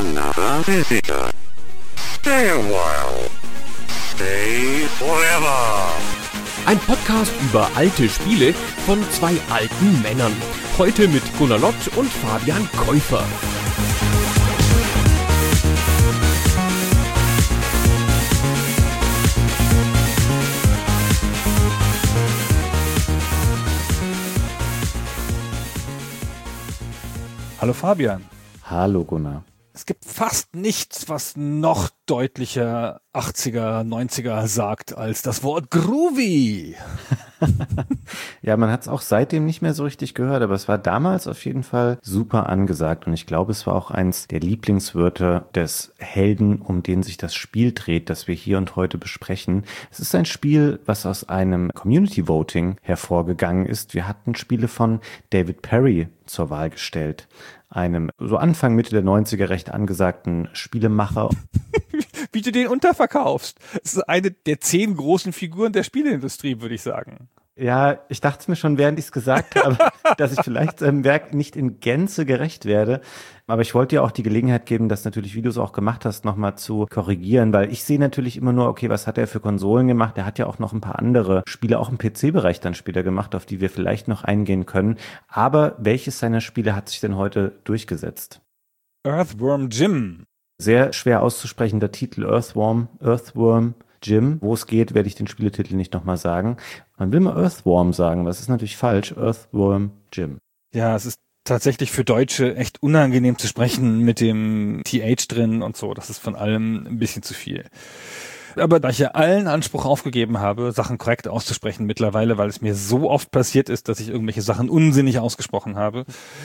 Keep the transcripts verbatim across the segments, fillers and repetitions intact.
another visitor. Stay a while. Stay forever. Ein Podcast über alte Spiele von zwei alten Männern. Heute mit Gunnar Lott und Fabian Käufer. Hallo Fabian. Hallo Gunnar. Es gibt fast nichts, was noch deutlicher achtziger, neunziger sagt als das Wort Groovy. Ja, man hat es auch seitdem nicht mehr so richtig gehört, aber es war damals auf jeden Fall super angesagt und ich glaube, es war auch eins der Lieblingswörter des Helden, um den sich das Spiel dreht, das wir hier und heute besprechen. Es ist ein Spiel, was aus einem Community Voting hervorgegangen ist. Wir hatten Spiele von David Perry zur Wahl gestellt, einem so Anfang, Mitte der neunziger recht angesagten Spielemacher. Wie du den unterverkaufst. Es ist eine der zehn großen Figuren der Spieleindustrie, würde ich sagen. Ja, ich dachte mir schon, während ich es gesagt habe, dass ich vielleicht seinem Werk nicht in Gänze gerecht werde. Aber ich wollte dir auch die Gelegenheit geben, das natürlich, wie du es auch gemacht hast, nochmal zu korrigieren, weil ich sehe natürlich immer nur, okay, was hat er für Konsolen gemacht? Er hat ja auch noch ein paar andere Spiele, auch im P C-Bereich dann später gemacht, auf die wir vielleicht noch eingehen können. Aber welches seiner Spiele hat sich denn heute durchgesetzt? Earthworm Jim. Sehr schwer auszusprechender Titel, Earthworm, Earthworm Jim. Wo es geht, werde ich den Spieletitel nicht nochmal sagen. Man will mal Earthworm sagen, das ist natürlich falsch. Earthworm Jim. Ja, es ist tatsächlich für Deutsche echt unangenehm zu sprechen mit dem T H drin und so. Das ist von allem ein bisschen zu viel. Aber da ich ja allen Anspruch aufgegeben habe, Sachen korrekt auszusprechen mittlerweile, weil es mir so oft passiert ist, dass ich irgendwelche Sachen unsinnig ausgesprochen habe,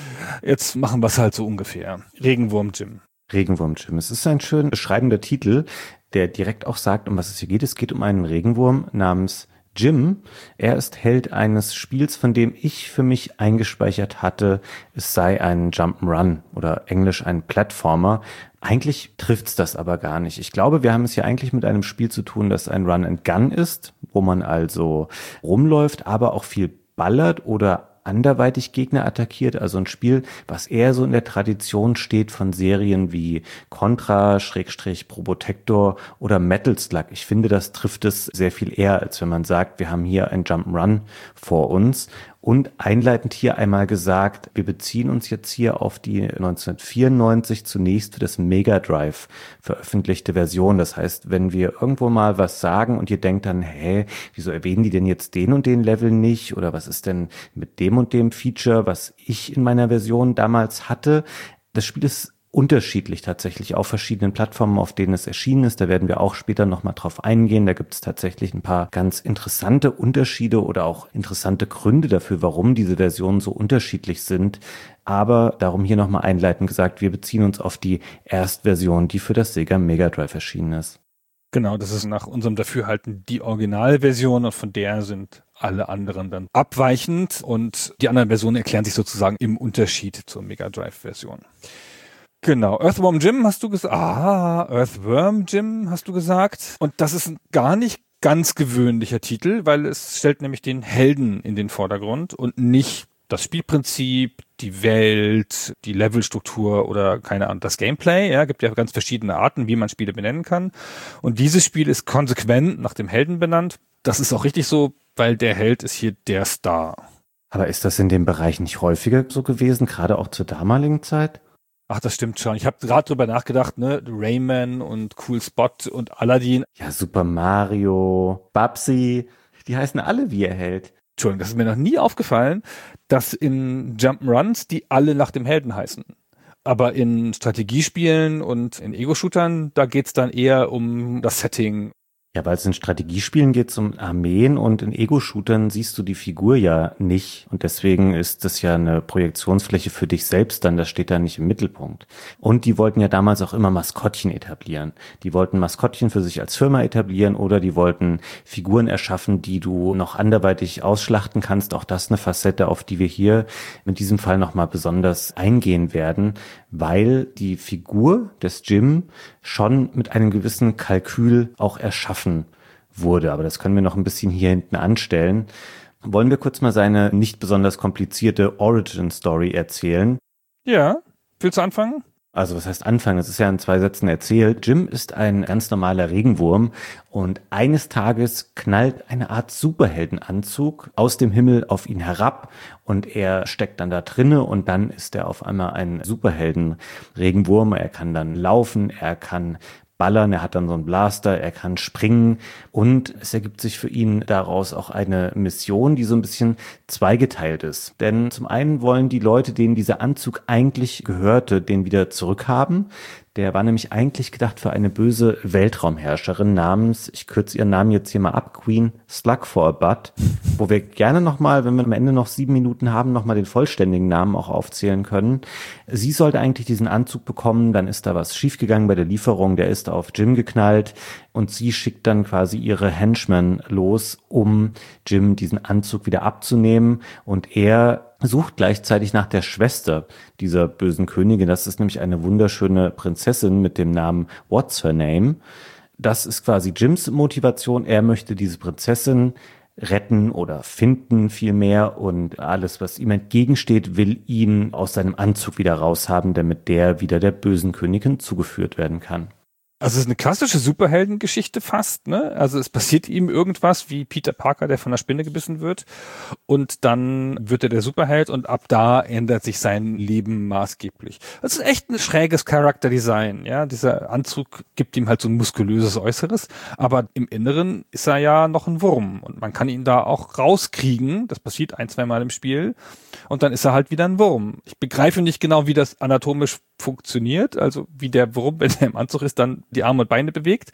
jetzt machen wir es halt so ungefähr. Regenwurm Jim. Regenwurm Jim. Es ist ein schön beschreibender Titel, der direkt auch sagt, um was es hier geht. Es geht um einen Regenwurm namens Jim. Er ist Held eines Spiels, von dem ich für mich eingespeichert hatte, es sei ein Jump'n'Run oder englisch ein Platformer. Eigentlich trifft's das aber gar nicht. Ich glaube, wir haben es hier eigentlich mit einem Spiel zu tun, das ein Run and Gun ist, wo man also rumläuft, aber auch viel ballert oder anderweitig Gegner attackiert, also ein Spiel, was eher so in der Tradition steht von Serien wie Contra, Schrägstrich, Probotector oder Metal Slug. Ich finde, das trifft es sehr viel eher, als wenn man sagt, wir haben hier ein Jump'n'Run vor uns. Und einleitend hier einmal gesagt, wir beziehen uns jetzt hier auf die neunzehnhundertvierundneunzig zunächst für das Mega Drive veröffentlichte Version. Das heißt, wenn wir irgendwo mal was sagen und ihr denkt dann, hä, wieso erwähnen die denn jetzt den und den Level nicht? Oder was ist denn mit dem und dem Feature, was ich in meiner Version damals hatte? Das Spiel ist unterschiedlich tatsächlich auf verschiedenen Plattformen, auf denen es erschienen ist. Da werden wir auch später nochmal drauf eingehen. Da gibt es tatsächlich ein paar ganz interessante Unterschiede oder auch interessante Gründe dafür, warum diese Versionen so unterschiedlich sind. Aber darum hier nochmal einleitend gesagt, wir beziehen uns auf die Erstversion, die für das Sega Mega Drive erschienen ist. Genau, das ist nach unserem Dafürhalten die Originalversion und von der sind alle anderen dann abweichend und die anderen Versionen erklären sich sozusagen im Unterschied zur Mega Drive-Version. Genau, Earthworm Jim hast du gesagt. Ah, Earthworm Jim hast du gesagt. Und das ist ein gar nicht ganz gewöhnlicher Titel, weil es stellt nämlich den Helden in den Vordergrund und nicht das Spielprinzip, die Welt, die Levelstruktur oder keine Ahnung, das Gameplay. Ja, gibt ja ganz verschiedene Arten, wie man Spiele benennen kann. Und dieses Spiel ist konsequent nach dem Helden benannt. Das ist auch richtig so, weil der Held ist hier der Star. Aber ist das in dem Bereich nicht häufiger so gewesen, gerade auch zur damaligen Zeit? Ach, das stimmt schon. Ich habe gerade drüber nachgedacht, ne? Rayman und Cool Spot und Aladdin. Ja, Super Mario, Babsi, die heißen alle wie ihr Held. Entschuldigung, das ist mir noch nie aufgefallen, dass in Jump'n'Runs die alle nach dem Helden heißen. Aber in Strategiespielen und in Ego-Shootern, da geht's dann eher um das Setting. Ja, weil es in Strategiespielen geht um Armeen und in Ego-Shootern siehst du die Figur ja nicht. Und deswegen ist das ja eine Projektionsfläche für dich selbst dann, das steht da nicht im Mittelpunkt. Und die wollten ja damals auch immer Maskottchen etablieren. Die wollten Maskottchen für sich als Firma etablieren oder die wollten Figuren erschaffen, die du noch anderweitig ausschlachten kannst. Auch das eine Facette, auf die wir hier in diesem Fall nochmal besonders eingehen werden, weil die Figur des Jim schon mit einem gewissen Kalkül auch erschaffen wurde. Aber das können wir noch ein bisschen hier hinten anstellen. Wollen wir kurz mal seine nicht besonders komplizierte Origin-Story erzählen? Ja, willst du anfangen? Also was heißt Anfang? Das ist ja in zwei Sätzen erzählt. Jim ist ein ganz normaler Regenwurm und eines Tages knallt eine Art Superheldenanzug aus dem Himmel auf ihn herab und er steckt dann da drinne und dann ist er auf einmal ein Superhelden-Regenwurm. Er kann dann laufen, er kann ballern, er hat dann so einen Blaster, er kann springen und es ergibt sich für ihn daraus auch eine Mission, die so ein bisschen zweigeteilt ist. Denn zum einen wollen die Leute, denen dieser Anzug eigentlich gehörte, den wieder zurückhaben. Der war nämlich eigentlich gedacht für eine böse Weltraumherrscherin namens, ich kürze ihren Namen jetzt hier mal ab, Queen Slugforbutt, wo wir gerne nochmal, wenn wir am Ende noch sieben Minuten haben, nochmal den vollständigen Namen auch aufzählen können. Sie sollte eigentlich diesen Anzug bekommen, dann ist da was schiefgegangen bei der Lieferung, der ist auf Jim geknallt und sie schickt dann quasi ihre Henchmen los, um Jim diesen Anzug wieder abzunehmen und er sucht gleichzeitig nach der Schwester dieser bösen Königin. Das ist nämlich eine wunderschöne Prinzessin mit dem Namen What's Her Name. Das ist quasi Jims Motivation. Er möchte diese Prinzessin retten oder finden vielmehr und alles, was ihm entgegensteht, will ihn aus seinem Anzug wieder raushaben, damit der wieder der bösen Königin zugeführt werden kann. Also es ist eine klassische Superheldengeschichte fast, ne? Also es passiert ihm irgendwas wie Peter Parker, der von einer Spinne gebissen wird und dann wird er der Superheld und ab da ändert sich sein Leben maßgeblich. Das ist echt ein schräges Charakterdesign, ja? Dieser Anzug gibt ihm halt so ein muskulöses Äußeres, aber im Inneren ist er ja noch ein Wurm und man kann ihn da auch rauskriegen, das passiert ein, zwei Mal im Spiel und dann ist er halt wieder ein Wurm. Ich begreife nicht genau, wie das anatomisch funktioniert, also wie der Wurm, wenn er im Anzug ist, dann die Arme und Beine bewegt,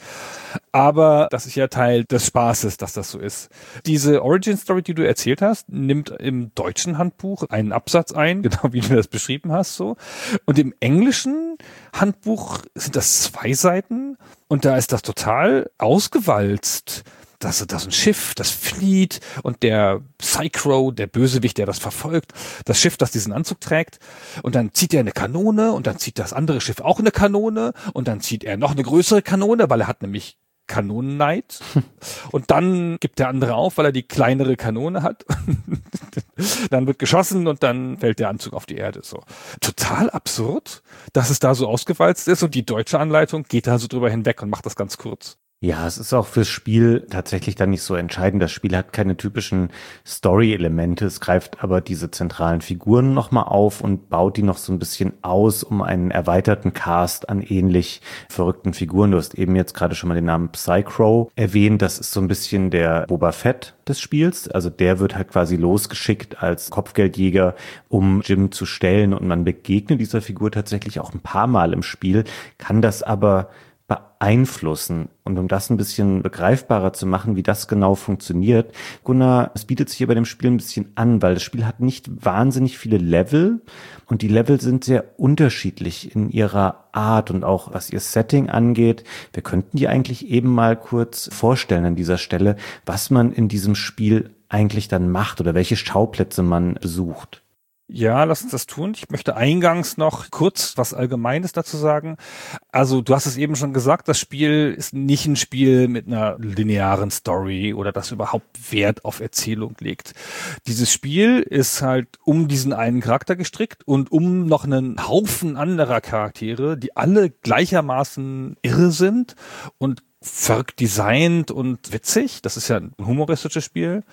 aber das ist ja Teil des Spaßes, dass das so ist. Diese Origin-Story, die du erzählt hast, nimmt im deutschen Handbuch einen Absatz ein, genau wie du das beschrieben hast, so, und im englischen Handbuch sind das zwei Seiten und da ist das total ausgewalzt. Das, das ist ein Schiff, das flieht und der Psychro, der Bösewicht, der das verfolgt, das Schiff, das diesen Anzug trägt und dann zieht er eine Kanone und dann zieht das andere Schiff auch eine Kanone und dann zieht er noch eine größere Kanone, weil er hat nämlich Kanonenneid und dann gibt der andere auf, weil er die kleinere Kanone hat. Dann wird geschossen und dann fällt der Anzug auf die Erde. So total absurd, dass es da so ausgewalzt ist und die deutsche Anleitung geht da so drüber hinweg und macht das ganz kurz. Ja, es ist auch fürs Spiel tatsächlich dann nicht so entscheidend. Das Spiel hat keine typischen Story-Elemente. Es greift aber diese zentralen Figuren nochmal auf und baut die noch so ein bisschen aus, um einen erweiterten Cast an ähnlich verrückten Figuren. Du hast eben jetzt gerade schon mal den Namen Psychro erwähnt. Das ist so ein bisschen der Boba Fett des Spiels. Also der wird halt quasi losgeschickt als Kopfgeldjäger, um Jim zu stellen. Und man begegnet dieser Figur tatsächlich auch ein paar Mal im Spiel, kann das aber beeinflussen. Und um das ein bisschen begreifbarer zu machen, wie das genau funktioniert, Gunnar, es bietet sich hier bei dem Spiel ein bisschen an, weil das Spiel hat nicht wahnsinnig viele Level und die Level sind sehr unterschiedlich in ihrer Art und auch was ihr Setting angeht. Wir könnten die eigentlich eben mal kurz vorstellen an dieser Stelle, was man in diesem Spiel eigentlich dann macht oder welche Schauplätze man besucht. Ja, lass uns das tun. Ich möchte eingangs noch kurz was Allgemeines dazu sagen. Also du hast es eben schon gesagt, das Spiel ist nicht ein Spiel mit einer linearen Story oder das überhaupt Wert auf Erzählung legt. Dieses Spiel ist halt um diesen einen Charakter gestrickt und um noch einen Haufen anderer Charaktere, die alle gleichermaßen irre sind und verrückt designt und witzig. Das ist ja ein humoristisches Spiel.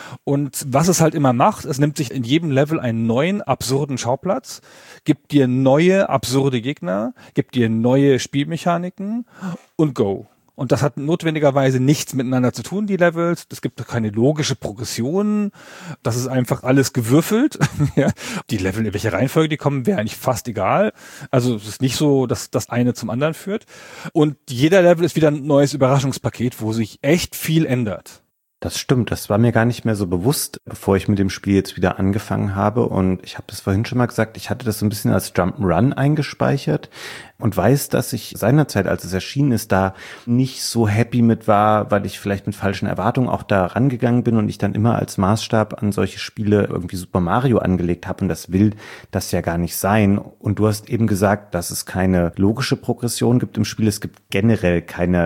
Und was es halt immer macht, es nimmt sich in jedem Level einen neuen, absurden Schauplatz, gibt dir neue, absurde Gegner, gibt dir neue Spielmechaniken und go. Und das hat notwendigerweise nichts miteinander zu tun, die Levels. Es gibt keine logische Progression. Das ist einfach alles gewürfelt. Ja. Die Level, in welche Reihenfolge die kommen, wäre eigentlich fast egal. Also es ist nicht so, dass das eine zum anderen führt. Und jeder Level ist wieder ein neues Überraschungspaket, wo sich echt viel ändert. Das stimmt, das war mir gar nicht mehr so bewusst, bevor ich mit dem Spiel jetzt wieder angefangen habe. Und ich habe das vorhin schon mal gesagt, ich hatte das so ein bisschen als Jump'n'Run eingespeichert und weiß, dass ich seinerzeit, als es erschienen ist, da nicht so happy mit war, weil ich vielleicht mit falschen Erwartungen auch da rangegangen bin und ich dann immer als Maßstab an solche Spiele irgendwie Super Mario angelegt habe und das will das ja gar nicht sein. Und du hast eben gesagt, dass es keine logische Progression gibt im Spiel, es gibt generell keine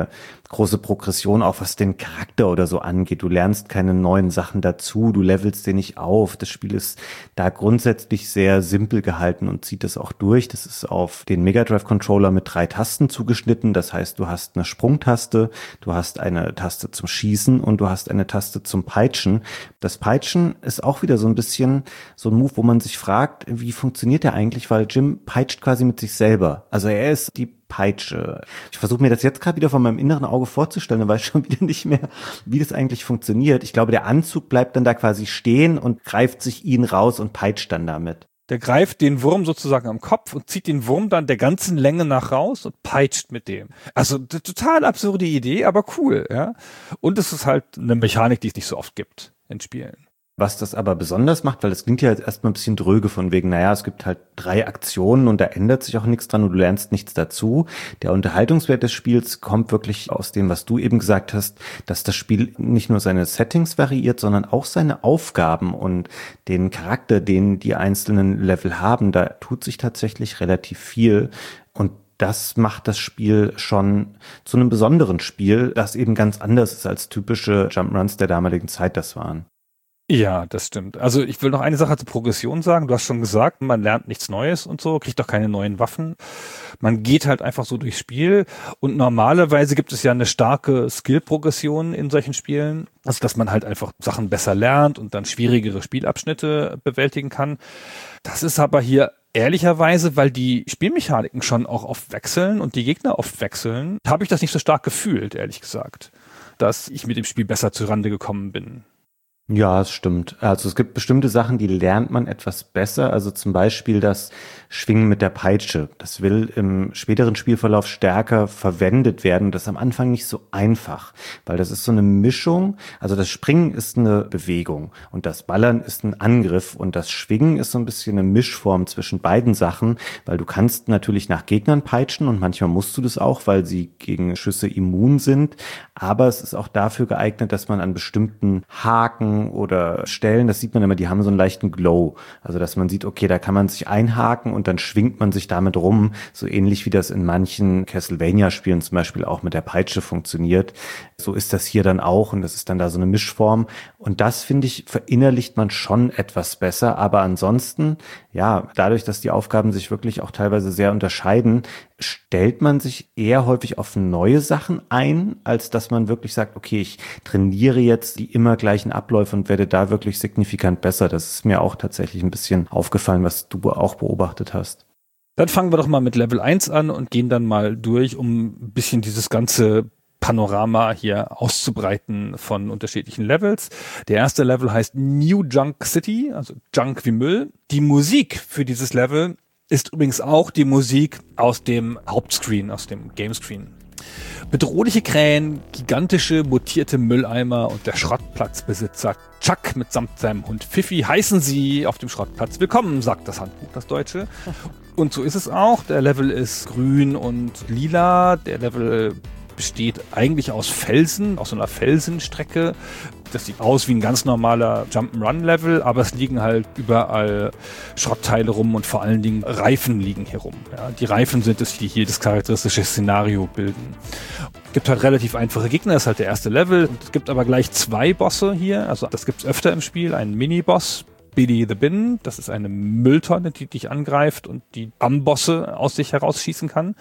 große Progression, auch was den Charakter oder so angeht. Du lernst keine neuen Sachen dazu, du levelst den nicht auf. Das Spiel ist da grundsätzlich sehr simpel gehalten und zieht das auch durch. Das ist auf den Mega Drive Controller mit drei Tasten zugeschnitten. Das heißt, du hast eine Sprungtaste, du hast eine Taste zum Schießen und du hast eine Taste zum Peitschen. Das Peitschen ist auch wieder so ein bisschen so ein Move, wo man sich fragt, wie funktioniert der eigentlich, weil Jim peitscht quasi mit sich selber. Also er ist die Peitsche. Ich versuche mir das jetzt gerade wieder von meinem inneren Auge vorzustellen, aber weiß schon wieder nicht mehr, wie das eigentlich funktioniert. Ich glaube, der Anzug bleibt dann da quasi stehen und greift sich ihn raus und peitscht dann damit. Der greift den Wurm sozusagen am Kopf und zieht den Wurm dann der ganzen Länge nach raus und peitscht mit dem. Also eine total absurde Idee, aber cool, ja. Und es ist halt eine Mechanik, die es nicht so oft gibt in Spielen. Was das aber besonders macht, weil das klingt ja jetzt erstmal ein bisschen dröge von wegen, naja, es gibt halt drei Aktionen und da ändert sich auch nichts dran und du lernst nichts dazu. Der Unterhaltungswert des Spiels kommt wirklich aus dem, was du eben gesagt hast, dass das Spiel nicht nur seine Settings variiert, sondern auch seine Aufgaben und den Charakter, den die einzelnen Level haben. Da tut sich tatsächlich relativ viel und das macht das Spiel schon zu einem besonderen Spiel, das eben ganz anders ist als typische Jump'n'Runs der damaligen Zeit das waren. Ja, das stimmt. Also ich will noch eine Sache zur Progression sagen. Du hast schon gesagt, man lernt nichts Neues und so, kriegt auch keine neuen Waffen. Man geht halt einfach so durchs Spiel und normalerweise gibt es ja eine starke Skill-Progression in solchen Spielen. Also dass man halt einfach Sachen besser lernt und dann schwierigere Spielabschnitte bewältigen kann. Das ist aber hier ehrlicherweise, weil die Spielmechaniken schon auch oft wechseln und die Gegner oft wechseln, habe ich das nicht so stark gefühlt, ehrlich gesagt, dass ich mit dem Spiel besser zurande gekommen bin. Ja, es stimmt. Also es gibt bestimmte Sachen, die lernt man etwas besser. Also zum Beispiel das Schwingen mit der Peitsche. Das will im späteren Spielverlauf stärker verwendet werden. Das ist am Anfang nicht so einfach, weil das ist so eine Mischung. Also das Springen ist eine Bewegung und das Ballern ist ein Angriff und das Schwingen ist so ein bisschen eine Mischform zwischen beiden Sachen, weil du kannst natürlich nach Gegnern peitschen und manchmal musst du das auch, weil sie gegen Schüsse immun sind. Aber es ist auch dafür geeignet, dass man an bestimmten Haken oder Stellen, das sieht man immer, die haben so einen leichten Glow. Also dass man sieht, okay, da kann man sich einhaken und dann schwingt man sich damit rum, so ähnlich wie das in manchen Castlevania-Spielen zum Beispiel auch mit der Peitsche funktioniert. So ist das hier dann auch und das ist dann da so eine Mischform. Und das, finde ich, verinnerlicht man schon etwas besser. Aber ansonsten, ja, dadurch, dass die Aufgaben sich wirklich auch teilweise sehr unterscheiden, stellt man sich eher häufig auf neue Sachen ein, als dass man wirklich sagt, okay, ich trainiere jetzt die immer gleichen Abläufe und werde da wirklich signifikant besser. Das ist mir auch tatsächlich ein bisschen aufgefallen, was du auch beobachtet hast. Dann fangen wir doch mal mit Level eins an und gehen dann mal durch, um ein bisschen dieses ganze Panorama hier auszubreiten von unterschiedlichen Levels. Der erste Level heißt New Junk City, also Junk wie Müll. Die Musik für dieses Level ist übrigens auch die Musik aus dem Hauptscreen, aus dem Gamescreen. Bedrohliche Krähen, gigantische mutierte Mülleimer und der Schrottplatzbesitzer Chuck mitsamt seinem Hund Pfiffi heißen sie auf dem Schrottplatz willkommen, sagt das Handbuch, das Deutsche. Und so ist es auch. Der Level ist grün und lila. Der Level besteht eigentlich aus Felsen, aus so einer Felsenstrecke. Das sieht aus wie ein ganz normaler Jump'n'Run-Level, aber es liegen halt überall Schrottteile rum und vor allen Dingen Reifen liegen hier rum. Ja, die Reifen sind es, die hier das charakteristische Szenario bilden. Es gibt halt relativ einfache Gegner, das ist halt der erste Level. Und es gibt aber gleich zwei Bosse hier, also das gibt es öfter im Spiel, einen Mini-Boss, Billy the Bin, das ist eine Mülltonne, die dich angreift und die Ambosse aus sich herausschießen kann.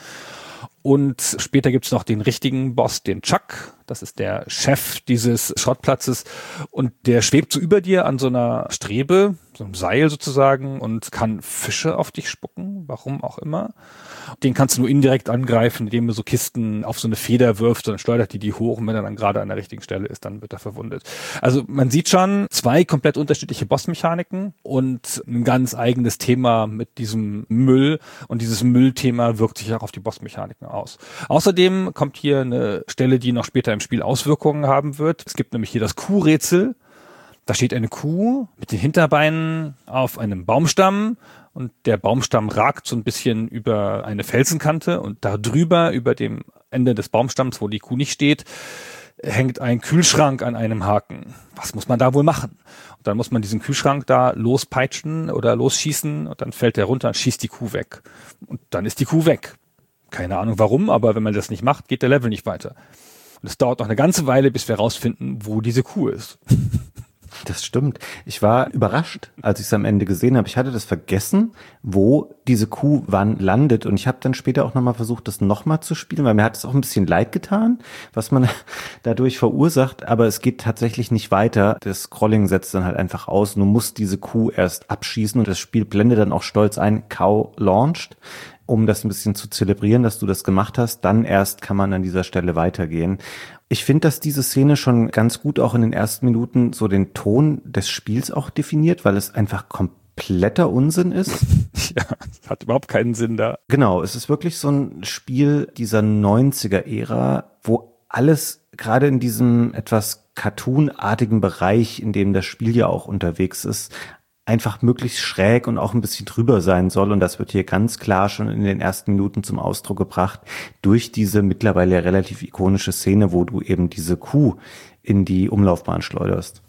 Und später gibt's noch den richtigen Boss, den Chuck. Das ist der Chef dieses Schrottplatzes. Und der schwebt so über dir an so einer Strebe, so einem Seil sozusagen, und kann Fische auf dich spucken, warum auch immer. Den kannst du nur indirekt angreifen, indem du so Kisten auf so eine Feder wirfst, und dann schleudert die die hoch, und wenn er dann gerade an der richtigen Stelle ist, dann wird er verwundet. Also man sieht schon zwei komplett unterschiedliche Bossmechaniken und ein ganz eigenes Thema mit diesem Müll, und dieses Müllthema wirkt sich auch auf die Bossmechaniken aus. Außerdem kommt hier eine Stelle, die noch später im Spiel Auswirkungen haben wird. Es gibt nämlich hier das Kuhrätsel. Da steht eine Kuh mit den Hinterbeinen auf einem Baumstamm, und der Baumstamm ragt so ein bisschen über eine Felsenkante, und da drüber, über dem Ende des Baumstamms, wo die Kuh nicht steht, hängt ein Kühlschrank an einem Haken. Was muss man da wohl machen? Und dann muss man diesen Kühlschrank da lospeitschen oder losschießen, und dann fällt der runter und schießt die Kuh weg. Und dann ist die Kuh weg. Keine Ahnung warum, aber wenn man das nicht macht, geht der Level nicht weiter. Und es dauert noch eine ganze Weile, bis wir rausfinden, wo diese Kuh ist. Das stimmt. Ich war überrascht, als ich es am Ende gesehen habe. Ich hatte das vergessen, wo diese Kuh wann landet. Und ich habe dann später auch nochmal versucht, das nochmal zu spielen, weil mir hat es auch ein bisschen leid getan, was man dadurch verursacht. Aber es geht tatsächlich nicht weiter. Das Scrolling setzt dann halt einfach aus. Du musst diese Kuh erst abschießen und das Spiel blendet dann auch stolz ein, Cow launched, um das ein bisschen zu zelebrieren, dass du das gemacht hast. Dann erst kann man an dieser Stelle weitergehen. Ich finde, dass diese Szene schon ganz gut auch in den ersten Minuten so den Ton des Spiels auch definiert, weil es einfach kompletter Unsinn ist. Ja, hat überhaupt keinen Sinn da. Genau, es ist wirklich so ein Spiel dieser neunziger-Ära, wo alles gerade in diesem etwas cartoonartigen Bereich, in dem das Spiel ja auch unterwegs ist, einfach möglichst schräg und auch ein bisschen drüber sein soll. Und das wird hier ganz klar schon in den ersten Minuten zum Ausdruck gebracht durch diese mittlerweile relativ ikonische Szene, wo du eben diese Kuh in die Umlaufbahn schleuderst.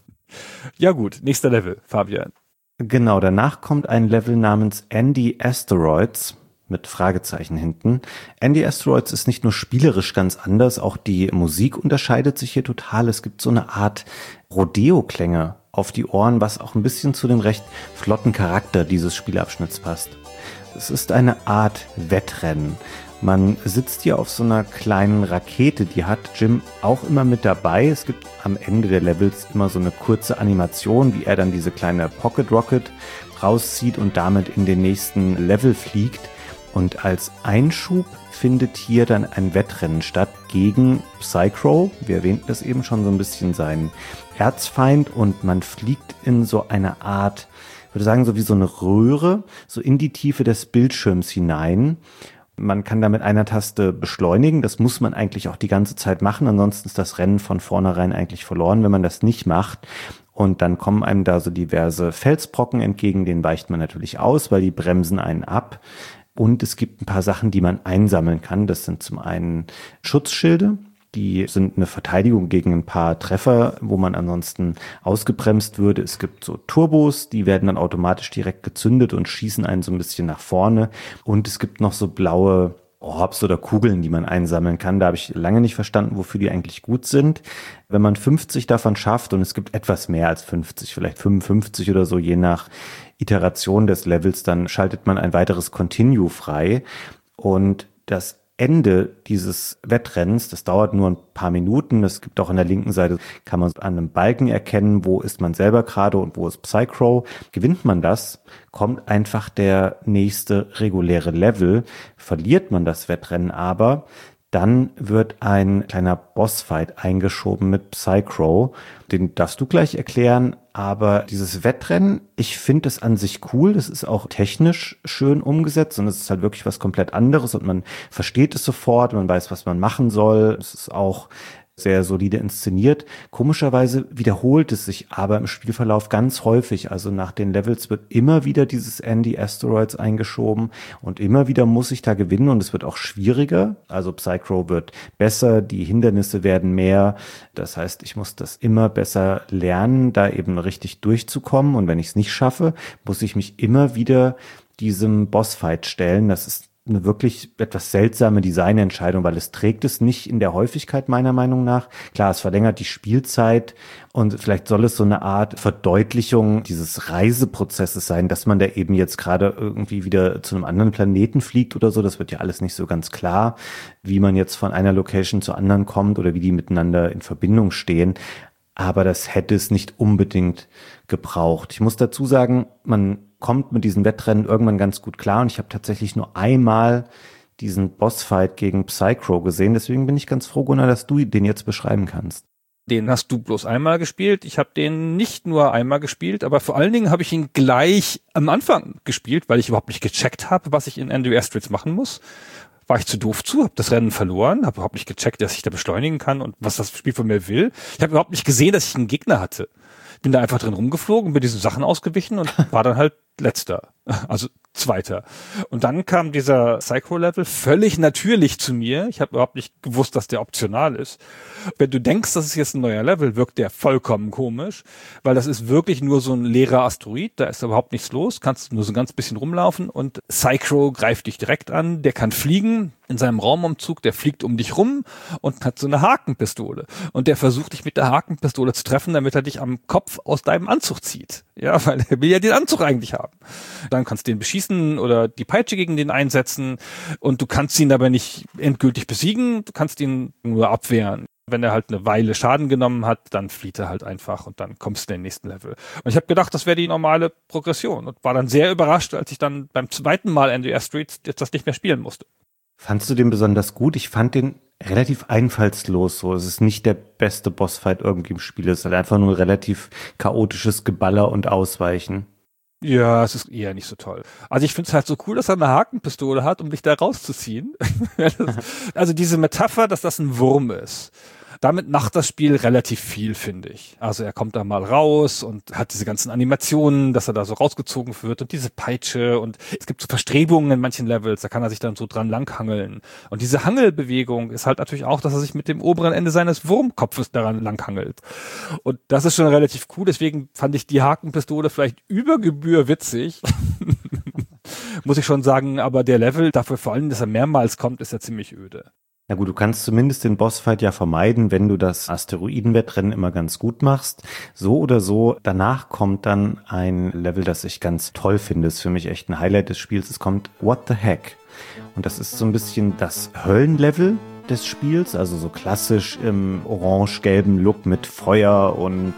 Ja gut, nächster Level, Fabian. Genau, danach kommt ein Level namens Andy Asteroids mit Fragezeichen hinten. Andy Asteroids ist nicht nur spielerisch ganz anders, auch die Musik unterscheidet sich hier total. Es gibt so eine Art Rodeo-Klänge auf die Ohren, was auch ein bisschen zu dem recht flotten Charakter dieses Spielabschnitts passt. Es ist eine Art Wettrennen. Man sitzt hier auf so einer kleinen Rakete, die hat Jim auch immer mit dabei. Es gibt am Ende der Levels immer so eine kurze Animation, wie er dann diese kleine Pocket Rocket rauszieht und damit in den nächsten Level fliegt. Und als Einschub findet hier dann ein Wettrennen statt gegen Psy-Crow. Wir erwähnten das eben schon so ein bisschen, seinen Erzfeind, und man fliegt in so eine Art, ich würde sagen, so wie so eine Röhre, so in die Tiefe des Bildschirms hinein. Man kann da mit einer Taste beschleunigen. Das muss man eigentlich auch die ganze Zeit machen. Ansonsten ist das Rennen von vornherein eigentlich verloren, wenn man das nicht macht. Und dann kommen einem da so diverse Felsbrocken entgegen. Den weicht man natürlich aus, weil die bremsen einen ab. Und es gibt ein paar Sachen, die man einsammeln kann. Das sind zum einen Schutzschilde. Die sind eine Verteidigung gegen ein paar Treffer, wo man ansonsten ausgebremst würde. Es gibt so Turbos, die werden dann automatisch direkt gezündet und schießen einen so ein bisschen nach vorne. Und es gibt noch so blaue Orbs oder Kugeln, die man einsammeln kann. Da habe ich lange nicht verstanden, wofür die eigentlich gut sind. Wenn man fünfzig davon schafft, und es gibt etwas mehr als fünfzig, vielleicht fünfundfünfzig oder so, je nach Iteration des Levels, dann schaltet man ein weiteres Continue frei. Und das Ende dieses Wettrennens, das dauert nur ein paar Minuten. Es gibt auch an der linken Seite, kann man an einem Balken erkennen, wo ist man selber gerade und wo ist Psy-Crow. Gewinnt man das, kommt einfach der nächste reguläre Level. Verliert man das Wettrennen aber, dann wird ein kleiner Bossfight eingeschoben mit Psy-Crow. Den darfst du gleich erklären, aber dieses Wettrennen, ich finde es an sich cool. Das ist auch technisch schön umgesetzt und es ist halt wirklich was komplett anderes und man versteht es sofort, man weiß, was man machen soll. Es ist auch sehr solide inszeniert. Komischerweise wiederholt es sich aber im Spielverlauf ganz häufig. Also nach den Levels wird immer wieder dieses Andy Asteroids eingeschoben und immer wieder muss ich da gewinnen und es wird auch schwieriger. Also Psy-Crow wird besser, die Hindernisse werden mehr. Das heißt, ich muss das immer besser lernen, da eben richtig durchzukommen. Und wenn ich es nicht schaffe, muss ich mich immer wieder diesem Bossfight stellen. Das ist eine wirklich etwas seltsame Designentscheidung, weil es trägt es nicht in der Häufigkeit meiner Meinung nach. Klar, es verlängert die Spielzeit und vielleicht soll es so eine Art Verdeutlichung dieses Reiseprozesses sein, dass man da eben jetzt gerade irgendwie wieder zu einem anderen Planeten fliegt oder so. Das wird ja alles nicht so ganz klar, wie man jetzt von einer Location zur anderen kommt oder wie die miteinander in Verbindung stehen. Aber das hätte es nicht unbedingt gebraucht. Ich muss dazu sagen, man kommt mit diesen Wettrennen irgendwann ganz gut klar und ich habe tatsächlich nur einmal diesen Bossfight gegen Psy-Crow gesehen. Deswegen bin ich ganz froh, Gunnar, dass du den jetzt beschreiben kannst. Den hast du bloß einmal gespielt. Ich habe den nicht nur einmal gespielt, aber vor allen Dingen habe ich ihn gleich am Anfang gespielt, weil ich überhaupt nicht gecheckt habe, was ich in Andy Asteroids machen muss. War ich zu doof zu, habe das Rennen verloren, habe überhaupt nicht gecheckt, dass ich da beschleunigen kann und was das Spiel von mir will. Ich habe überhaupt nicht gesehen, dass ich einen Gegner hatte. Bin da einfach drin rumgeflogen, bin diesen Sachen ausgewichen und war dann halt Letzter, also Zweiter. Und dann kam dieser Psy-Crow-Level völlig natürlich zu mir. Ich habe überhaupt nicht gewusst, dass der optional ist. Wenn du denkst, das ist jetzt ein neuer Level, wirkt der vollkommen komisch, weil das ist wirklich nur so ein leerer Asteroid, da ist überhaupt nichts los, kannst nur so ein ganz bisschen rumlaufen und Psy-Crow greift dich direkt an, der kann fliegen, in seinem Raumumzug, der fliegt um dich rum und hat so eine Hakenpistole. Und der versucht dich mit der Hakenpistole zu treffen, damit er dich am Kopf aus deinem Anzug zieht. Ja, weil er will ja den Anzug eigentlich haben. Dann kannst du den beschießen oder die Peitsche gegen den einsetzen und du kannst ihn aber nicht endgültig besiegen, du kannst ihn nur abwehren. Wenn er halt eine Weile Schaden genommen hat, dann flieht er halt einfach und dann kommst du in den nächsten Level. Und ich habe gedacht, das wäre die normale Progression und war dann sehr überrascht, als ich dann beim zweiten Mal N D R Streets jetzt das nicht mehr spielen musste. Fandst du den besonders gut? Ich fand den relativ einfallslos so. Es ist nicht der beste Bossfight irgendwie im Spiel. Es ist halt einfach nur relativ chaotisches Geballer und Ausweichen. Ja, es ist eher nicht so toll. Also ich finde es halt so cool, dass er eine Hakenpistole hat, um dich da rauszuziehen. Also diese Metapher, dass das ein Wurm ist. Damit macht das Spiel relativ viel, finde ich. Also er kommt da mal raus und hat diese ganzen Animationen, dass er da so rausgezogen wird und diese Peitsche und es gibt so Verstrebungen in manchen Levels, da kann er sich dann so dran langhangeln. Und diese Hangelbewegung ist halt natürlich auch, dass er sich mit dem oberen Ende seines Wurmkopfes daran langhangelt. Und das ist schon relativ cool, deswegen fand ich die Hakenpistole vielleicht über Gebühr witzig. Muss ich schon sagen, aber der Level, dafür vor allem, dass er mehrmals kommt, ist ja ziemlich öde. Na gut, du kannst zumindest den Bossfight ja vermeiden, wenn du das Asteroidenwettrennen immer ganz gut machst. So oder so, danach kommt dann ein Level, das ich ganz toll finde. Ist für mich echt ein Highlight des Spiels. Es kommt What the Heck? Und das ist so ein bisschen das Höllenlevel des Spiels, also so klassisch im orange-gelben Look mit Feuer und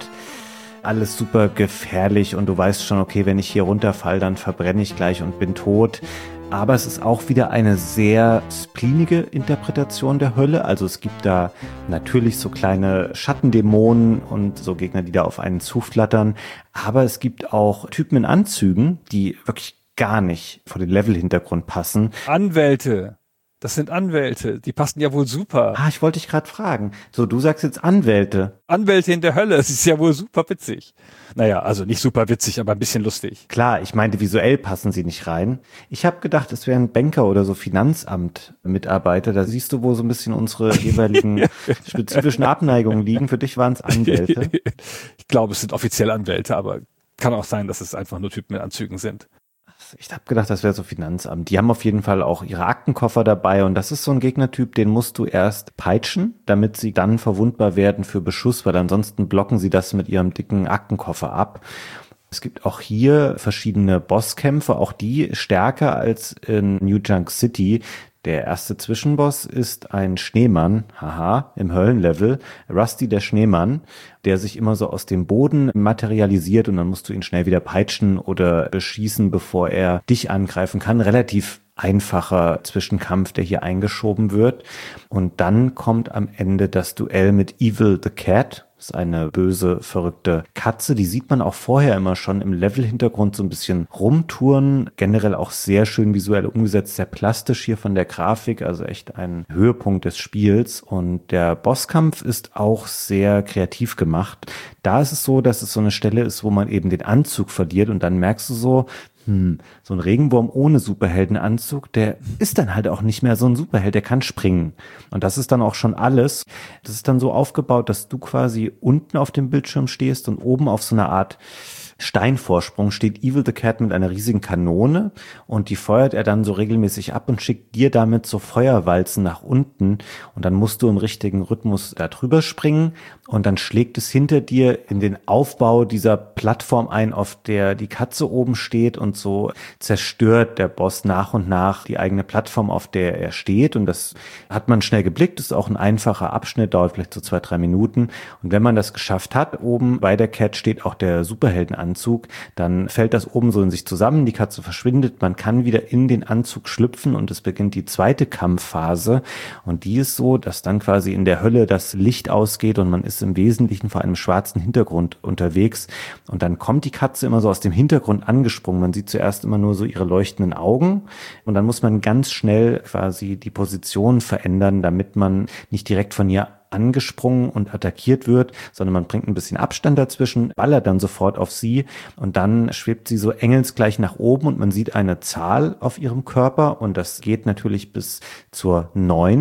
alles super gefährlich und du weißt schon, okay, wenn ich hier runterfall, dann verbrenne ich gleich und bin tot. Aber es ist auch wieder eine sehr spleenige Interpretation der Hölle. Also es gibt da natürlich so kleine Schattendämonen und so Gegner, die da auf einen zuflattern. Aber es gibt auch Typen in Anzügen, die wirklich gar nicht vor den Level-Hintergrund passen. Anwälte. Das sind Anwälte, die passen ja wohl super. Ah, ich wollte dich gerade fragen. So, du sagst jetzt Anwälte. Anwälte in der Hölle, das ist ja wohl super witzig. Naja, also nicht super witzig, aber ein bisschen lustig. Klar, ich meinte, visuell passen sie nicht rein. Ich habe gedacht, es wären Banker oder so Finanzamt-Mitarbeiter. Da siehst du, wo so ein bisschen unsere jeweiligen spezifischen Abneigungen liegen. Für dich waren es Anwälte. Ich glaube, es sind offiziell Anwälte, aber kann auch sein, dass es einfach nur Typen in Anzügen sind. Ich habe gedacht, das wäre so Finanzamt. Die haben auf jeden Fall auch ihre Aktenkoffer dabei und das ist so ein Gegnertyp, den musst du erst peitschen, damit sie dann verwundbar werden für Beschuss, weil ansonsten blocken sie das mit ihrem dicken Aktenkoffer ab. Es gibt auch hier verschiedene Bosskämpfe, auch die stärker als in New Junk City. Der erste Zwischenboss ist ein Schneemann, haha, im Höllenlevel, Rusty der Schneemann, der sich immer so aus dem Boden materialisiert und dann musst du ihn schnell wieder peitschen oder beschießen, bevor er dich angreifen kann. Relativ einfacher Zwischenkampf, der hier eingeschoben wird. Und dann kommt am Ende das Duell mit Evil the Cat. Das ist eine böse, verrückte Katze. Die sieht man auch vorher immer schon im Level-Hintergrund so ein bisschen rumtouren. Generell auch sehr schön visuell umgesetzt, sehr plastisch hier von der Grafik. Also echt ein Höhepunkt des Spiels. Und der Bosskampf ist auch sehr kreativ gemacht. Da ist es so, dass es so eine Stelle ist, wo man eben den Anzug verliert und dann merkst du so, Hm, so ein Regenwurm ohne Superheldenanzug, der ist dann halt auch nicht mehr so ein Superheld, der kann springen. Und das ist dann auch schon alles. Das ist dann so aufgebaut, dass du quasi unten auf dem Bildschirm stehst und oben auf so einer Art Steinvorsprung steht Evil the Cat mit einer riesigen Kanone und die feuert er dann so regelmäßig ab und schickt dir damit so Feuerwalzen nach unten und dann musst du im richtigen Rhythmus da drüber springen und dann schlägt es hinter dir in den Aufbau dieser Plattform ein, auf der die Katze oben steht und so zerstört der Boss nach und nach die eigene Plattform, auf der er steht und das hat man schnell geblickt, das ist auch ein einfacher Abschnitt, dauert vielleicht so zwei, drei Minuten und wenn man das geschafft hat, oben bei der Cat steht auch der Superheldenanzug, dann fällt das oben so in sich zusammen, die Katze verschwindet, man kann wieder in den Anzug schlüpfen und es beginnt die zweite Kampfphase und die ist so, dass dann quasi in der Hölle das Licht ausgeht und man ist im Wesentlichen vor einem schwarzen Hintergrund unterwegs und dann kommt die Katze immer so aus dem Hintergrund angesprungen, man sieht zuerst immer nur so ihre leuchtenden Augen und dann muss man ganz schnell quasi die Position verändern, damit man nicht direkt von ihr angesprungen und attackiert wird, sondern man bringt ein bisschen Abstand dazwischen, ballert dann sofort auf sie und dann schwebt sie so engelsgleich nach oben und man sieht eine Zahl auf ihrem Körper und das geht natürlich bis zur neun.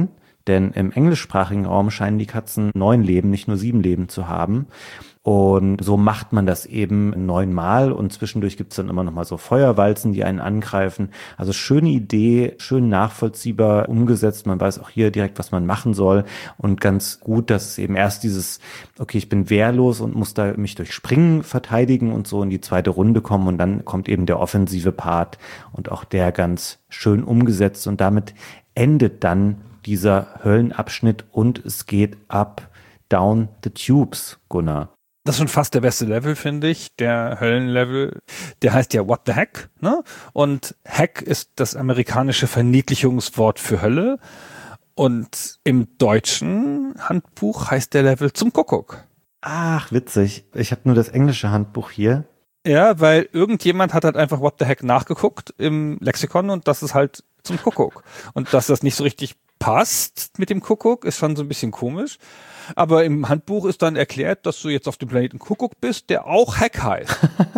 denn im englischsprachigen Raum scheinen die Katzen neun Leben, nicht nur sieben Leben zu haben. Und so macht man das eben neunmal und zwischendurch gibt's dann immer noch mal so Feuerwalzen, die einen angreifen. Also schöne Idee, schön nachvollziehbar umgesetzt. Man weiß auch hier direkt, was man machen soll und ganz gut, dass es eben erst dieses, okay, ich bin wehrlos und muss da mich durch Springen verteidigen und so in die zweite Runde kommen und dann kommt eben der offensive Part und auch der ganz schön umgesetzt und damit endet dann dieser Höllenabschnitt und es geht ab down the tubes, Gunnar. Das ist schon fast der beste Level, finde ich, der Höllenlevel. Der heißt ja What the Heck, ne? Und Heck ist das amerikanische Verniedlichungswort für Hölle. Und im deutschen Handbuch heißt der Level zum Kuckuck. Ach, witzig. Ich habe nur das englische Handbuch hier. Ja, weil irgendjemand hat halt einfach What the Heck nachgeguckt im Lexikon und das ist halt zum Kuckuck. Und dass das nicht so richtig passt mit dem Kuckuck, ist schon so ein bisschen komisch. Aber im Handbuch ist dann erklärt, dass du jetzt auf dem Planeten Kuckuck bist, der auch Heck heißt.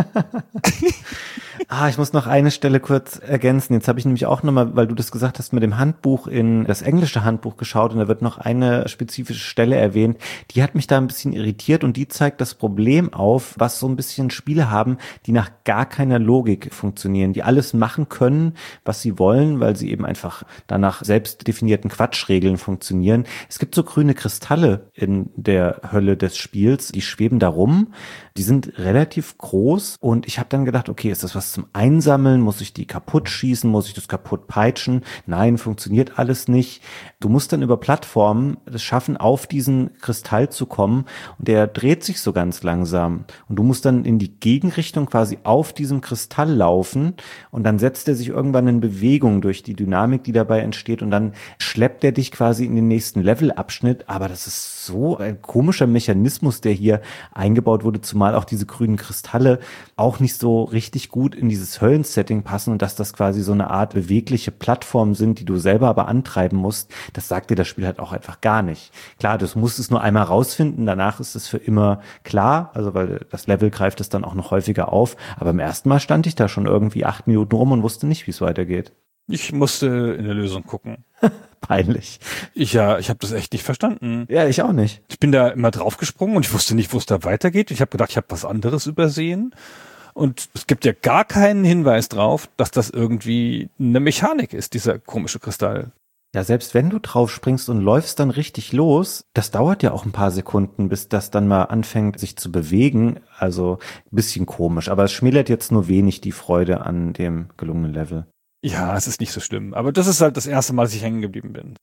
Ah, ich muss noch eine Stelle kurz ergänzen. Jetzt habe ich nämlich auch nochmal, weil du das gesagt hast, mit dem Handbuch in das englische Handbuch geschaut und da wird noch eine spezifische Stelle erwähnt. Die hat mich da ein bisschen irritiert und die zeigt das Problem auf, was so ein bisschen Spiele haben, die nach gar keiner Logik funktionieren, die alles machen können, was sie wollen, weil sie eben einfach danach selbst definierten Quatschregeln funktionieren. Es gibt so grüne Kristalle in der Hölle des Spiels, die schweben da rum. Die sind relativ groß und ich habe dann gedacht, okay, ist das was zum Einsammeln? Muss ich die kaputt schießen? Muss ich das kaputt peitschen? Nein, funktioniert alles nicht. Du musst dann über Plattformen es schaffen, auf diesen Kristall zu kommen und der dreht sich so ganz langsam und du musst dann in die Gegenrichtung quasi auf diesem Kristall laufen und dann setzt er sich irgendwann in Bewegung durch die Dynamik, die dabei entsteht und dann schleppt er dich quasi in den nächsten Levelabschnitt, aber das ist so ein komischer Mechanismus, der hier eingebaut wurde, zumal auch diese grünen Kristalle auch nicht so richtig gut in dieses Höllensetting passen und dass das quasi so eine Art bewegliche Plattform sind, die du selber aber antreiben musst, das sagt dir das Spiel halt auch einfach gar nicht. Klar, du musst es nur einmal rausfinden, danach ist es für immer klar, also weil das Level greift es dann auch noch häufiger auf, aber im ersten Mal stand ich da schon irgendwie acht Minuten rum und wusste nicht, wie es weitergeht. Ich musste in der Lösung gucken. Peinlich. Ich ja, ich habe das echt nicht verstanden. Ja, ich auch nicht. Ich bin da immer draufgesprungen und ich wusste nicht, wo es da weitergeht. Ich habe gedacht, ich habe was anderes übersehen. Und es gibt ja gar keinen Hinweis drauf, dass das irgendwie eine Mechanik ist, dieser komische Kristall. Ja, selbst wenn du drauf springst und läufst dann richtig los, das dauert ja auch ein paar Sekunden, bis das dann mal anfängt, sich zu bewegen. Also ein bisschen komisch, aber es schmälert jetzt nur wenig die Freude an dem gelungenen Level. Ja, es ist nicht so schlimm. Aber das ist halt das erste Mal, dass ich hängen geblieben bin.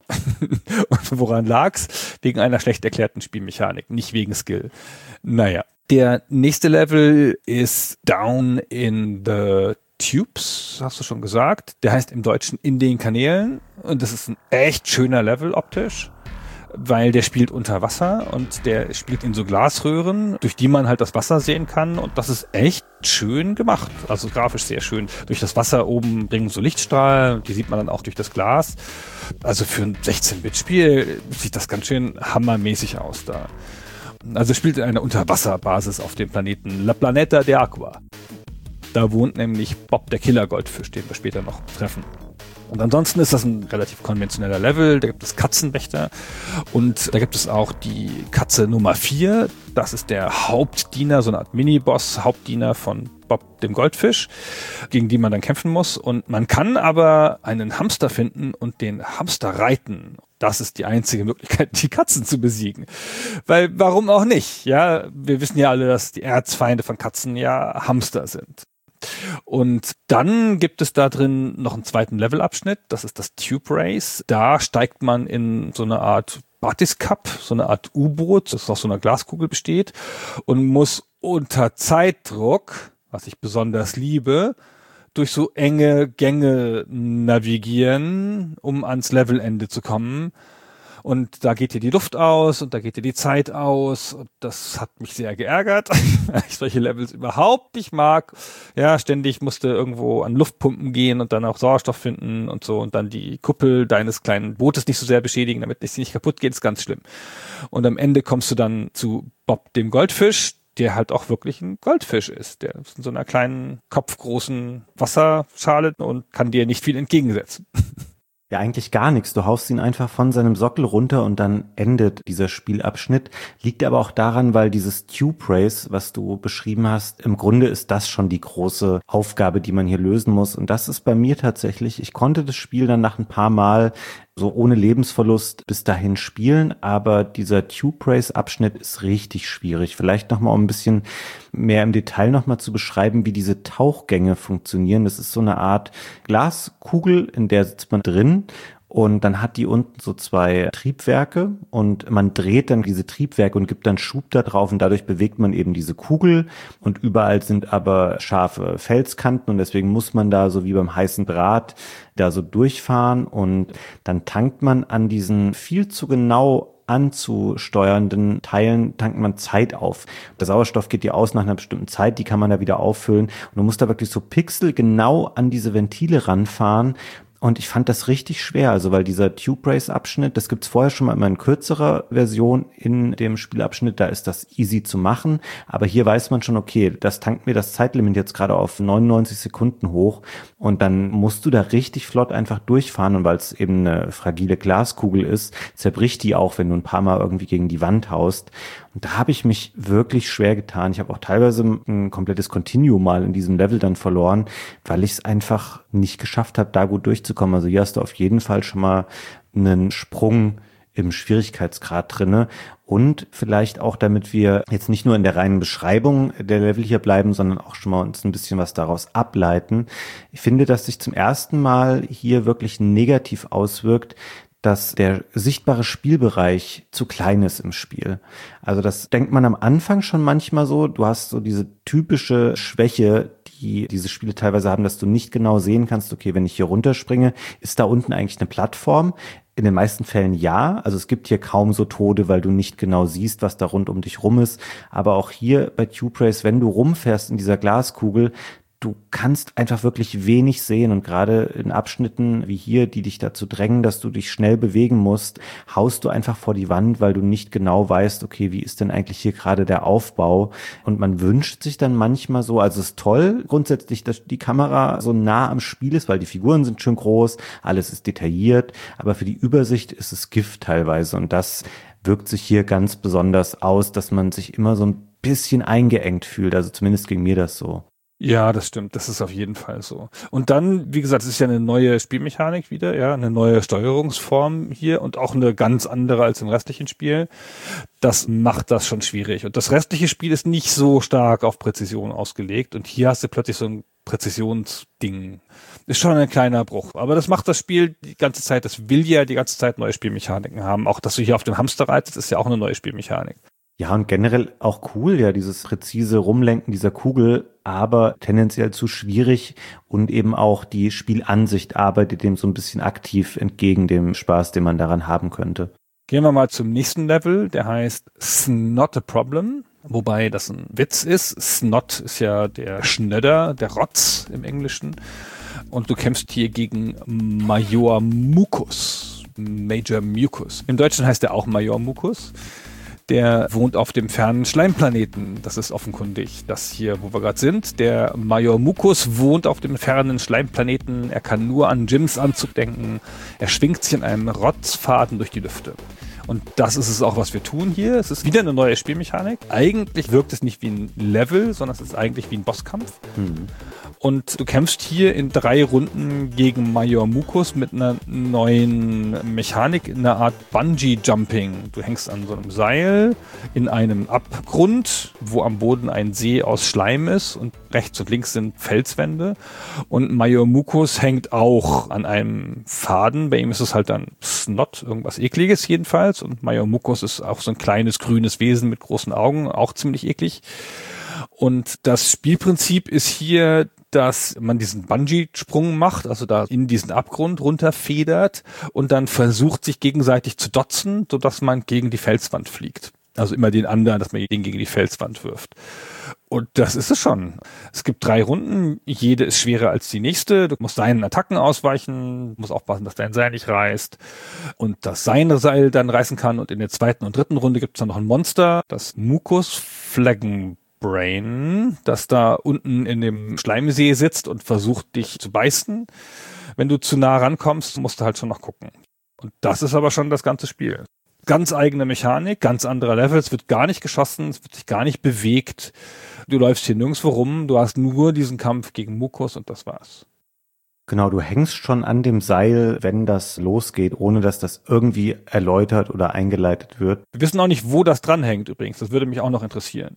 Und woran lag's? Wegen einer schlecht erklärten Spielmechanik, nicht wegen Skill. Naja. Der nächste Level ist Down in the Tubes, hast du schon gesagt. Der heißt im Deutschen In den Kanälen. Und das ist ein echt schöner Level optisch, weil der spielt unter Wasser und der spielt in so Glasröhren, durch die man halt das Wasser sehen kann und das ist echt schön gemacht, also grafisch sehr schön. Durch das Wasser oben bringen so Lichtstrahlen, die sieht man dann auch durch das Glas. Also für ein sechzehn-Bit-Spiel sieht das ganz schön hammermäßig aus da. Also spielt in einer Unterwasserbasis auf dem Planeten La Planeta de Aqua. Da wohnt nämlich Bob der Killer-Goldfisch, den wir später noch treffen. Und ansonsten ist das ein relativ konventioneller Level. Da gibt es Katzenwächter und da gibt es auch die Katze Nummer vier. Das ist der Hauptdiener, so eine Art Mini-Boss, Hauptdiener von Bob dem Goldfisch, gegen die man dann kämpfen muss. Und man kann aber einen Hamster finden und den Hamster reiten. Das ist die einzige Möglichkeit, die Katzen zu besiegen. Weil, warum auch nicht? Ja, wir wissen ja alle, dass die Erzfeinde von Katzen ja Hamster sind. Und dann gibt es da drin noch einen zweiten Levelabschnitt, das ist das Tube Race. Da steigt man in so eine Art Batiscup, so eine Art U-Boot, das aus so einer Glaskugel besteht und muss unter Zeitdruck, was ich besonders liebe, durch so enge Gänge navigieren, um ans Levelende zu kommen. Und da geht dir die Luft aus und da geht dir die Zeit aus und das hat mich sehr geärgert, weil ich solche Levels überhaupt nicht mag. Ja, ständig musste irgendwo an Luftpumpen gehen und dann auch Sauerstoff finden und so und dann die Kuppel deines kleinen Bootes nicht so sehr beschädigen, damit es nicht kaputt geht, ist ganz schlimm. Und am Ende kommst du dann zu Bob dem Goldfisch, der halt auch wirklich ein Goldfisch ist. Der ist in so einer kleinen, kopfgroßen Wasserschale und kann dir nicht viel entgegensetzen. Ja, eigentlich gar nichts. Du haust ihn einfach von seinem Sockel runter und dann endet dieser Spielabschnitt. Liegt aber auch daran, weil dieses Tube Race, was du beschrieben hast, im Grunde ist das schon die große Aufgabe, die man hier lösen muss. Und das ist bei mir tatsächlich, ich konnte das Spiel dann nach ein paar Mal so ohne Lebensverlust bis dahin spielen, aber dieser Tube Race Abschnitt ist richtig schwierig. Vielleicht nochmal, um ein bisschen mehr im Detail nochmal zu beschreiben, wie diese Tauchgänge funktionieren. Das ist so eine Art Glaskugel, in der sitzt man drin. Und dann hat die unten so zwei Triebwerke und man dreht dann diese Triebwerke und gibt dann Schub da drauf und dadurch bewegt man eben diese Kugel und überall sind aber scharfe Felskanten und deswegen muss man da so wie beim heißen Draht da so durchfahren und dann tankt man an diesen viel zu genau anzusteuernden Teilen tankt man Zeit auf. Der Sauerstoff geht dir aus nach einer bestimmten Zeit, die kann man da wieder auffüllen und du musst da wirklich so pixelgenau an diese Ventile ranfahren. Und ich fand das richtig schwer, also weil dieser Tube Race Abschnitt, das gibt's vorher schon mal immer in kürzerer Version in dem Spielabschnitt, da ist das easy zu machen, aber hier weiß man schon, okay, das tankt mir das Zeitlimit jetzt gerade auf neunundneunzig Sekunden hoch und dann musst du da richtig flott einfach durchfahren und weil es eben eine fragile Glaskugel ist, zerbricht die auch, wenn du ein paar Mal irgendwie gegen die Wand haust. Und da habe ich mich wirklich schwer getan. Ich habe auch teilweise ein komplettes Continuum mal in diesem Level dann verloren, weil ich es einfach nicht geschafft habe, da gut durchzukommen. Also hier hast du auf jeden Fall schon mal einen Sprung im Schwierigkeitsgrad drinne. Und vielleicht auch, damit wir jetzt nicht nur in der reinen Beschreibung der Level hier bleiben, sondern auch schon mal uns ein bisschen was daraus ableiten. Ich finde, dass sich zum ersten Mal hier wirklich negativ auswirkt, dass der sichtbare Spielbereich zu klein ist im Spiel. Also das denkt man am Anfang schon manchmal so. Du hast so diese typische Schwäche, die diese Spiele teilweise haben, dass du nicht genau sehen kannst, okay, wenn ich hier runterspringe, ist da unten eigentlich eine Plattform? In den meisten Fällen ja. Also es gibt hier kaum so Tode, weil du nicht genau siehst, was da rund um dich rum ist. Aber auch hier bei Tube Race, wenn du rumfährst in dieser Glaskugel, du kannst einfach wirklich wenig sehen und gerade in Abschnitten wie hier, die dich dazu drängen, dass du dich schnell bewegen musst, haust du einfach vor die Wand, weil du nicht genau weißt, okay, wie ist denn eigentlich hier gerade der Aufbau? Und man wünscht sich dann manchmal so, also es ist toll grundsätzlich, dass die Kamera so nah am Spiel ist, weil die Figuren sind schön groß, alles ist detailliert, aber für die Übersicht ist es Gift teilweise und das wirkt sich hier ganz besonders aus, dass man sich immer so ein bisschen eingeengt fühlt, also zumindest ging mir das so. Ja, das stimmt. Das ist auf jeden Fall so. Und dann, wie gesagt, es ist ja eine neue Spielmechanik wieder, ja, eine neue Steuerungsform hier und auch eine ganz andere als im restlichen Spiel. Das macht das schon schwierig. Und das restliche Spiel ist nicht so stark auf Präzision ausgelegt. Und hier hast du plötzlich so ein Präzisionsding. Ist schon ein kleiner Bruch. Aber das macht das Spiel die ganze Zeit, das will ja die ganze Zeit neue Spielmechaniken haben. Auch, dass du hier auf dem Hamster reitest, ist ja auch eine neue Spielmechanik. Ja, und generell auch cool, ja, dieses präzise Rumlenken dieser Kugel, aber tendenziell zu schwierig und eben auch die Spielansicht arbeitet dem so ein bisschen aktiv entgegen dem Spaß, den man daran haben könnte. Gehen wir mal zum nächsten Level, der heißt Snot a Problem, wobei das ein Witz ist. Snot ist ja der Schnöder, der Rotz im Englischen und du kämpfst hier gegen Major Mucus, Major Mucus. Im Deutschen heißt er auch Major Mucus. Der wohnt auf dem fernen Schleimplaneten. Das ist offenkundig das hier, wo wir gerade sind. Der Major Mucus wohnt auf dem fernen Schleimplaneten. Er kann nur an Jims Anzug denken. Er schwingt sich in einem Rotzfaden durch die Lüfte. Und das ist es auch, was wir tun hier. Es ist wieder eine neue Spielmechanik. Eigentlich wirkt es nicht wie ein Level, sondern es ist eigentlich wie ein Bosskampf. Mhm. Und du kämpfst hier in drei Runden gegen Major Mucus mit einer neuen Mechanik, in einer Art Bungee-Jumping. Du hängst an so einem Seil in einem Abgrund, wo am Boden ein See aus Schleim ist und rechts und links sind Felswände. Und Major Mucus hängt auch an einem Faden. Bei ihm ist es halt dann Snot, irgendwas Ekliges jedenfalls. Und Major Mucus ist auch so ein kleines grünes Wesen mit großen Augen, auch ziemlich eklig. Und das Spielprinzip ist hier, dass man diesen Bungee-Sprung macht, also da in diesen Abgrund runterfedert und dann versucht, sich gegenseitig zu dotzen, sodass man gegen die Felswand fliegt. Also immer den anderen, dass man den gegen die Felswand wirft. Und das ist es schon. Es gibt drei Runden, jede ist schwerer als die nächste. Du musst deinen Attacken ausweichen, musst aufpassen, dass dein Seil nicht reißt und das seine Seil dann reißen kann. Und in der zweiten und dritten Runde gibt es dann noch ein Monster, das Mucus Flaggen Brain, das da unten in dem Schleimsee sitzt und versucht, dich zu beißen. Wenn du zu nah rankommst, musst du halt schon noch gucken. Und das ist aber schon das ganze Spiel. Ganz eigene Mechanik, ganz andere Level, es wird gar nicht geschossen, es wird sich gar nicht bewegt. Du läufst hier nirgendwo rum, du hast nur diesen Kampf gegen Mukus und das war's. Genau, du hängst schon an dem Seil, wenn das losgeht, ohne dass das irgendwie erläutert oder eingeleitet wird. Wir wissen auch nicht, wo das dranhängt übrigens, das würde mich auch noch interessieren.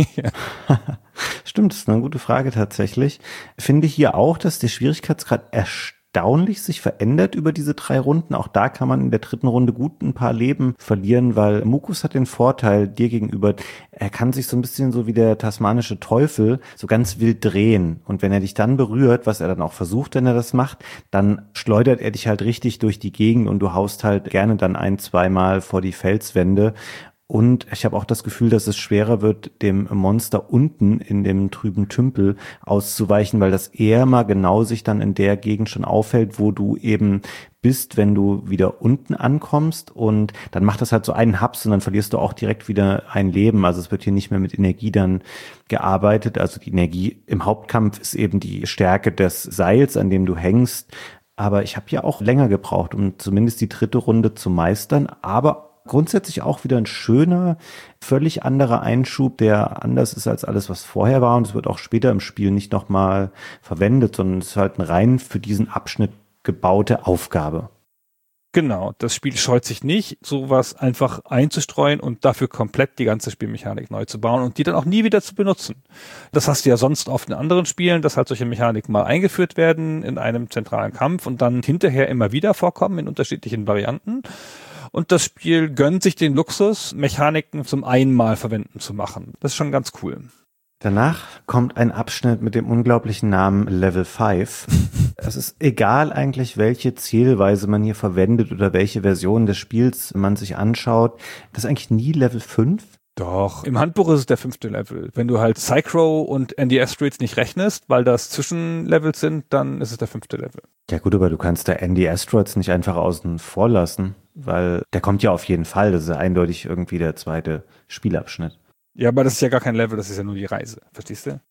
Stimmt, das ist eine gute Frage tatsächlich. Finde hier auch, dass der Schwierigkeitsgrad erstaunlich sich verändert über diese drei Runden. Auch da kann man in der dritten Runde gut ein paar Leben verlieren, weil Mukus hat den Vorteil dir gegenüber, er kann sich so ein bisschen so wie der tasmanische Teufel so ganz wild drehen. Und wenn er dich dann berührt, was er dann auch versucht, wenn er das macht, dann schleudert er dich halt richtig durch die Gegend und du haust halt gerne dann ein, zweimal vor die Felswände. Und ich habe auch das Gefühl, dass es schwerer wird, dem Monster unten in dem trüben Tümpel auszuweichen, weil das eher mal genau sich dann in der Gegend schon aufhält, wo du eben bist, wenn du wieder unten ankommst. Und dann macht das halt so einen Haps und dann verlierst du auch direkt wieder ein Leben. Also es wird hier nicht mehr mit Energie dann gearbeitet. Also die Energie im Hauptkampf ist eben die Stärke des Seils, an dem du hängst. Aber ich habe ja auch länger gebraucht, um zumindest die dritte Runde zu meistern. Aber grundsätzlich auch wieder ein schöner, völlig anderer Einschub, der anders ist als alles, was vorher war. Und es wird auch später im Spiel nicht nochmal verwendet, sondern es ist halt eine rein für diesen Abschnitt gebaute Aufgabe. Genau, das Spiel scheut sich nicht, sowas einfach einzustreuen und dafür komplett die ganze Spielmechanik neu zu bauen und die dann auch nie wieder zu benutzen. Das hast du ja sonst oft in anderen Spielen, dass halt solche Mechaniken mal eingeführt werden in einem zentralen Kampf und dann hinterher immer wieder vorkommen in unterschiedlichen Varianten. Und das Spiel gönnt sich den Luxus, Mechaniken zum einmal verwenden zu machen. Das ist schon ganz cool. Danach kommt ein Abschnitt mit dem unglaublichen Namen Level fünf. Es ist egal eigentlich, welche Zählweise man hier verwendet oder welche Version des Spiels man sich anschaut. Das ist eigentlich nie Level fünf. Doch, im Handbuch ist es der fünfte Level. Wenn du halt Psychro und Andy Asteroids nicht rechnest, weil das Zwischenlevels sind, dann ist es der fünfte Level. Ja gut, aber du kannst da Andy Asteroids nicht einfach außen vor lassen, weil der kommt ja auf jeden Fall. Das ist ja eindeutig irgendwie der zweite Spielabschnitt. Ja, aber das ist ja gar kein Level, das ist ja nur die Reise. Verstehst du?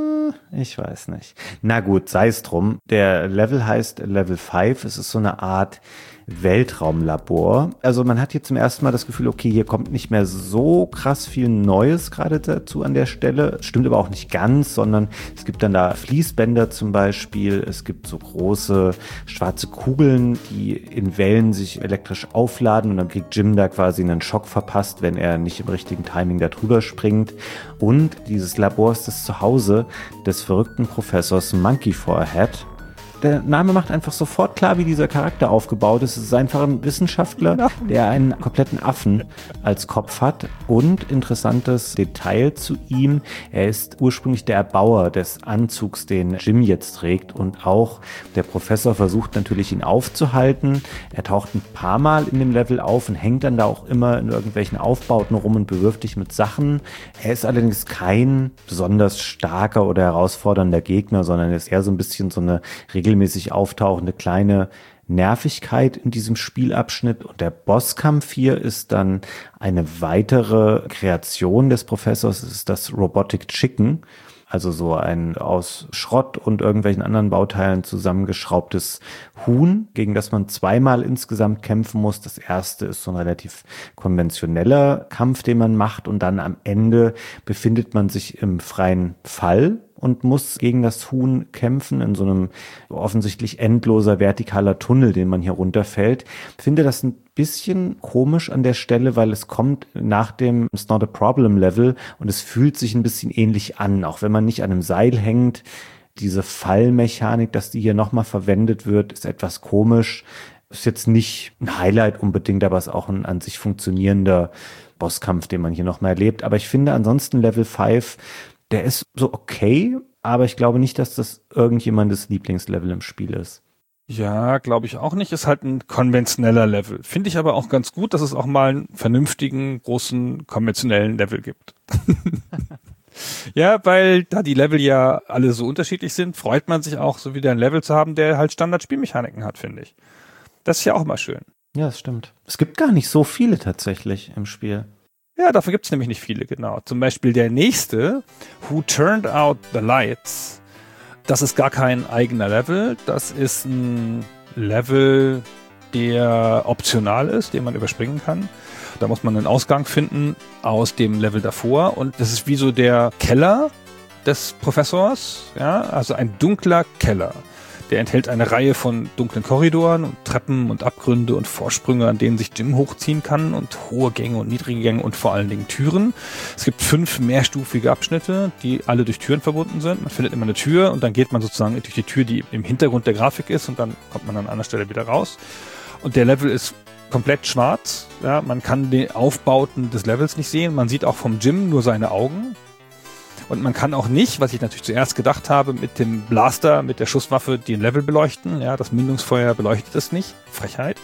Ich weiß nicht. Na gut, sei es drum. Der Level heißt Level fünf. Es ist so eine Art Weltraumlabor. Also man hat hier zum ersten Mal das Gefühl, okay, hier kommt nicht mehr so krass viel Neues gerade dazu an der Stelle. Stimmt aber auch nicht ganz, sondern es gibt dann da Fließbänder zum Beispiel. Es gibt so große schwarze Kugeln, die in Wellen sich elektrisch aufladen und dann kriegt Jim da quasi einen Schock verpasst, wenn er nicht im richtigen Timing da drüber springt. Und dieses Labor ist das Zuhause des verrückten Professors Monkey Forehead. Der Name macht einfach sofort klar, wie dieser Charakter aufgebaut ist. Es ist einfach ein Wissenschaftler, der einen kompletten Affen als Kopf hat. Und interessantes Detail zu ihm, er ist ursprünglich der Erbauer des Anzugs, den Jim jetzt trägt. Und auch der Professor versucht natürlich, ihn aufzuhalten. Er taucht ein paar Mal in dem Level auf und hängt dann da auch immer in irgendwelchen Aufbauten rum und bewirft dich mit Sachen. Er ist allerdings kein besonders starker oder herausfordernder Gegner, sondern er ist eher so ein bisschen so eine regelmäßig auftauchende kleine Nervigkeit in diesem Spielabschnitt. Und der Bosskampf hier ist dann eine weitere Kreation des Professors. Es ist das Robotic Chicken, also so ein aus Schrott und irgendwelchen anderen Bauteilen zusammengeschraubtes Huhn, gegen das man zweimal insgesamt kämpfen muss. Das erste ist so ein relativ konventioneller Kampf, den man macht, und dann am Ende befindet man sich im freien Fall und muss gegen das Huhn kämpfen in so einem offensichtlich endloser vertikaler Tunnel, den man hier runterfällt. Ich finde das ein bisschen komisch an der Stelle, weil es kommt nach dem It's Not a Problem Level und es fühlt sich ein bisschen ähnlich an, auch wenn man nicht an einem Seil hängt. Diese Fallmechanik, dass die hier nochmal verwendet wird, ist etwas komisch. Ist jetzt nicht ein Highlight unbedingt, aber ist auch ein an sich funktionierender Bosskampf, den man hier nochmal erlebt. Aber ich finde ansonsten Level fünf, der ist so okay, aber ich glaube nicht, dass das irgendjemandes Lieblingslevel im Spiel ist. Ja, glaube ich auch nicht. Ist halt ein konventioneller Level. Finde ich aber auch ganz gut, dass es auch mal einen vernünftigen, großen, konventionellen Level gibt. Ja, weil da die Level ja alle so unterschiedlich sind, freut man sich auch, so wieder ein Level zu haben, der halt Standard-Spielmechaniken hat, finde ich. Das ist ja auch mal schön. Ja, das stimmt. Es gibt gar nicht so viele tatsächlich im Spiel. Ja, dafür gibt es nämlich nicht viele, genau. Zum Beispiel der nächste, Who Turned Out the Lights. Das ist gar kein eigener Level. Das ist ein Level, der optional ist, den man überspringen kann. Da muss man einen Ausgang finden aus dem Level davor. Und das ist wie so der Keller des Professors. Ja, also ein dunkler Keller. Der enthält eine Reihe von dunklen Korridoren und Treppen und Abgründe und Vorsprünge, an denen sich Jim hochziehen kann und hohe Gänge und niedrige Gänge und vor allen Dingen Türen. Es gibt fünf mehrstufige Abschnitte, die alle durch Türen verbunden sind. Man findet immer eine Tür und dann geht man sozusagen durch die Tür, die im Hintergrund der Grafik ist, und dann kommt man an einer Stelle wieder raus. Und der Level ist komplett schwarz. Ja, man kann die Aufbauten des Levels nicht sehen. Man sieht auch vom Jim nur seine Augen. Und man kann auch nicht, was ich natürlich zuerst gedacht habe, mit dem Blaster, mit der Schusswaffe den Level beleuchten. Ja, das Mündungsfeuer beleuchtet es nicht. Frechheit.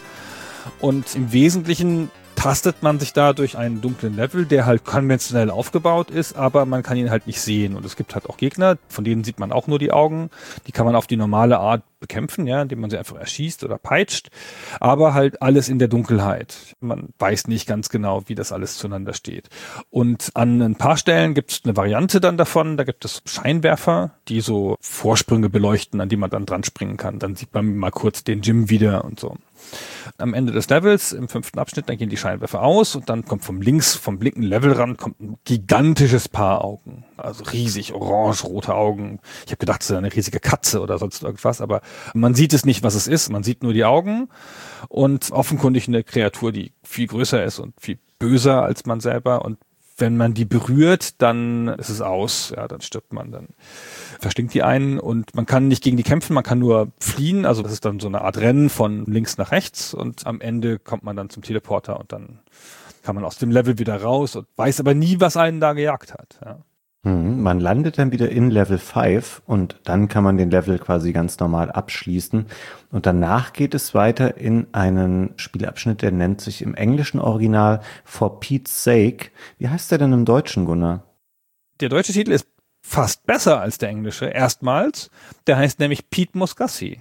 Und im Wesentlichen tastet man sich da durch einen dunklen Level, der halt konventionell aufgebaut ist, aber man kann ihn halt nicht sehen. Und es gibt halt auch Gegner, von denen sieht man auch nur die Augen. Die kann man auf die normale Art bekämpfen, ja, indem man sie einfach erschießt oder peitscht. Aber halt alles in der Dunkelheit. Man weiß nicht ganz genau, wie das alles zueinander steht. Und an ein paar Stellen gibt es eine Variante dann davon. Da gibt es Scheinwerfer, die so Vorsprünge beleuchten, an die man dann dran springen kann. Dann sieht man mal kurz den Jim wieder und so. Am Ende des Levels, im fünften Abschnitt, dann gehen die Scheinwerfer aus und dann kommt vom links, vom linken Levelrand, kommt ein gigantisches Paar Augen. Also riesig, orange-rote Augen. Ich habe gedacht, es ist eine riesige Katze oder sonst irgendwas, aber man sieht es nicht, was es ist. Man sieht nur die Augen und offenkundig eine Kreatur, die viel größer ist und viel böser als man selber. Und wenn man die berührt, dann ist es aus. Ja, dann stirbt man, dann verstinkt die einen und man kann nicht gegen die kämpfen, man kann nur fliehen. Also das ist dann so eine Art Rennen von links nach rechts und am Ende kommt man dann zum Teleporter und dann kann man aus dem Level wieder raus und weiß aber nie, was einen da gejagt hat. Ja. Hm, man landet dann wieder in Level fünf und dann kann man den Level quasi ganz normal abschließen. Und danach geht es weiter in einen Spielabschnitt, der nennt sich im englischen Original For Pete's Sake. Wie heißt der denn im Deutschen, Gunnar? Der deutsche Titel ist fast besser als der englische. Erstmals. Der heißt nämlich Pete Muscassi.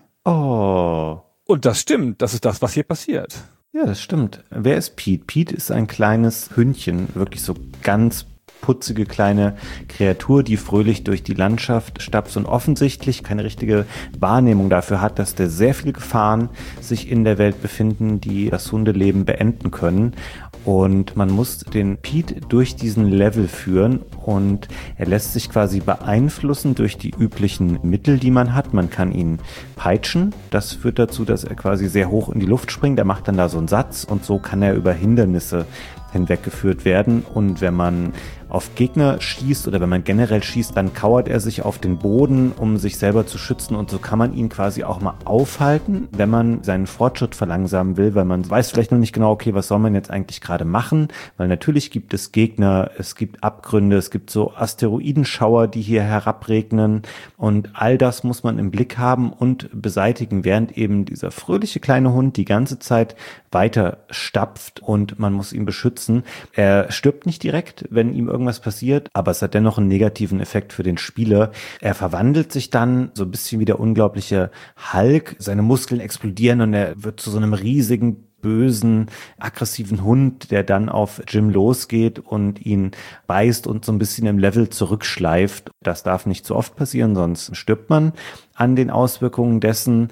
Oh. Und das stimmt. Das ist das, was hier passiert. Ja, das stimmt. Wer ist Pete? Pete ist ein kleines Hündchen, wirklich so ganz putzige kleine Kreatur, die fröhlich durch die Landschaft stapft und offensichtlich keine richtige Wahrnehmung dafür hat, dass da sehr viele Gefahren sich in der Welt befinden, die das Hundeleben beenden können. Und man muss den Pete durch diesen Level führen und er lässt sich quasi beeinflussen durch die üblichen Mittel, die man hat. Man kann ihn peitschen. Das führt dazu, dass er quasi sehr hoch in die Luft springt. Er macht dann da so einen Satz und so kann er über Hindernisse hinweggeführt werden. Und wenn man auf Gegner schießt oder wenn man generell schießt, dann kauert er sich auf den Boden, um sich selber zu schützen. Und so kann man ihn quasi auch mal aufhalten, wenn man seinen Fortschritt verlangsamen will, weil man weiß vielleicht noch nicht genau, okay, was soll man jetzt eigentlich gerade machen? Weil natürlich gibt es Gegner, es gibt Abgründe, es gibt so Asteroidenschauer, die hier herabregnen. Und all das muss man im Blick haben und beseitigen, während eben dieser fröhliche kleine Hund die ganze Zeit weiter stapft und man muss ihn beschützen. Er stirbt nicht direkt, wenn ihm irgendwas passiert, aber es hat dennoch einen negativen Effekt für den Spieler. Er verwandelt sich dann so ein bisschen wie der unglaubliche Hulk. Seine Muskeln explodieren und er wird zu so einem riesigen, bösen, aggressiven Hund, der dann auf Jim losgeht und ihn beißt und so ein bisschen im Level zurückschleift. Das darf nicht so oft passieren, sonst stirbt man an den Auswirkungen dessen.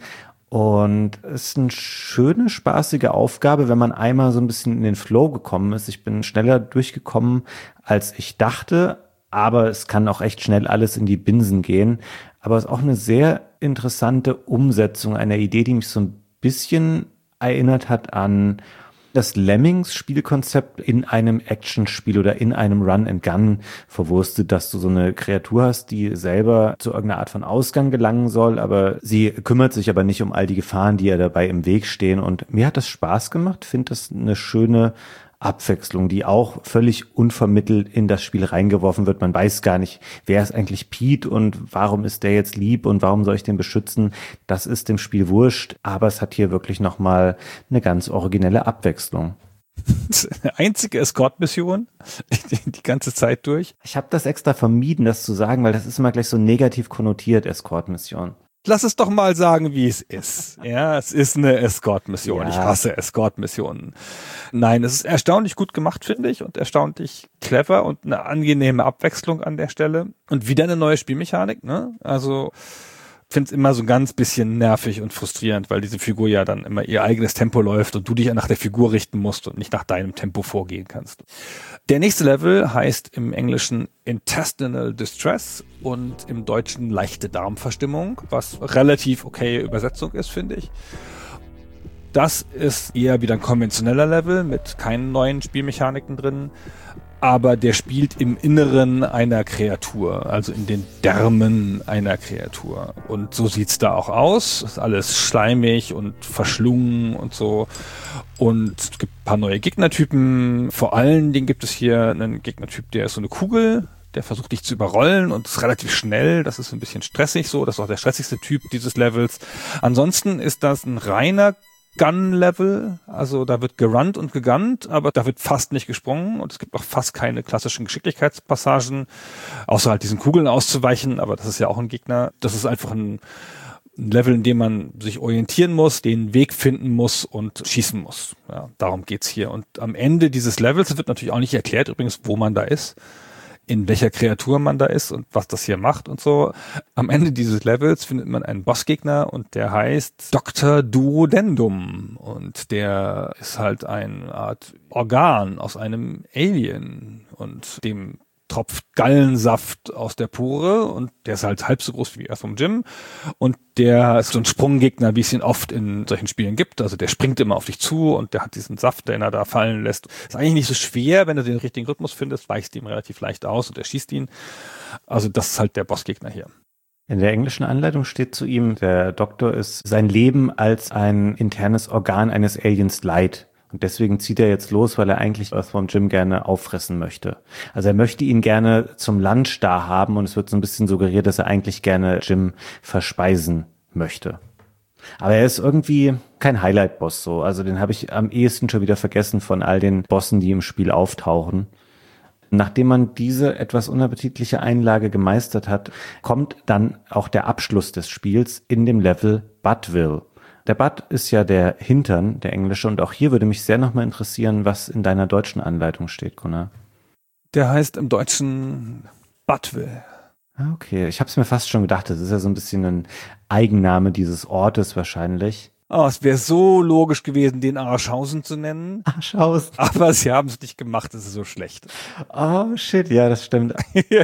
Und es ist eine schöne, spaßige Aufgabe, wenn man einmal so ein bisschen in den Flow gekommen ist. Ich bin schneller durchgekommen, als ich dachte, aber es kann auch echt schnell alles in die Binsen gehen. Aber es ist auch eine sehr interessante Umsetzung einer Idee, die mich so ein bisschen erinnert hat an das Lemmings-Spielkonzept in einem Actionspiel oder in einem Run-and-Gun verwurstet, dass du so eine Kreatur hast, die selber zu irgendeiner Art von Ausgang gelangen soll, aber sie kümmert sich aber nicht um all die Gefahren, die ihr dabei im Weg stehen. Und mir hat das Spaß gemacht, finde das eine schöne Abwechslung, die auch völlig unvermittelt in das Spiel reingeworfen wird. Man weiß gar nicht, wer ist eigentlich Pete und warum ist der jetzt lieb und warum soll ich den beschützen. Das ist dem Spiel wurscht, aber es hat hier wirklich nochmal eine ganz originelle Abwechslung. Das ist eine einzige Escort-Mission die, die ganze Zeit durch. Ich habe das extra vermieden, das zu sagen, weil das ist immer gleich so negativ konnotiert, Escort-Mission. Lass es doch mal sagen, wie es ist. Ja, es ist eine Escort-Mission. Ja. Ich hasse Escort-Missionen. Nein, es ist erstaunlich gut gemacht, finde ich, und erstaunlich clever und eine angenehme Abwechslung an der Stelle. Und wieder eine neue Spielmechanik, ne? Also, finde es immer so ein ganz bisschen nervig und frustrierend, weil diese Figur ja dann immer ihr eigenes Tempo läuft und du dich nach der Figur richten musst und nicht nach deinem Tempo vorgehen kannst. Der nächste Level heißt im Englischen Intestinal Distress und im Deutschen leichte Darmverstimmung, was relativ okay Übersetzung ist, finde ich. Das ist eher wieder ein konventioneller Level mit keinen neuen Spielmechaniken drin, aber der spielt im Inneren einer Kreatur, also in den Därmen einer Kreatur. Und so sieht's da auch aus. Ist alles schleimig und verschlungen und so. Und es gibt ein paar neue Gegnertypen. Vor allen Dingen gibt es hier einen Gegnertyp, der ist so eine Kugel, der versucht dich zu überrollen und ist relativ schnell. Das ist ein bisschen stressig so. Das ist auch der stressigste Typ dieses Levels. Ansonsten ist das ein reiner Gun-Level, also da wird gerunnt und gegunnt, aber da wird fast nicht gesprungen und es gibt auch fast keine klassischen Geschicklichkeitspassagen, außer halt diesen Kugeln auszuweichen, aber das ist ja auch ein Gegner. Das ist einfach ein Level, in dem man sich orientieren muss, den Weg finden muss und schießen muss. Ja, darum geht's hier. Und am Ende dieses Levels wird natürlich auch nicht erklärt, übrigens, wo man da ist, in welcher Kreatur man da ist und was das hier macht und so. Am Ende dieses Levels findet man einen Bossgegner und der heißt Doktor Duodendum und der ist halt eine Art Organ aus einem Alien und dem tropft Gallensaft aus der Pore und der ist halt halb so groß wie er vom Jim und der ist so ein Sprunggegner, wie es ihn oft in solchen Spielen gibt, also der springt immer auf dich zu und der hat diesen Saft, den er da fallen lässt. Ist eigentlich nicht so schwer, wenn du den richtigen Rhythmus findest, weichst du ihm relativ leicht aus und er schießt ihn. Also das ist halt der Bossgegner hier. In der englischen Anleitung steht zu ihm, der Doktor ist sein Leben als ein internes Organ eines Aliens leid. Und deswegen zieht er jetzt los, weil er eigentlich Earthworm Jim gerne auffressen möchte. Also er möchte ihn gerne zum Lunch da haben und es wird so ein bisschen suggeriert, dass er eigentlich gerne Jim verspeisen möchte. Aber er ist irgendwie kein Highlight-Boss so. Also den habe ich am ehesten schon wieder vergessen von all den Bossen, die im Spiel auftauchen. Nachdem man diese etwas unappetitliche Einlage gemeistert hat, kommt dann auch der Abschluss des Spiels in dem Level Buttville. Der Butt ist ja der Hintern, der englische, und auch hier würde mich sehr nochmal interessieren, was in deiner deutschen Anleitung steht, Gunnar. Der heißt im Deutschen Buttville. Ah, okay, ich habe es mir fast schon gedacht, das ist ja so ein bisschen ein Eigenname dieses Ortes wahrscheinlich. Oh, es wäre so logisch gewesen, den Arschhausen zu nennen. Arschhausen. Aber sie haben es nicht gemacht, es ist so schlecht. Oh, shit, ja, das stimmt.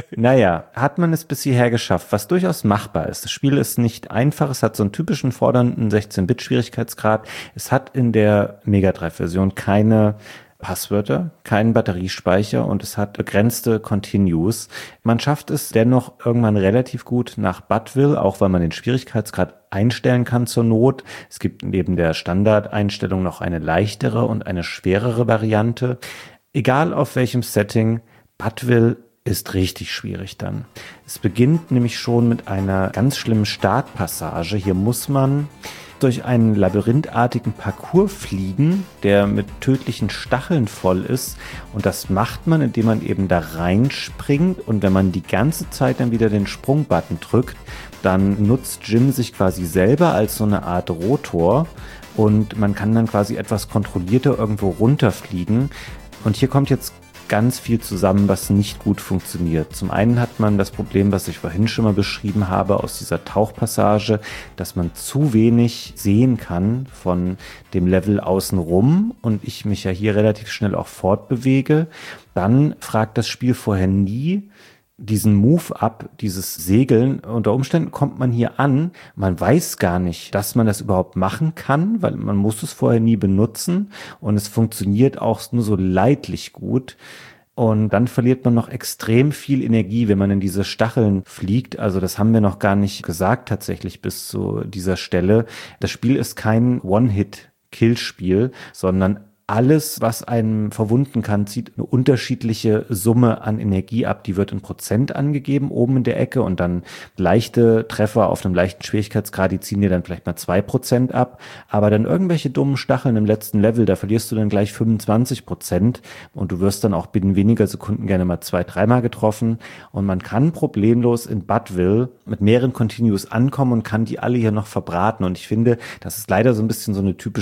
Naja, hat man es bis hierher geschafft, was durchaus machbar ist. Das Spiel ist nicht einfach, es hat so einen typischen fordernden sechzehn-Bit-Schwierigkeitsgrad. Es hat in der Mega Drive-Version keine Passwörter, keinen Batteriespeicher und es hat begrenzte Continues. Man schafft es dennoch irgendwann relativ gut nach Buttville, auch weil man den Schwierigkeitsgrad einstellen kann zur Not. Es gibt neben der Standardeinstellung noch eine leichtere und eine schwerere Variante. Egal auf welchem Setting, Buttville ist richtig schwierig dann. Es beginnt nämlich schon mit einer ganz schlimmen Startpassage. Hier muss man durch einen labyrinthartigen Parcours fliegen, der mit tödlichen Stacheln voll ist. Und das macht man, indem man eben da reinspringt. Und wenn man die ganze Zeit dann wieder den Sprungbutton drückt, dann nutzt Jim sich quasi selber als so eine Art Rotor. Und man kann dann quasi etwas kontrollierter irgendwo runterfliegen. Und hier kommt jetzt ganz viel zusammen, was nicht gut funktioniert. Zum einen hat man das Problem, was ich vorhin schon mal beschrieben habe, aus dieser Tauchpassage, dass man zu wenig sehen kann von dem Level außenrum und ich mich ja hier relativ schnell auch fortbewege. Dann fragt das Spiel vorher nie diesen Move ab, dieses Segeln. Unter Umständen kommt man hier an, man weiß gar nicht, dass man das überhaupt machen kann, weil man muss es vorher nie benutzen und es funktioniert auch nur so leidlich gut. Und dann verliert man noch extrem viel Energie, wenn man in diese Stacheln fliegt. Also das haben wir noch gar nicht gesagt tatsächlich bis zu dieser Stelle. Das Spiel ist kein One-Hit-Kill-Spiel, sondern alles, was einen verwunden kann, zieht eine unterschiedliche Summe an Energie ab. Die wird in Prozent angegeben, oben in der Ecke und dann leichte Treffer auf einem leichten Schwierigkeitsgrad, die ziehen dir dann vielleicht mal zwei Prozent ab. Aber dann irgendwelche dummen Stacheln im letzten Level, da verlierst du dann gleich fünfundzwanzig Prozent und du wirst dann auch binnen weniger Sekunden gerne mal zwei, dreimal getroffen. Und man kann problemlos in Buttville mit mehreren Continues ankommen und kann die alle hier noch verbraten. Und ich finde, das ist leider so ein bisschen so eine typische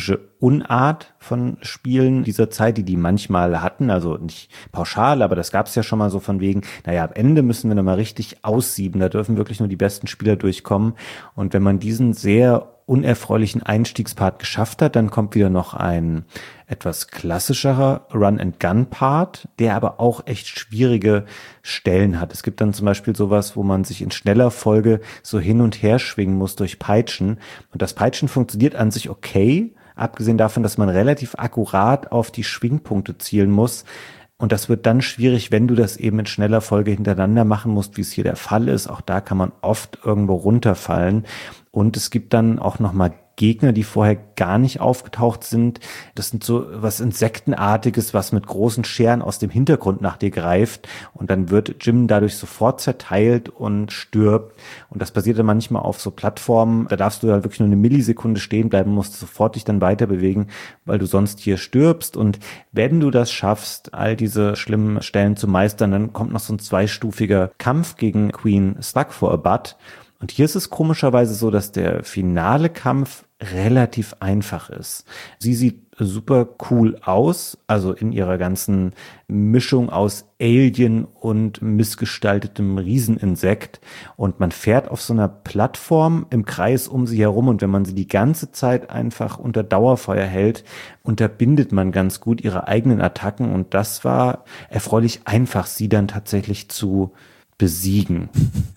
Unart von Spielen dieser Zeit, die die manchmal hatten, also nicht pauschal, aber das gab es ja schon mal so von wegen, naja, am Ende müssen wir nochmal richtig aussieben, da dürfen wirklich nur die besten Spieler durchkommen. Und wenn man diesen sehr unerfreulichen Einstiegspart geschafft hat, dann kommt wieder noch ein etwas klassischerer Run-and-Gun-Part, der aber auch echt schwierige Stellen hat. Es gibt dann zum Beispiel sowas, wo man sich in schneller Folge so hin und her schwingen muss durch Peitschen. Und das Peitschen funktioniert an sich okay, abgesehen davon, dass man relativ akkurat auf die Schwingpunkte zielen muss. Und das wird dann schwierig, wenn du das eben in schneller Folge hintereinander machen musst, wie es hier der Fall ist. Auch da kann man oft irgendwo runterfallen. Und es gibt dann auch nochmal Gegner, die vorher gar nicht aufgetaucht sind. Das sind so was Insektenartiges, was mit großen Scheren aus dem Hintergrund nach dir greift. Und dann wird Jim dadurch sofort zerteilt und stirbt. Und das passiert dann manchmal auf so Plattformen. Da darfst du halt wirklich nur eine Millisekunde stehen bleiben, musst sofort dich dann weiter bewegen, weil du sonst hier stirbst. Und wenn du das schaffst, all diese schlimmen Stellen zu meistern, dann kommt noch so ein zweistufiger Kampf gegen Queen Stuck for a Butt. Und hier ist es komischerweise so, dass der finale Kampf relativ einfach ist. Sie sieht super cool aus, also in ihrer ganzen Mischung aus Alien und missgestaltetem Rieseninsekt. Und man fährt auf so einer Plattform im Kreis um sie herum. Und wenn man sie die ganze Zeit einfach unter Dauerfeuer hält, unterbindet man ganz gut ihre eigenen Attacken. Und das war erfreulich einfach, sie dann tatsächlich zu besiegen.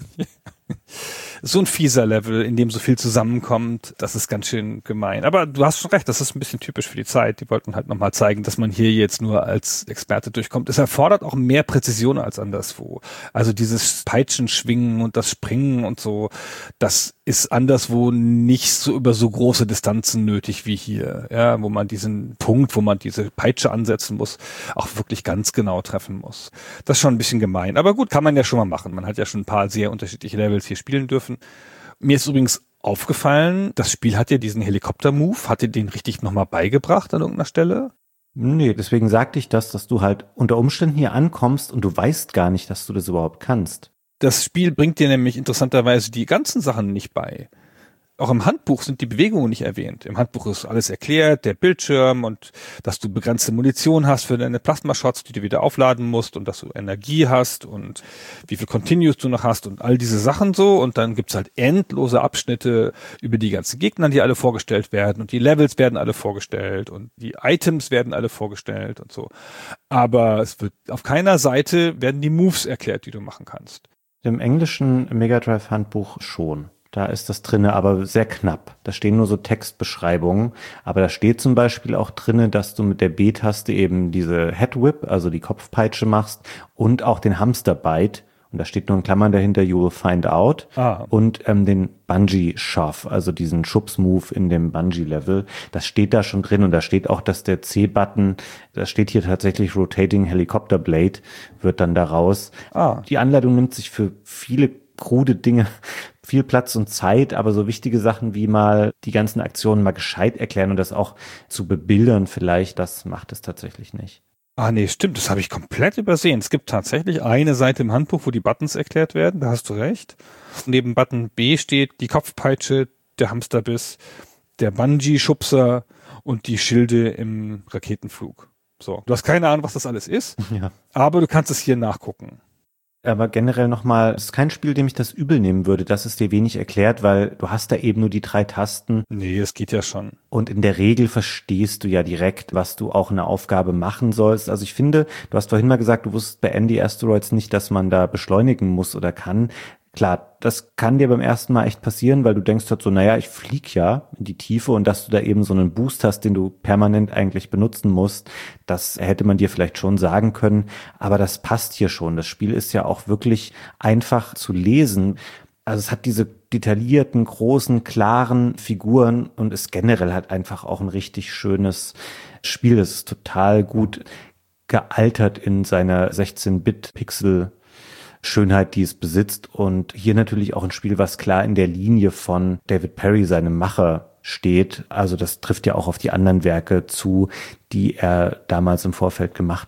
So ein fieser Level, in dem so viel zusammenkommt, das ist ganz schön gemein. Aber du hast schon recht, das ist ein bisschen typisch für die Zeit. Die wollten halt nochmal zeigen, dass man hier jetzt nur als Experte durchkommt. Es erfordert auch mehr Präzision als anderswo. Also dieses Peitschenschwingen und das Springen und so, das ist anderswo nicht so über so große Distanzen nötig wie hier, ja, wo man diesen Punkt, wo man diese Peitsche ansetzen muss, auch wirklich ganz genau treffen muss. Das ist schon ein bisschen gemein. Aber gut, kann man ja schon mal machen. Man hat ja schon ein paar sehr unterschiedliche Levels hier spielen dürfen. Mir ist übrigens aufgefallen, das Spiel hat ja diesen Helikopter-Move, hat dir den richtig nochmal beigebracht an irgendeiner Stelle? Nee, deswegen sagte ich das, dass du halt unter Umständen hier ankommst und du weißt gar nicht, dass du das überhaupt kannst. Das Spiel bringt dir nämlich interessanterweise die ganzen Sachen nicht bei. Auch im Handbuch sind die Bewegungen nicht erwähnt. Im Handbuch ist alles erklärt, der Bildschirm und dass du begrenzte Munition hast für deine Plasmashots, die du wieder aufladen musst und dass du Energie hast und wie viel Continues du noch hast und all diese Sachen so. Und dann gibt's halt endlose Abschnitte über die ganzen Gegner, die alle vorgestellt werden und die Levels werden alle vorgestellt und die Items werden alle vorgestellt und so. Aber es wird auf keiner Seite werden die Moves erklärt, die du machen kannst. Im englischen Mega Drive Handbuch schon. Da ist das drinne, aber sehr knapp. Da stehen nur so Textbeschreibungen. Aber da steht zum Beispiel auch drinne, dass du mit der B-Taste eben diese Head Whip, also die Kopfpeitsche machst und auch den Hamster Bite. Und da steht nur in Klammern dahinter, you will find out. Ah. Und ähm, den Bungee Shove, also diesen Schubsmove in dem Bungee-Level. Das steht da schon drin. Und da steht auch, dass der C-Button, da steht hier tatsächlich Rotating Helicopter Blade, wird dann daraus. Ah. Die Anleitung nimmt sich für viele krude Dinge viel Platz und Zeit, aber so wichtige Sachen wie mal die ganzen Aktionen mal gescheit erklären und das auch zu bebildern vielleicht, das macht es tatsächlich nicht. Ah nee, stimmt, das habe ich komplett übersehen. Es gibt tatsächlich eine Seite im Handbuch, wo die Buttons erklärt werden, da hast du recht. Neben Button B steht die Kopfpeitsche, der Hamsterbiss, der Bungee-Schubser und die Schilde im Raketenflug. So, du hast keine Ahnung, was das alles ist, Ja. aber du kannst es hier nachgucken. Aber generell nochmal, es ist kein Spiel, dem ich das übel nehmen würde, dass es dir wenig erklärt, weil du hast da eben nur die drei Tasten. Nee, das geht ja schon. Und in der Regel verstehst du ja direkt, was du auch in der Aufgabe machen sollst. Also ich finde, du hast vorhin mal gesagt, du wusstest bei Andy Asteroids nicht, dass man da beschleunigen muss oder kann. Klar, das kann dir beim ersten Mal echt passieren, weil du denkst halt so, naja, ich flieg ja in die Tiefe und dass du da eben so einen Boost hast, den du permanent eigentlich benutzen musst, das hätte man dir vielleicht schon sagen können, aber das passt hier schon. Das Spiel ist ja auch wirklich einfach zu lesen. Also es hat diese detaillierten, großen, klaren Figuren und ist generell halt einfach auch ein richtig schönes Spiel. Das ist total gut gealtert in seiner sechzehn-Bit-Pixel Schönheit, die es besitzt und hier natürlich auch ein Spiel, was klar in der Linie von David Perry, seinem Macher, steht. Also das trifft ja auch auf die anderen Werke zu, die er damals im Vorfeld gemacht hat.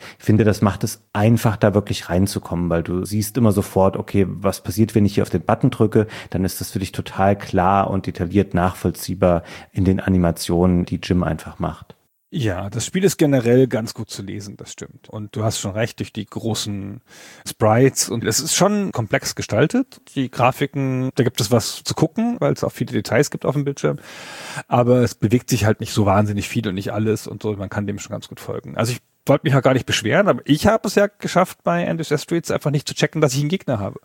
Ich finde, das macht es einfach, da wirklich reinzukommen, weil du siehst immer sofort, okay, was passiert, wenn ich hier auf den Button drücke, dann ist das für dich total klar und detailliert nachvollziehbar in den Animationen, die Jim einfach macht. Ja, das Spiel ist generell ganz gut zu lesen, das stimmt. Und du hast schon recht, durch die großen Sprites und es ist schon komplex gestaltet. Die Grafiken, da gibt es was zu gucken, weil es auch viele Details gibt auf dem Bildschirm. Aber es bewegt sich halt nicht so wahnsinnig viel und nicht alles und so. Man kann dem schon ganz gut folgen. Also ich wollte mich ja gar nicht beschweren, aber ich habe es ja geschafft, bei Endless Streets einfach nicht zu checken, dass ich einen Gegner habe.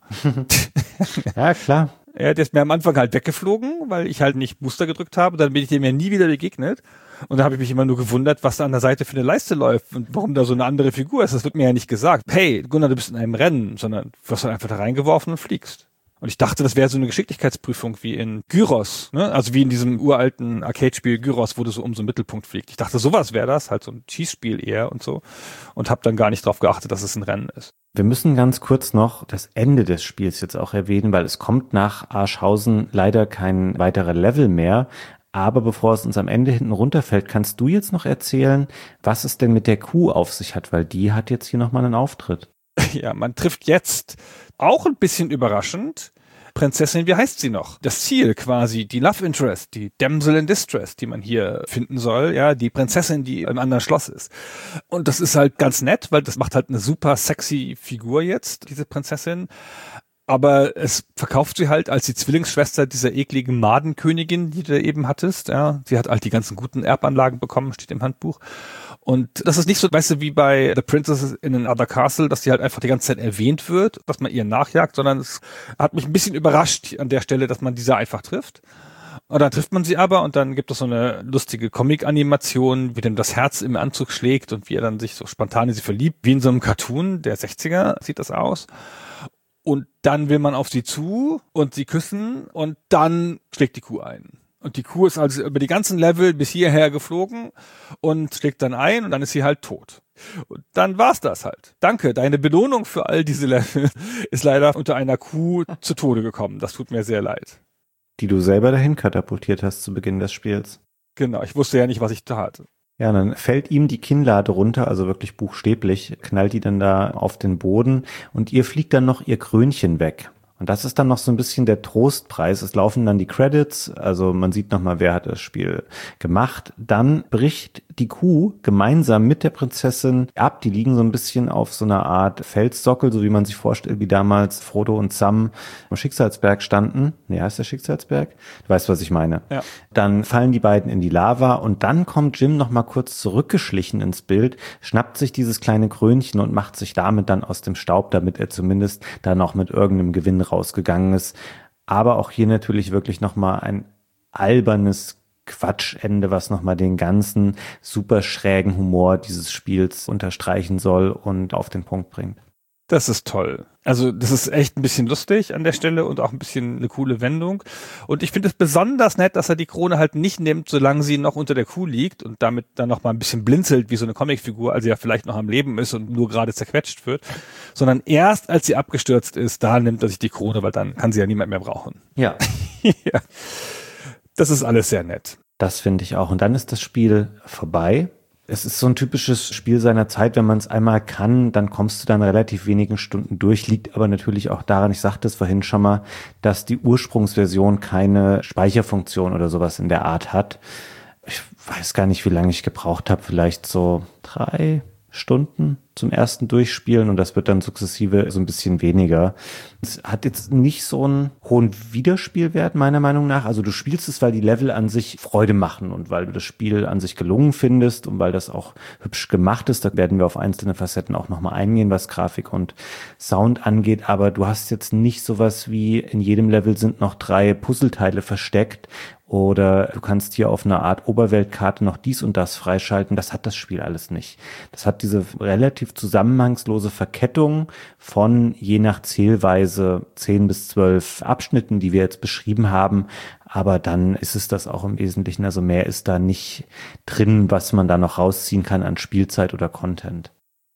Ja, klar. Ja, der ist mir am Anfang halt weggeflogen, weil ich halt nicht Booster gedrückt habe. Dann bin ich dem ja nie wieder begegnet. Und da habe ich mich immer nur gewundert, was da an der Seite für eine Leiste läuft und warum da so eine andere Figur ist. Das wird mir ja nicht gesagt. Hey, Gunnar, du bist in einem Rennen, sondern du wirst dann einfach da reingeworfen und fliegst. Und ich dachte, das wäre so eine Geschicklichkeitsprüfung wie in Gyros, ne? Also wie in diesem uralten Arcade-Spiel Gyros, wo du so um so einen Mittelpunkt fliegst. Ich dachte, sowas wäre das, halt so ein Schießspiel eher und so. Und habe dann gar nicht drauf geachtet, dass es ein Rennen ist. Wir müssen ganz kurz noch das Ende des Spiels jetzt auch erwähnen, weil es kommt nach Arschhausen leider kein weiterer Level mehr. Aber bevor es uns am Ende hinten runterfällt, kannst du jetzt noch erzählen, was es denn mit der Kuh auf sich hat, weil die hat jetzt hier nochmal einen Auftritt. Ja, man trifft jetzt auch ein bisschen überraschend Prinzessin, wie heißt sie noch? Das Ziel quasi, die Love Interest, die Damsel in Distress, die man hier finden soll, ja, die Prinzessin, die im anderen Schloss ist. Und das ist halt ganz nett, weil das macht halt eine super sexy Figur jetzt, diese Prinzessin. Aber es verkauft sie halt als die Zwillingsschwester dieser ekligen Madenkönigin, die du eben hattest. Ja, sie hat halt die ganzen guten Erbanlagen bekommen, steht im Handbuch. Und das ist nicht so, weißt du, wie bei The Princess in Another Castle, dass sie halt einfach die ganze Zeit erwähnt wird, dass man ihr nachjagt, sondern es hat mich ein bisschen überrascht an der Stelle, dass man diese einfach trifft. Und dann trifft man sie aber und dann gibt es so eine lustige Comic-Animation, wie dem das Herz im Anzug schlägt und wie er dann sich so spontan in sie verliebt, wie in so einem Cartoon der sechziger sieht das aus. Und dann will man auf sie zu und sie küssen und dann schlägt die Kuh ein. Und die Kuh ist also über die ganzen Level bis hierher geflogen und schlägt dann ein und dann ist sie halt tot. Und dann war's das halt. Danke, deine Belohnung für all diese Level ist leider unter einer Kuh zu Tode gekommen. Das tut mir sehr leid. Die du selber dahin katapultiert hast zu Beginn des Spiels. Genau, ich wusste ja nicht, was ich da hatte. Ja, dann fällt ihm die Kinnlade runter, also wirklich buchstäblich, knallt die dann da auf den Boden und ihr fliegt dann noch ihr Krönchen weg. Und das ist dann noch so ein bisschen der Trostpreis. Es laufen dann die Credits, also man sieht nochmal, wer hat das Spiel gemacht. Dann bricht die Kuh gemeinsam mit der Prinzessin ab. Die liegen so ein bisschen auf so einer Art Felssockel, so wie man sich vorstellt, wie damals Frodo und Sam am Schicksalsberg standen. Nee, heißt der Schicksalsberg? Du weißt, was ich meine. Ja. Dann fallen die beiden in die Lava und dann kommt Jim nochmal kurz zurückgeschlichen ins Bild, schnappt sich dieses kleine Krönchen und macht sich damit dann aus dem Staub, damit er zumindest dann auch mit irgendeinem Gewinn rausgegangen ist. Aber auch hier natürlich wirklich nochmal ein albernes Quatschende, was nochmal den ganzen super schrägen Humor dieses Spiels unterstreichen soll und auf den Punkt bringt. Das ist toll. Also das ist echt ein bisschen lustig an der Stelle und auch ein bisschen eine coole Wendung. Und ich finde es besonders nett, dass er die Krone halt nicht nimmt, solange sie noch unter der Kuh liegt und damit dann noch mal ein bisschen blinzelt wie so eine Comicfigur, also ja vielleicht noch am Leben ist und nur gerade zerquetscht wird, sondern erst als sie abgestürzt ist, da nimmt er sich die Krone, weil dann kann sie ja niemand mehr brauchen. Ja. Ja. Das ist alles sehr nett. Das finde ich auch. Und dann ist das Spiel vorbei. Es ist so ein typisches Spiel seiner Zeit, wenn man es einmal kann, dann kommst du dann relativ wenigen Stunden durch, liegt aber natürlich auch daran, ich sagte es vorhin schon mal, dass die Ursprungsversion keine Speicherfunktion oder sowas in der Art hat. Ich weiß gar nicht, wie lange ich gebraucht habe, vielleicht so drei Stunden zum ersten Durchspielen und das wird dann sukzessive so ein bisschen weniger. Es hat jetzt nicht so einen hohen Wiederspielwert meiner Meinung nach. Also du spielst es, weil die Level an sich Freude machen und weil du das Spiel an sich gelungen findest und weil das auch hübsch gemacht ist. Da werden wir auf einzelne Facetten auch nochmal eingehen, was Grafik und Sound angeht. Aber du hast jetzt nicht sowas wie in jedem Level sind noch drei Puzzleteile versteckt oder du kannst hier auf einer Art Oberweltkarte noch dies und das freischalten. Das hat das Spiel alles nicht. Das hat diese relativ zusammenhangslose Verkettung von je nach Zählweise zehn bis zwölf Abschnitten, die wir jetzt beschrieben haben. Aber dann ist es das auch im Wesentlichen. Also mehr ist da nicht drin, was man da noch rausziehen kann an Spielzeit oder Content.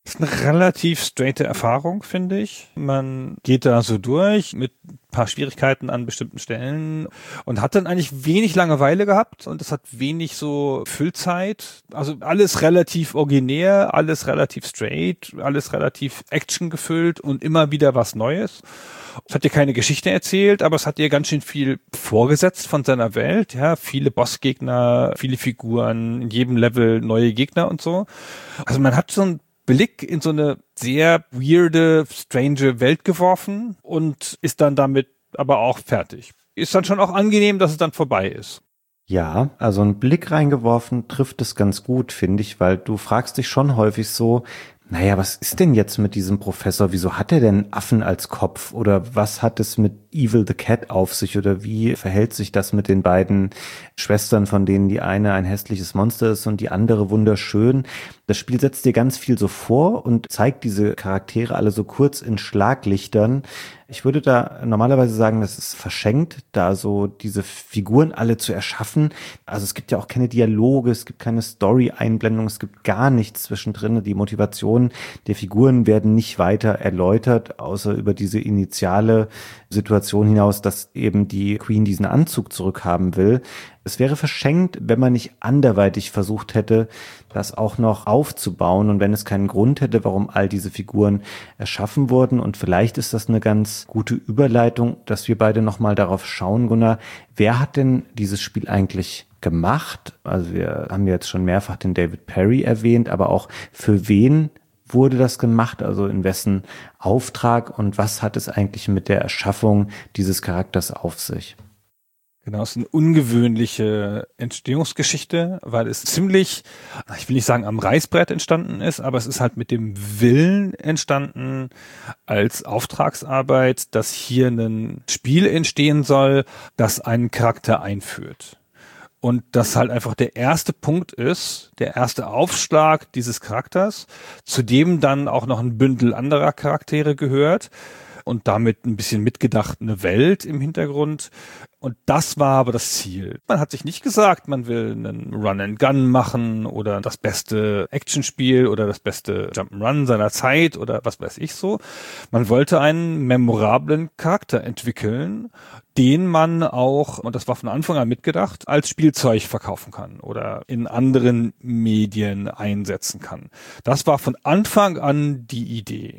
Das ist eine relativ straighte Erfahrung, finde ich. Man geht da so durch mit ein paar Schwierigkeiten an bestimmten Stellen und hat dann eigentlich wenig Langeweile gehabt und es hat wenig so Füllzeit. Also alles relativ originär, alles relativ straight, alles relativ Action gefüllt und immer wieder was Neues. Es hat dir keine Geschichte erzählt, aber es hat dir ganz schön viel vorgesetzt von seiner Welt. Ja, viele Bossgegner, viele Figuren, in jedem Level neue Gegner und so. Also man hat so ein Blick in so eine sehr weirde, strange Welt geworfen und ist dann damit aber auch fertig. Ist dann schon auch angenehm, dass es dann vorbei ist. Ja, also ein Blick reingeworfen trifft es ganz gut, finde ich, weil du fragst dich schon häufig so, naja, was ist denn jetzt mit diesem Professor? Wieso hat er denn Affen als Kopf? Oder was hat es mit Evil the Cat auf sich? Oder wie verhält sich das mit den beiden Schwestern, von denen die eine ein hässliches Monster ist und die andere wunderschön? Das Spiel setzt dir ganz viel so vor und zeigt diese Charaktere alle so kurz in Schlaglichtern. Ich würde da normalerweise sagen, das ist verschenkt, da so diese Figuren alle zu erschaffen. Also es gibt ja auch keine Dialoge, es gibt keine Story-Einblendung, es gibt gar nichts zwischendrin. Die Motivationen der Figuren werden nicht weiter erläutert, außer über diese initiale Situation hinaus, dass eben die Queen diesen Anzug zurückhaben will. Es wäre verschenkt, wenn man nicht anderweitig versucht hätte, das auch noch aufzubauen und wenn es keinen Grund hätte, warum all diese Figuren erschaffen wurden. Und vielleicht ist das eine ganz gute Überleitung, dass wir beide nochmal darauf schauen, Gunnar, wer hat denn dieses Spiel eigentlich gemacht? Also wir haben jetzt schon mehrfach den David Perry erwähnt, aber auch für wen wurde das gemacht, also in wessen Auftrag und was hat es eigentlich mit der Erschaffung dieses Charakters auf sich? Genau, es ist eine ungewöhnliche Entstehungsgeschichte, weil es ziemlich, ich will nicht sagen am Reißbrett entstanden ist, aber es ist halt mit dem Willen entstanden als Auftragsarbeit, dass hier ein Spiel entstehen soll, das einen Charakter einführt. Und das halt einfach der erste Punkt ist, der erste Aufschlag dieses Charakters, zu dem dann auch noch ein Bündel anderer Charaktere gehört und damit ein bisschen mitgedacht eine Welt im Hintergrund. Und das war aber das Ziel. Man hat sich nicht gesagt, man will einen Run-and-Gun machen oder das beste Actionspiel oder das beste Jump'n'Run seiner Zeit oder was weiß ich so. Man wollte einen memorablen Charakter entwickeln, den man auch, und das war von Anfang an mitgedacht, als Spielzeug verkaufen kann oder in anderen Medien einsetzen kann. Das war von Anfang an die Idee.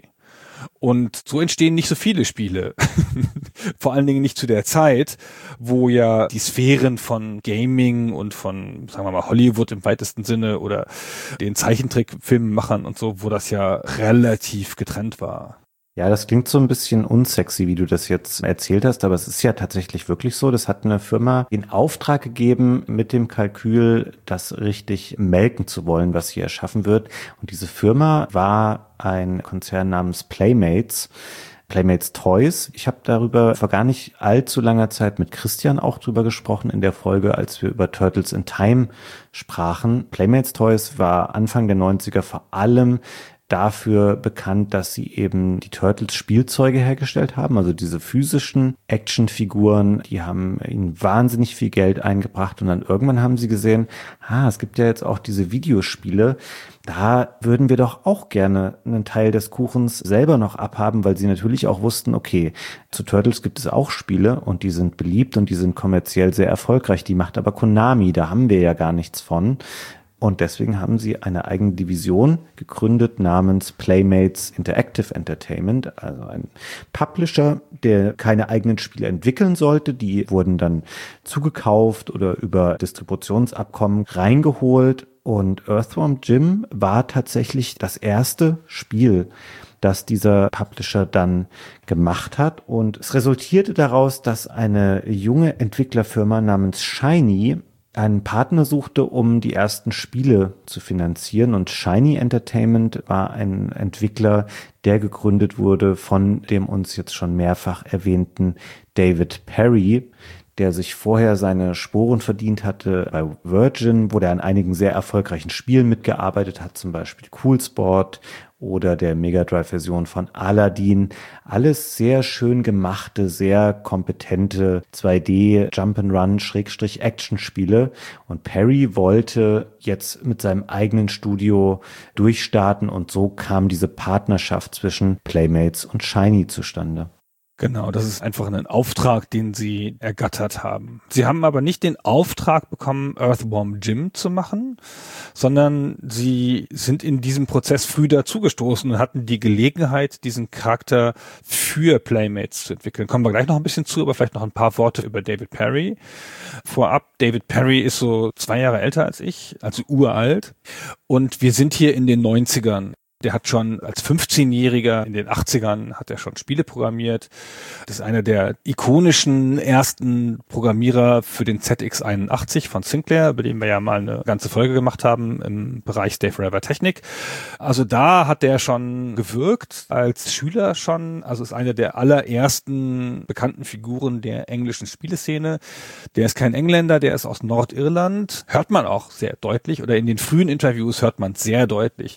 Und so entstehen nicht so viele Spiele. Vor allen Dingen nicht zu der Zeit, wo ja die Sphären von Gaming und von, sagen wir mal, Hollywood im weitesten Sinne oder den Zeichentrickfilmemachern und so, wo das ja relativ getrennt war. Ja, das klingt so ein bisschen unsexy, wie du das jetzt erzählt hast, aber es ist ja tatsächlich wirklich so. Das hat eine Firma in Auftrag gegeben mit dem Kalkül, das richtig melken zu wollen, was hier erschaffen wird. Und diese Firma war ein Konzern namens Playmates. Playmates Toys. Ich habe darüber vor gar nicht allzu langer Zeit mit Christian auch drüber gesprochen in der Folge, als wir über Turtles in Time sprachen. Playmates Toys war Anfang der neunziger vor allem dafür bekannt, dass sie eben die Turtles Spielzeuge hergestellt haben, also diese physischen Actionfiguren, die haben ihnen wahnsinnig viel Geld eingebracht und dann irgendwann haben sie gesehen, ah, es gibt ja jetzt auch diese Videospiele, da würden wir doch auch gerne einen Teil des Kuchens selber noch abhaben, weil sie natürlich auch wussten, okay, zu Turtles gibt es auch Spiele und die sind beliebt und die sind kommerziell sehr erfolgreich, die macht aber Konami, da haben wir ja gar nichts von. Und deswegen haben sie eine eigene Division gegründet namens Playmates Interactive Entertainment, also ein Publisher, der keine eigenen Spiele entwickeln sollte. Die wurden dann zugekauft oder über Distributionsabkommen reingeholt. Und Earthworm Jim war tatsächlich das erste Spiel, das dieser Publisher dann gemacht hat. Und es resultierte daraus, dass eine junge Entwicklerfirma namens Shiny einen Partner suchte, um die ersten Spiele zu finanzieren. Und Shiny Entertainment war ein Entwickler, der gegründet wurde von dem uns jetzt schon mehrfach erwähnten David Perry, der sich vorher seine Sporen verdient hatte bei Virgin, wo der an einigen sehr erfolgreichen Spielen mitgearbeitet hat, zum Beispiel Cool Sport oder der Mega Drive-Version von Aladdin. Alles sehr schön gemachte, sehr kompetente zwei D Jump'n'Run Schrägstrich Action-Spiele. Und Perry wollte jetzt mit seinem eigenen Studio durchstarten und so kam diese Partnerschaft zwischen Playmates und Shiny zustande. Genau, das ist einfach ein Auftrag, den sie ergattert haben. Sie haben aber nicht den Auftrag bekommen, Earthworm Jim zu machen, sondern sie sind in diesem Prozess früh dazugestoßen und hatten die Gelegenheit, diesen Charakter für Playmates zu entwickeln. Kommen wir gleich noch ein bisschen zu, aber vielleicht noch ein paar Worte über David Perry. Vorab, David Perry ist so zwei Jahre älter als ich, also uralt. Und wir sind hier in den neunzigern. Der hat schon als fünfzehnjähriger in den achtzigern hat er schon Spiele programmiert. Das ist einer der ikonischen ersten Programmierer für den Z X einundachtzig von Sinclair, über den wir ja mal eine ganze Folge gemacht haben im Bereich Stay Forever Technik. Also da hat der schon gewirkt, als Schüler schon. Also ist einer der allerersten bekannten Figuren der englischen Spieleszene. Der ist kein Engländer, der ist aus Nordirland. Hört man auch sehr deutlich, oder in den frühen Interviews hört man sehr deutlich,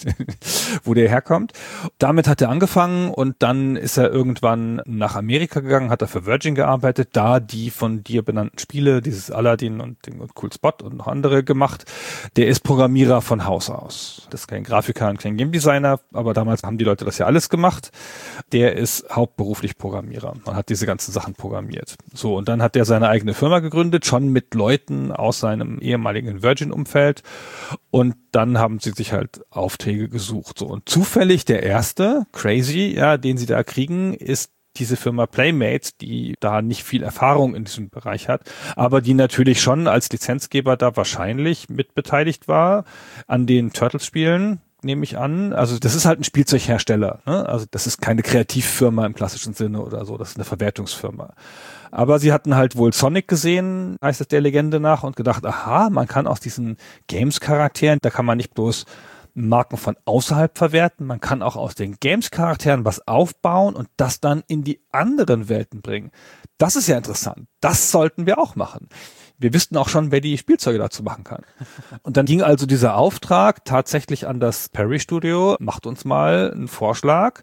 wo der herkommt. Damit hat er angefangen und dann ist er irgendwann nach Amerika gegangen, hat er für Virgin gearbeitet, da die von dir benannten Spiele, dieses Aladdin und, und Cool Spot und noch andere gemacht. Der ist Programmierer von Haus aus. Das ist kein Grafiker und kein Game Designer, aber damals haben die Leute das ja alles gemacht. Der ist hauptberuflich Programmierer und hat diese ganzen Sachen programmiert. So, und dann hat er seine eigene Firma gegründet, schon mit Leuten aus seinem ehemaligen Virgin-Umfeld, und dann haben sie sich halt Aufträge gesucht. So, und zufällig der erste, Crazy, ja, den sie da kriegen, ist diese Firma Playmates, die da nicht viel Erfahrung in diesem Bereich hat, aber die natürlich schon als Lizenzgeber da wahrscheinlich mitbeteiligt war an den Turtles-Spielen, nehme ich an. Also das ist halt ein Spielzeughersteller, ne? Also das ist keine Kreativfirma im klassischen Sinne oder so, das ist eine Verwertungsfirma. Aber sie hatten halt wohl Sonic gesehen, heißt es der Legende nach, und gedacht, aha, man kann aus diesen Games-Charakteren, da kann man nicht bloß Marken von außerhalb verwerten, man kann auch aus den Games-Charakteren was aufbauen und das dann in die anderen Welten bringen. Das ist ja interessant. Das sollten wir auch machen. Wir wüssten auch schon, wer die Spielzeuge dazu machen kann. Und dann ging also dieser Auftrag tatsächlich an das Perry Studio, macht uns mal einen Vorschlag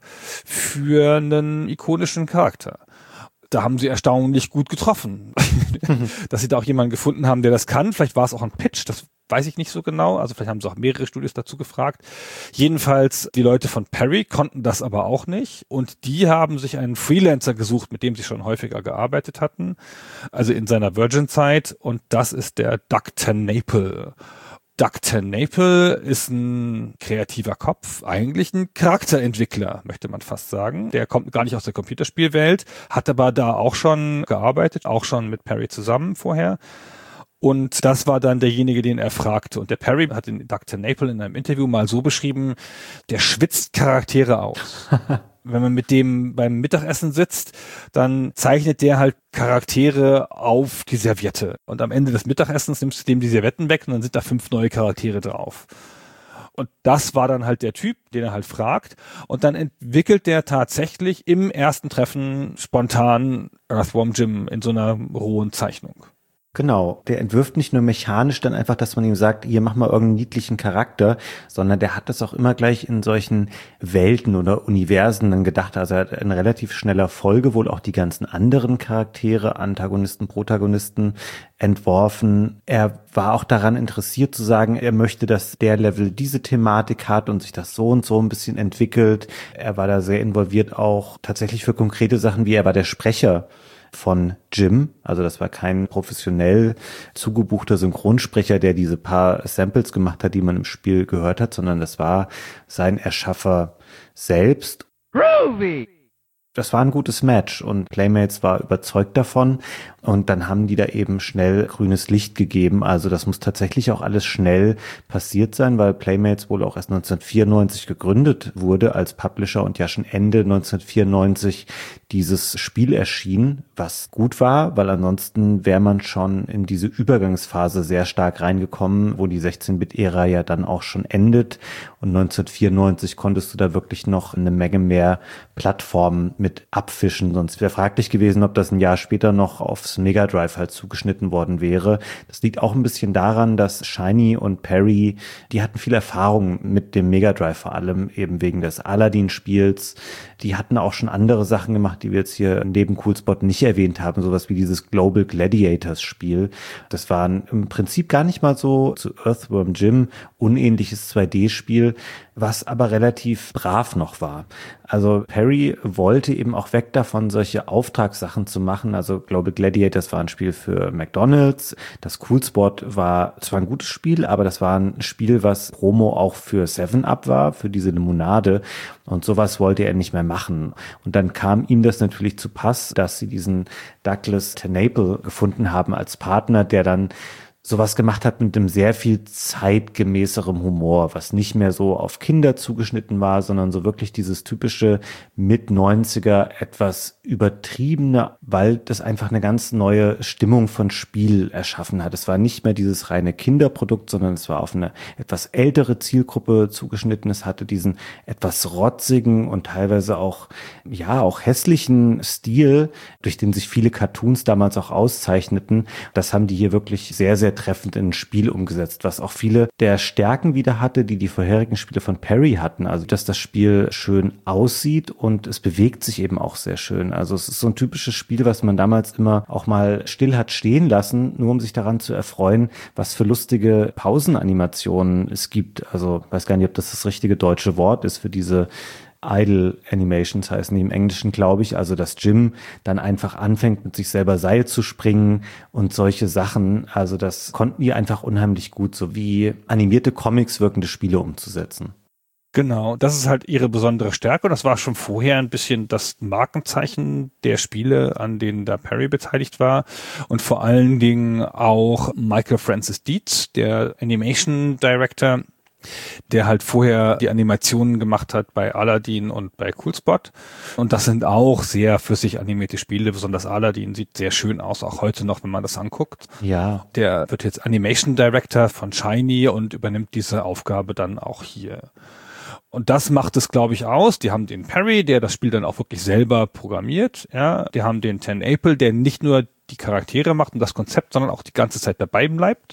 für einen ikonischen Charakter. Da haben sie erstaunlich gut getroffen, dass sie da auch jemanden gefunden haben, der das kann. Vielleicht war es auch ein Pitch, das weiß ich nicht so genau. Also vielleicht haben sie auch mehrere Studios dazu gefragt. Jedenfalls, die Leute von Perry konnten das aber auch nicht. Und die haben sich einen Freelancer gesucht, mit dem sie schon häufiger gearbeitet hatten. Also in seiner Virgin-Zeit. Und das ist der Doug TenNapel. Doug TenNapel ist ein kreativer Kopf, eigentlich ein Charakterentwickler, möchte man fast sagen. Der kommt gar nicht aus der Computerspielwelt, hat aber da auch schon gearbeitet, auch schon mit Perry zusammen vorher. Und das war dann derjenige, den er fragte. Und der Perry hat den Doug TenNapel in einem Interview mal so beschrieben, der schwitzt Charaktere aus. Wenn man mit dem beim Mittagessen sitzt, dann zeichnet der halt Charaktere auf die Serviette. Und am Ende des Mittagessens nimmst du dem die Servietten weg und dann sind da fünf neue Charaktere drauf. Und das war dann halt der Typ, den er halt fragt. Und dann entwickelt der tatsächlich im ersten Treffen spontan Earthworm Jim in so einer rohen Zeichnung. Genau, der entwirft nicht nur mechanisch dann einfach, dass man ihm sagt, hier mach mal irgendeinen niedlichen Charakter, sondern der hat das auch immer gleich in solchen Welten oder Universen dann gedacht. Also er hat in relativ schneller Folge wohl auch die ganzen anderen Charaktere, Antagonisten, Protagonisten entworfen. Er war auch daran interessiert zu sagen, er möchte, dass der Level diese Thematik hat und sich das so und so ein bisschen entwickelt. Er war da sehr involviert auch tatsächlich für konkrete Sachen, wie er war der Sprecher von Jim, also das war kein professionell zugebuchter Synchronsprecher, der diese paar Samples gemacht hat, die man im Spiel gehört hat, sondern das war sein Erschaffer selbst. Groovy! Das war ein gutes Match und Playmates war überzeugt davon und dann haben die da eben schnell grünes Licht gegeben. Also das muss tatsächlich auch alles schnell passiert sein, weil Playmates wohl auch erst neunzehnhundertvierundneunzig gegründet wurde als Publisher und ja schon Ende neunzehnhundertvierundneunzig dieses Spiel erschien, was gut war, weil ansonsten wäre man schon in diese Übergangsphase sehr stark reingekommen, wo die sechzehn-Bit-Ära ja dann auch schon endet und neunzehnhundertvierundneunzig konntest du da wirklich noch eine Menge mehr Plattformen mit mit abfischen. Sonst wäre fraglich gewesen, ob das ein Jahr später noch aufs Mega Drive halt zugeschnitten worden wäre. Das liegt auch ein bisschen daran, dass Shiny und Perry, die hatten viel Erfahrung mit dem Mega Drive, vor allem eben wegen des Aladdin-Spiels. Die hatten auch schon andere Sachen gemacht, die wir jetzt hier neben Coolspot nicht erwähnt haben, sowas wie dieses Global Gladiators-Spiel. Das war im Prinzip gar nicht mal so zu Earthworm Jim unähnliches zwei D-Spiel, was aber relativ brav noch war. Also Perry wollte eben auch weg davon, solche Auftragssachen zu machen. Also Global Gladiators war ein Spiel für McDonald's. Das Coolspot war zwar ein gutes Spiel, aber das war ein Spiel, was Promo auch für Seven Up war, für diese Limonade. Und sowas wollte er nicht mehr machen. Und dann kam ihm das natürlich zu Pass, dass sie diesen Douglas TenNapel gefunden haben als Partner, der dann sowas gemacht hat mit einem sehr viel zeitgemäßerem Humor, was nicht mehr so auf Kinder zugeschnitten war, sondern so wirklich dieses typische Mit-neunziger, etwas übertriebene, weil das einfach eine ganz neue Stimmung von Spiel erschaffen hat. Es war nicht mehr dieses reine Kinderprodukt, sondern es war auf eine etwas ältere Zielgruppe zugeschnitten. Es hatte diesen etwas rotzigen und teilweise auch, ja, auch hässlichen Stil, durch den sich viele Cartoons damals auch auszeichneten. Das haben die hier wirklich sehr, sehr treffend in ein Spiel umgesetzt, was auch viele der Stärken wieder hatte, die die vorherigen Spiele von Perry hatten. Also, dass das Spiel schön aussieht und es bewegt sich eben auch sehr schön. Also, es ist so ein typisches Spiel, was man damals immer auch mal still hat stehen lassen, nur um sich daran zu erfreuen, was für lustige Pausenanimationen es gibt. Also, ich weiß gar nicht, ob das das richtige deutsche Wort ist für diese Idle Animations heißen die im Englischen, glaube ich, also dass Jim dann einfach anfängt, mit sich selber Seil zu springen und solche Sachen. Also das konnten die einfach unheimlich gut, so wie animierte Comics wirkende Spiele umzusetzen. Genau, das ist halt ihre besondere Stärke und das war schon vorher ein bisschen das Markenzeichen der Spiele, an denen da Perry beteiligt war und vor allen Dingen auch Michael Francis Dietz, der Animation Director, der halt vorher die Animationen gemacht hat bei Aladdin und bei Coolspot. Und das sind auch sehr flüssig animierte Spiele, besonders Aladdin sieht sehr schön aus, auch heute noch, wenn man das anguckt. Ja. Der wird jetzt Animation Director von Shiny und übernimmt diese Aufgabe dann auch hier. Und das macht es, glaube ich, aus. Die haben den Perry, der das Spiel dann auch wirklich selber programmiert. Ja, die haben den TenNapel, der nicht nur die Charaktere macht und das Konzept, sondern auch die ganze Zeit dabei bleibt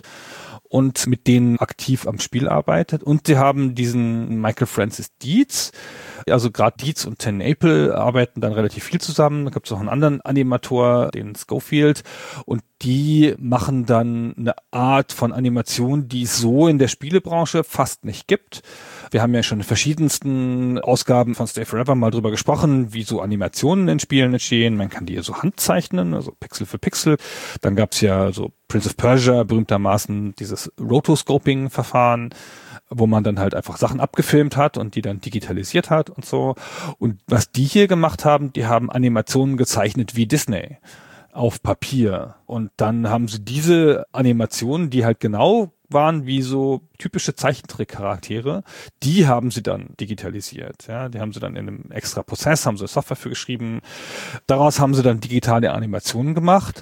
und mit denen aktiv am Spiel arbeitet. Und sie haben diesen Michael Francis Dietz, also gerade Dietz und TenNapel arbeiten dann relativ viel zusammen. Da gibt es auch einen anderen Animator, den Schofield, und die machen dann eine Art von Animation, die es so in der Spielebranche fast nicht gibt. Wir haben ja schon in verschiedensten Ausgaben von Stay Forever mal drüber gesprochen, wie so Animationen in Spielen entstehen. Man kann die so handzeichnen, also Pixel für Pixel. Dann gab es ja so Prince of Persia, berühmtermaßen dieses Rotoscoping-Verfahren, wo man dann halt einfach Sachen abgefilmt hat und die dann digitalisiert hat und so. Und was die hier gemacht haben, die haben Animationen gezeichnet wie Disney auf Papier. Und dann haben sie diese Animationen, die halt genau waren wie so typische Zeichentrick-Charaktere, die haben sie dann digitalisiert. Ja, die haben sie dann in einem extra Prozess, haben sie Software für geschrieben. Daraus haben sie dann digitale Animationen gemacht.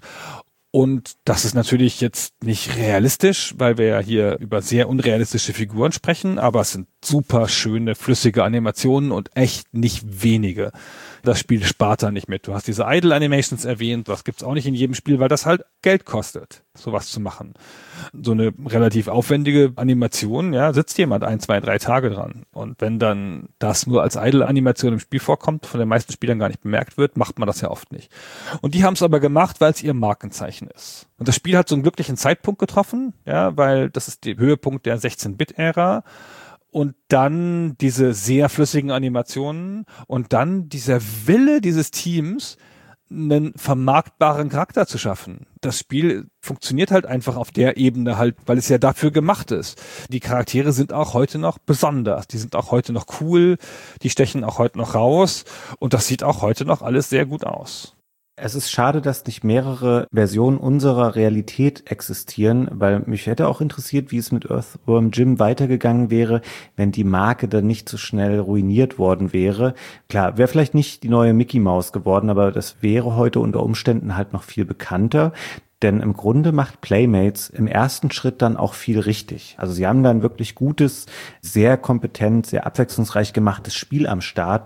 Und das ist natürlich jetzt nicht realistisch, weil wir ja hier über sehr unrealistische Figuren sprechen, aber es sind super schöne, flüssige Animationen und echt nicht wenige. Das Spiel spart da nicht mit. Du hast diese Idle Animations erwähnt, das gibt's auch nicht in jedem Spiel, weil das halt Geld kostet, sowas zu machen. So eine relativ aufwendige Animation, ja, sitzt jemand ein, zwei, drei Tage dran. Und wenn dann das nur als Idle Animation im Spiel vorkommt, von den meisten Spielern gar nicht bemerkt wird, macht man das ja oft nicht. Und die haben es aber gemacht, weil es ihr Markenzeichen ist. Und das Spiel hat so einen glücklichen Zeitpunkt getroffen, ja, weil das ist der Höhepunkt der sechzehn-Bit-Ära. Und dann diese sehr flüssigen Animationen und dann dieser Wille dieses Teams, einen vermarktbaren Charakter zu schaffen. Das Spiel funktioniert halt einfach auf der Ebene halt, weil es ja dafür gemacht ist. Die Charaktere sind auch heute noch besonders. Die sind auch heute noch cool. Die stechen auch heute noch raus. Und das sieht auch heute noch alles sehr gut aus. Es ist schade, dass nicht mehrere Versionen unserer Realität existieren, weil mich hätte auch interessiert, wie es mit Earthworm Jim weitergegangen wäre, wenn die Marke dann nicht so schnell ruiniert worden wäre. Klar, wäre vielleicht nicht die neue Mickey Mouse geworden, aber das wäre heute unter Umständen halt noch viel bekannter. Denn im Grunde macht Playmates im ersten Schritt dann auch viel richtig. Also sie haben dann wirklich gutes, sehr kompetent, sehr abwechslungsreich gemachtes Spiel am Start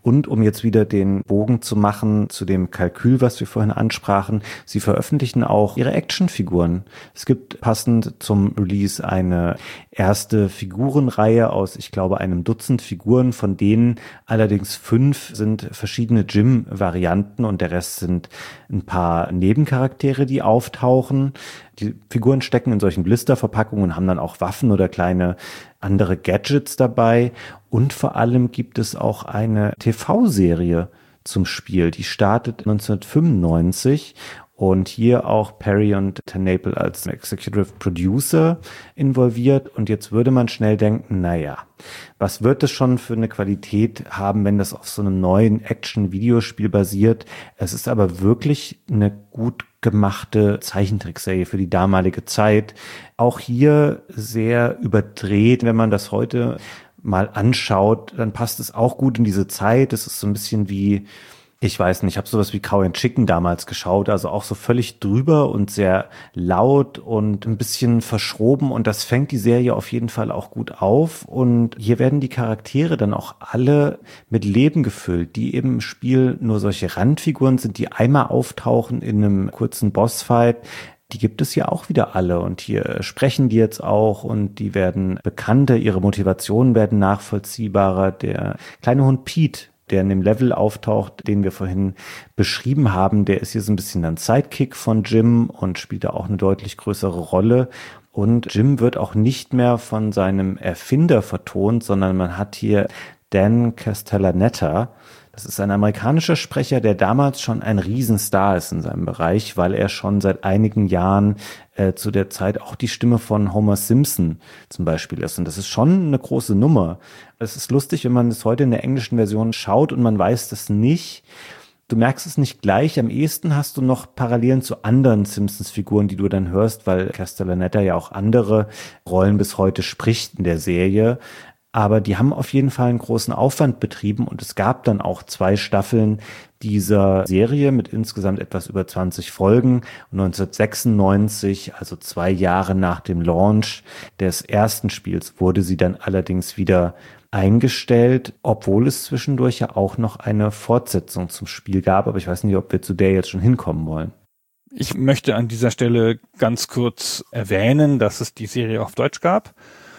Und um jetzt wieder den Bogen zu machen zu dem Kalkül, was wir vorhin ansprachen, sie veröffentlichen auch ihre Actionfiguren. Es gibt passend zum Release eine erste Figurenreihe aus, ich glaube, einem Dutzend Figuren, von denen allerdings fünf sind verschiedene Jim-Varianten und der Rest sind ein paar Nebencharaktere, die auftauchen. Die Figuren stecken in solchen Blisterverpackungen und haben dann auch Waffen oder kleine andere Gadgets dabei. Und vor allem gibt es auch eine T V-Serie zum Spiel. Die startet neunzehnhundertfünfundneunzig und hier auch Perry und TenNapel als Executive Producer involviert. Und jetzt würde man schnell denken, naja, was wird das schon für eine Qualität haben, wenn das auf so einem neuen Action-Videospiel basiert? Es ist aber wirklich eine gut gemachte Zeichentrickserie für die damalige Zeit. Auch hier sehr überdreht, wenn man das heute mal anschaut, dann passt es auch gut in diese Zeit. Es ist so ein bisschen wie, ich weiß nicht, ich habe sowas wie Cow and Chicken damals geschaut, also auch so völlig drüber und sehr laut und ein bisschen verschroben und das fängt die Serie auf jeden Fall auch gut auf und hier werden die Charaktere dann auch alle mit Leben gefüllt, die eben im Spiel nur solche Randfiguren sind, die einmal auftauchen in einem kurzen Bossfight. Die gibt es ja auch wieder alle und hier sprechen die jetzt auch und die werden bekannter, ihre Motivationen werden nachvollziehbarer. Der kleine Hund Pete, der in dem Level auftaucht, den wir vorhin beschrieben haben, der ist hier so ein bisschen ein Sidekick von Jim und spielt da auch eine deutlich größere Rolle. Und Jim wird auch nicht mehr von seinem Erfinder vertont, sondern man hat hier Dan Castellaneta. Das ist ein amerikanischer Sprecher, der damals schon ein Riesenstar ist in seinem Bereich, weil er schon seit einigen Jahren äh, zu der Zeit auch die Stimme von Homer Simpson zum Beispiel ist. Und das ist schon eine große Nummer. Es ist lustig, wenn man es heute in der englischen Version schaut und man weiß das nicht. Du merkst es nicht gleich. Am ehesten hast du noch Parallelen zu anderen Simpsons-Figuren, die du dann hörst, weil Castellaneta ja auch andere Rollen bis heute spricht in der Serie. Aber die haben auf jeden Fall einen großen Aufwand betrieben und es gab dann auch zwei Staffeln dieser Serie mit insgesamt etwas über zwanzig Folgen. neunzehnhundertsechsundneunzig, also zwei Jahre nach dem Launch des ersten Spiels, wurde sie dann allerdings wieder eingestellt, obwohl es zwischendurch ja auch noch eine Fortsetzung zum Spiel gab. Aber ich weiß nicht, ob wir zu der jetzt schon hinkommen wollen. Ich möchte an dieser Stelle ganz kurz erwähnen, dass es die Serie auf Deutsch gab.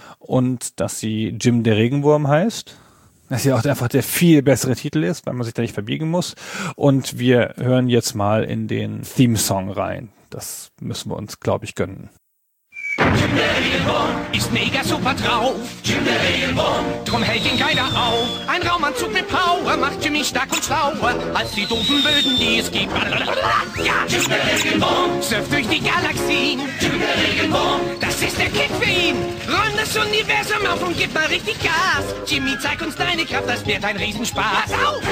Und dass sie Jim der Regenwurm heißt. Dass ja auch einfach der viel bessere Titel ist, weil man sich da nicht verbiegen muss. Und wir hören jetzt mal in den Theme-Song rein. Das müssen wir uns, glaube ich, gönnen. Jim der Regenwurm ist mega super drauf. Jim der Regenwurm, drum hält ihn keiner auf. Ein Raumanzug mit Power macht Jimmy stark und schlauer als die doofen Böden, die es gibt. Ja, Jim der Regenwurm surft durch die Galaxien. Jim der Regenwurm, das ist der Kick für ihn. Räum das Universum auf und gib mal richtig Gas. Jimmy, zeig uns deine Kraft, das wird ein Riesenspaß. Pass auf!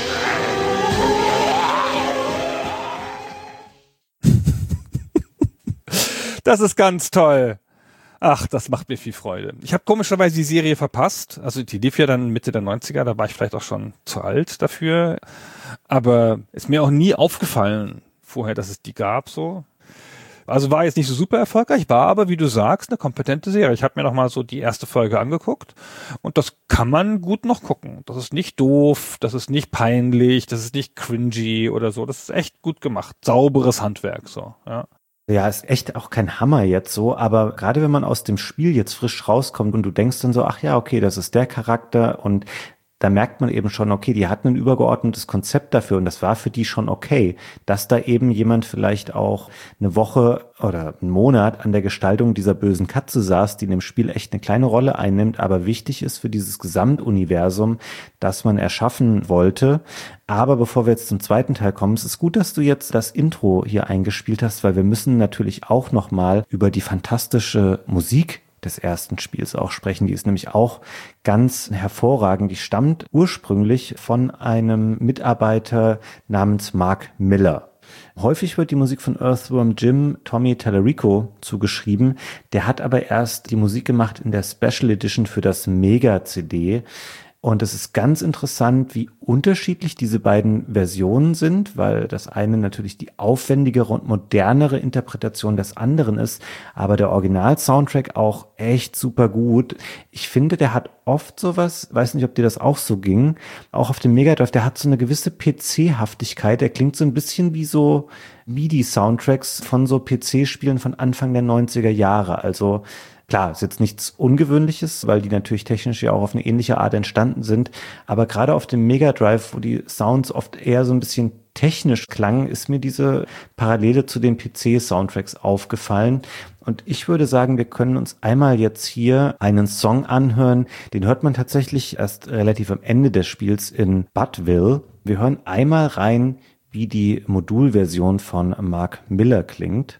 Das ist ganz toll. Ach, das macht mir viel Freude. Ich habe komischerweise die Serie verpasst. Also die lief ja dann Mitte der neunziger, da war ich vielleicht auch schon zu alt dafür. Aber ist mir auch nie aufgefallen vorher, dass es die gab so. Also war jetzt nicht so super erfolgreich, war aber, wie du sagst, eine kompetente Serie. Ich habe mir noch mal so die erste Folge angeguckt und das kann man gut noch gucken. Das ist nicht doof, das ist nicht peinlich, das ist nicht cringy oder so. Das ist echt gut gemacht. Sauberes Handwerk so, ja. Ja, ist echt auch kein Hammer jetzt so, aber gerade wenn man aus dem Spiel jetzt frisch rauskommt und du denkst dann so, ach ja, okay, das ist der Charakter und da merkt man eben schon, okay, die hatten ein übergeordnetes Konzept dafür und das war für die schon okay, dass da eben jemand vielleicht auch eine Woche oder einen Monat an der Gestaltung dieser bösen Katze saß, die in dem Spiel echt eine kleine Rolle einnimmt, aber wichtig ist für dieses Gesamtuniversum, das man erschaffen wollte. Aber bevor wir jetzt zum zweiten Teil kommen, es ist gut, dass du jetzt das Intro hier eingespielt hast, weil wir müssen natürlich auch nochmal über die fantastische Musik des ersten Spiels auch sprechen. Die ist nämlich auch ganz hervorragend. Die stammt ursprünglich von einem Mitarbeiter namens Mark Miller. Häufig wird die Musik von Earthworm Jim Tommy Tallarico zugeschrieben. Der hat aber erst die Musik gemacht in der Special Edition für das Mega-C D. Und es ist ganz interessant, wie unterschiedlich diese beiden Versionen sind, weil das eine natürlich die aufwendigere und modernere Interpretation des anderen ist, aber der Original-Soundtrack auch echt super gut. Ich finde, der hat oft sowas, weiß nicht, ob dir das auch so ging, auch auf dem Mega Drive, der hat so eine gewisse P C-Haftigkeit, der klingt so ein bisschen wie so MIDI-Soundtracks von so P C-Spielen von Anfang der neunziger Jahre, also klar, ist jetzt nichts Ungewöhnliches, weil die natürlich technisch ja auch auf eine ähnliche Art entstanden sind. Aber gerade auf dem Mega Drive, wo die Sounds oft eher so ein bisschen technisch klangen, ist mir diese Parallele zu den P C-Soundtracks aufgefallen. Und ich würde sagen, wir können uns einmal jetzt hier einen Song anhören. Den hört man tatsächlich erst relativ am Ende des Spiels in Buttville. Wir hören einmal rein, wie die Modulversion von Mark Miller klingt.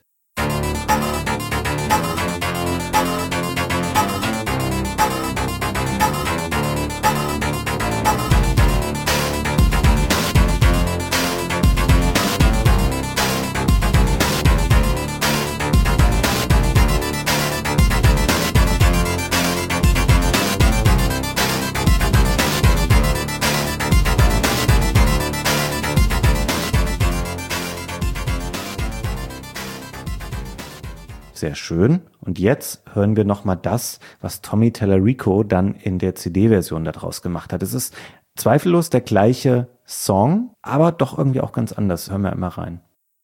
Sehr schön. Und jetzt hören wir nochmal das, was Tommy Tallarico dann in der C D-Version daraus gemacht hat. Es ist zweifellos der gleiche Song, aber doch irgendwie auch ganz anders. Hören wir einmal rein.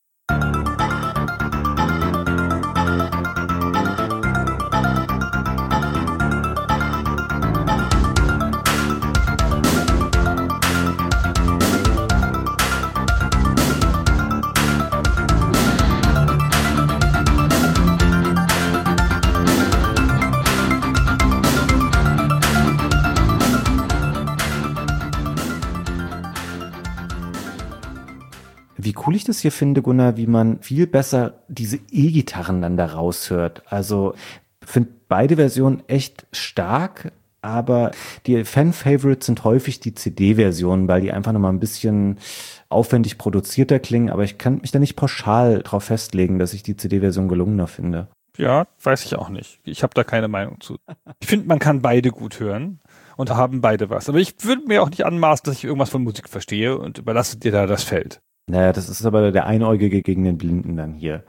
Wie cool ich das hier finde, Gunnar, wie man viel besser diese E-Gitarren dann da raushört. Also finde beide Versionen echt stark, aber die Fan-Favorites sind häufig die C D-Versionen, weil die einfach nochmal ein bisschen aufwendig produzierter klingen. Aber ich kann mich da nicht pauschal drauf festlegen, dass ich die C D-Version gelungener finde. Ja, weiß ich auch nicht. Ich habe da keine Meinung zu. Ich finde, man kann beide gut hören und haben beide was. Aber ich würde mir auch nicht anmaßen, dass ich irgendwas von Musik verstehe und überlasse dir da das Feld. Naja, das ist aber der Einäugige gegen den Blinden dann hier.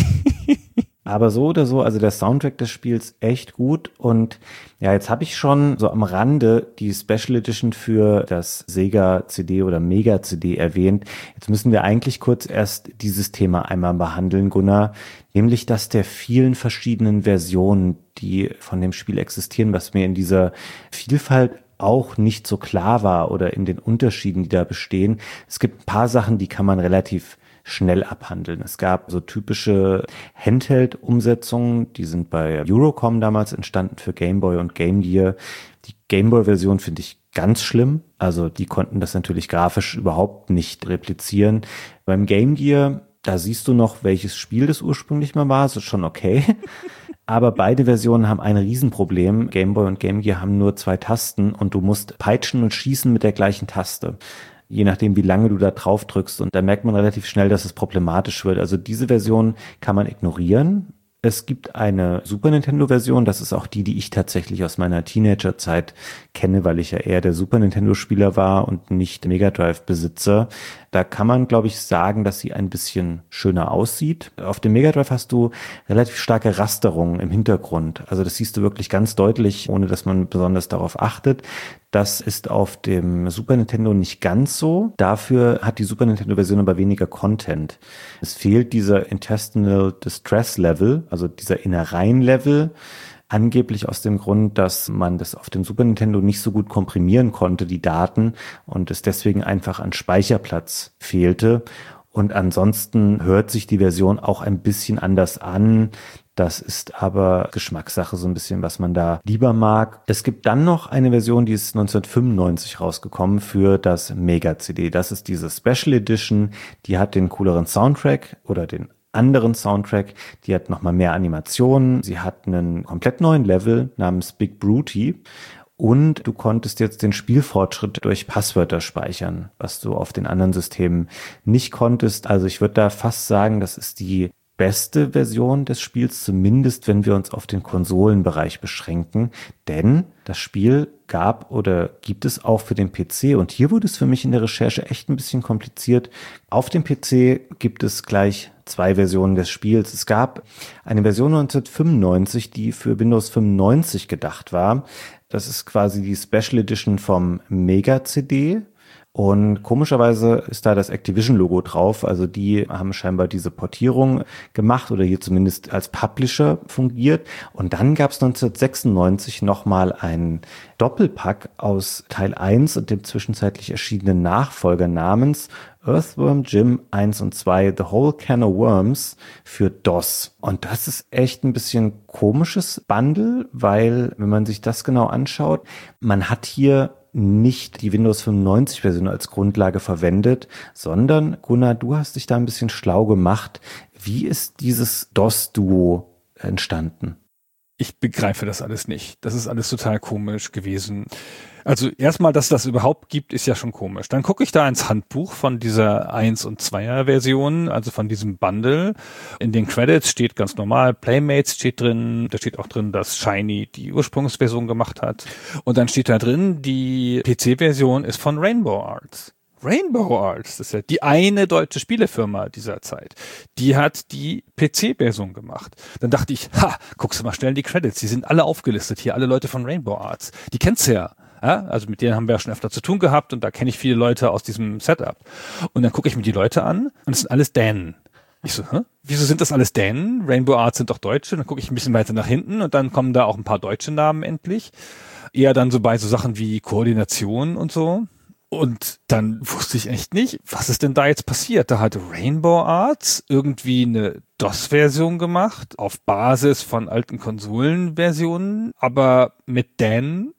Aber so oder so, also der Soundtrack des Spiels echt gut. Und ja, jetzt habe ich schon so am Rande die Special Edition für das Sega C D oder Mega C D erwähnt. Jetzt müssen wir eigentlich kurz erst dieses Thema einmal behandeln, Gunnar. Nämlich das der vielen verschiedenen Versionen, die von dem Spiel existieren, was mir in dieser Vielfalt auch nicht so klar war oder in den Unterschieden, die da bestehen. Es gibt ein paar Sachen, die kann man relativ schnell abhandeln. Es gab so typische Handheld-Umsetzungen, die sind bei Eurocom damals entstanden für Game Boy und Game Gear. Die Game Boy-Version finde ich ganz schlimm. Also die konnten das natürlich grafisch überhaupt nicht replizieren. Beim Game Gear, da siehst du noch, welches Spiel das ursprünglich mal war. Das ist schon okay. Aber beide Versionen haben ein Riesenproblem. Game Boy und Game Gear haben nur zwei Tasten und du musst peitschen und schießen mit der gleichen Taste. Je nachdem, wie lange du da drauf drückst. Und da merkt man relativ schnell, dass es problematisch wird. Also diese Version kann man ignorieren. Es gibt eine Super Nintendo-Version, das ist auch die, die ich tatsächlich aus meiner Teenagerzeit kenne, weil ich ja eher der Super Nintendo-Spieler war und nicht Mega Drive-Besitzer. Da kann man, glaube ich, sagen, dass sie ein bisschen schöner aussieht. Auf dem Mega Drive hast du relativ starke Rasterungen im Hintergrund. Also das siehst du wirklich ganz deutlich, ohne dass man besonders darauf achtet. Das ist auf dem Super Nintendo nicht ganz so. Dafür hat die Super Nintendo-Version aber weniger Content. Es fehlt dieser Intestinal Distress Level, also dieser Innereien-Level, angeblich aus dem Grund, dass man das auf dem Super Nintendo nicht so gut komprimieren konnte, die Daten, und es deswegen einfach an Speicherplatz fehlte. Und ansonsten hört sich die Version auch ein bisschen anders an. Das ist aber Geschmackssache, so ein bisschen, was man da lieber mag. Es gibt dann noch eine Version, die ist neunzehnhundertfünfundneunzig rausgekommen für das Mega C D. Das ist diese Special Edition. Die hat den cooleren Soundtrack oder den anderen Soundtrack. Die hat nochmal mehr Animationen. Sie hat einen komplett neuen Level namens Big Brute. Und du konntest jetzt den Spielfortschritt durch Passwörter speichern, was du auf den anderen Systemen nicht konntest. Also ich würde da fast sagen, das ist die beste Version des Spiels, zumindest wenn wir uns auf den Konsolenbereich beschränken, denn das Spiel gab oder gibt es auch für den P C und hier wurde es für mich in der Recherche echt ein bisschen kompliziert. Auf dem P C gibt es gleich zwei Versionen des Spiels. Es gab eine Version neunzehnhundertfünfundneunzig, die für Windows fünfundneunzig gedacht war. Das ist quasi die Special Edition vom Mega-C D. Und komischerweise ist da das Activision-Logo drauf. Also die haben scheinbar diese Portierung gemacht oder hier zumindest als Publisher fungiert. Und dann gab es neunzehnhundertsechsundneunzig nochmal einen Doppelpack aus Teil eins und dem zwischenzeitlich erschienenen Nachfolger namens Earthworm Jim eins und zwei, The Whole Can of Worms für DOS. Und das ist echt ein bisschen komisches Bundle, weil, wenn man sich das genau anschaut, man hat hier nicht die Windows fünfundneunzig-Version als Grundlage verwendet, sondern, Gunnar, du hast dich da ein bisschen schlau gemacht. Wie ist dieses DOS-Duo entstanden? Ich begreife das alles nicht. Das ist alles total komisch gewesen. Also erstmal, dass das überhaupt gibt, ist ja schon komisch. Dann gucke ich da ins Handbuch von dieser eins- und zweier-Version, also von diesem Bundle. In den Credits steht ganz normal, Playmates steht drin, da steht auch drin, dass Shiny die Ursprungsversion gemacht hat. Und dann steht da drin, die P C-Version ist von Rainbow Arts. Rainbow Arts, das ist ja die eine deutsche Spielefirma dieser Zeit. Die hat die P C-Version gemacht. Dann dachte ich, ha, guckst du mal schnell in die Credits, die sind alle aufgelistet hier, alle Leute von Rainbow Arts. Die kennst du ja. Ja, also mit denen haben wir ja schon öfter zu tun gehabt und da kenne ich viele Leute aus diesem Setup. Und dann gucke ich mir die Leute an und es sind alles Dänen. Ich so, hä? Wieso sind das alles Dänen? Rainbow Arts sind doch Deutsche. Dann gucke ich ein bisschen weiter nach hinten und dann kommen da auch ein paar deutsche Namen endlich. Eher dann so bei so Sachen wie Koordination und so. Und dann wusste ich echt nicht, was ist denn da jetzt passiert? Da hat Rainbow Arts irgendwie eine DOS-Version gemacht, auf Basis von alten Konsolenversionen, aber mit Dan.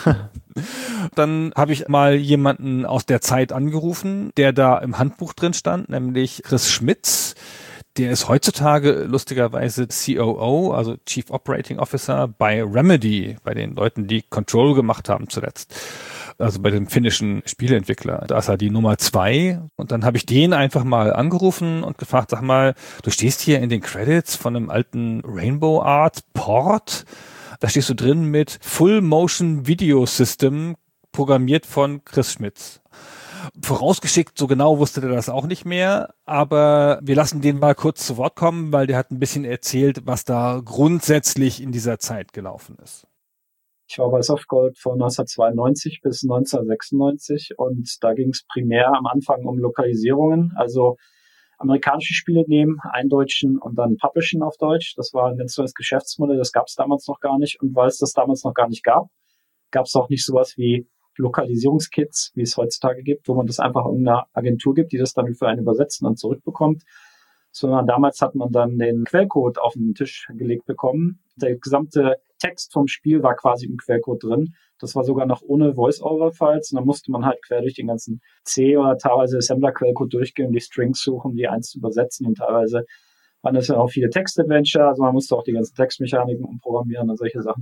Dann habe ich mal jemanden aus der Zeit angerufen, der da im Handbuch drin stand, nämlich Chris Schmitz. Der ist heutzutage lustigerweise C O O, also Chief Operating Officer bei Remedy, bei den Leuten, die Control gemacht haben zuletzt. Also bei dem finnischen Spieleentwickler. Da ist er die Nummer zwei. Und dann habe ich den einfach mal angerufen und gefragt, sag mal, du stehst hier in den Credits von einem alten Rainbow Arts Port. Da stehst du drin mit Full Motion Video System, programmiert von Chris Schmitz. Vorausgeschickt, so genau wusste der das auch nicht mehr, aber wir lassen den mal kurz zu Wort kommen, weil der hat ein bisschen erzählt, was da grundsätzlich in dieser Zeit gelaufen ist. Ich war bei Softgold von neunzehnhundertzweiundneunzig bis neunzehnhundertsechsundneunzig und da ging es primär am Anfang um Lokalisierungen, also amerikanische Spiele nehmen, eindeutschen und dann publishen auf Deutsch. Das war ein ganz neues Geschäftsmodell, das gab es damals noch gar nicht und weil es das damals noch gar nicht gab, gab es auch nicht sowas wie Lokalisierungskits, wie es heutzutage gibt, wo man das einfach irgendeiner Agentur gibt, die das dann für einen übersetzt und zurückbekommt, sondern damals hat man dann den Quellcode auf den Tisch gelegt bekommen. Der gesamte Text vom Spiel war quasi im Quellcode drin. Das war sogar noch ohne Voice-Over-Files. Und dann musste man halt quer durch den ganzen C oder teilweise Assembler-Quellcode durchgehen, die Strings suchen, die eins zu übersetzen. Und teilweise waren das ja auch viele Text-Adventure. Also man musste auch die ganzen Textmechaniken umprogrammieren und solche Sachen.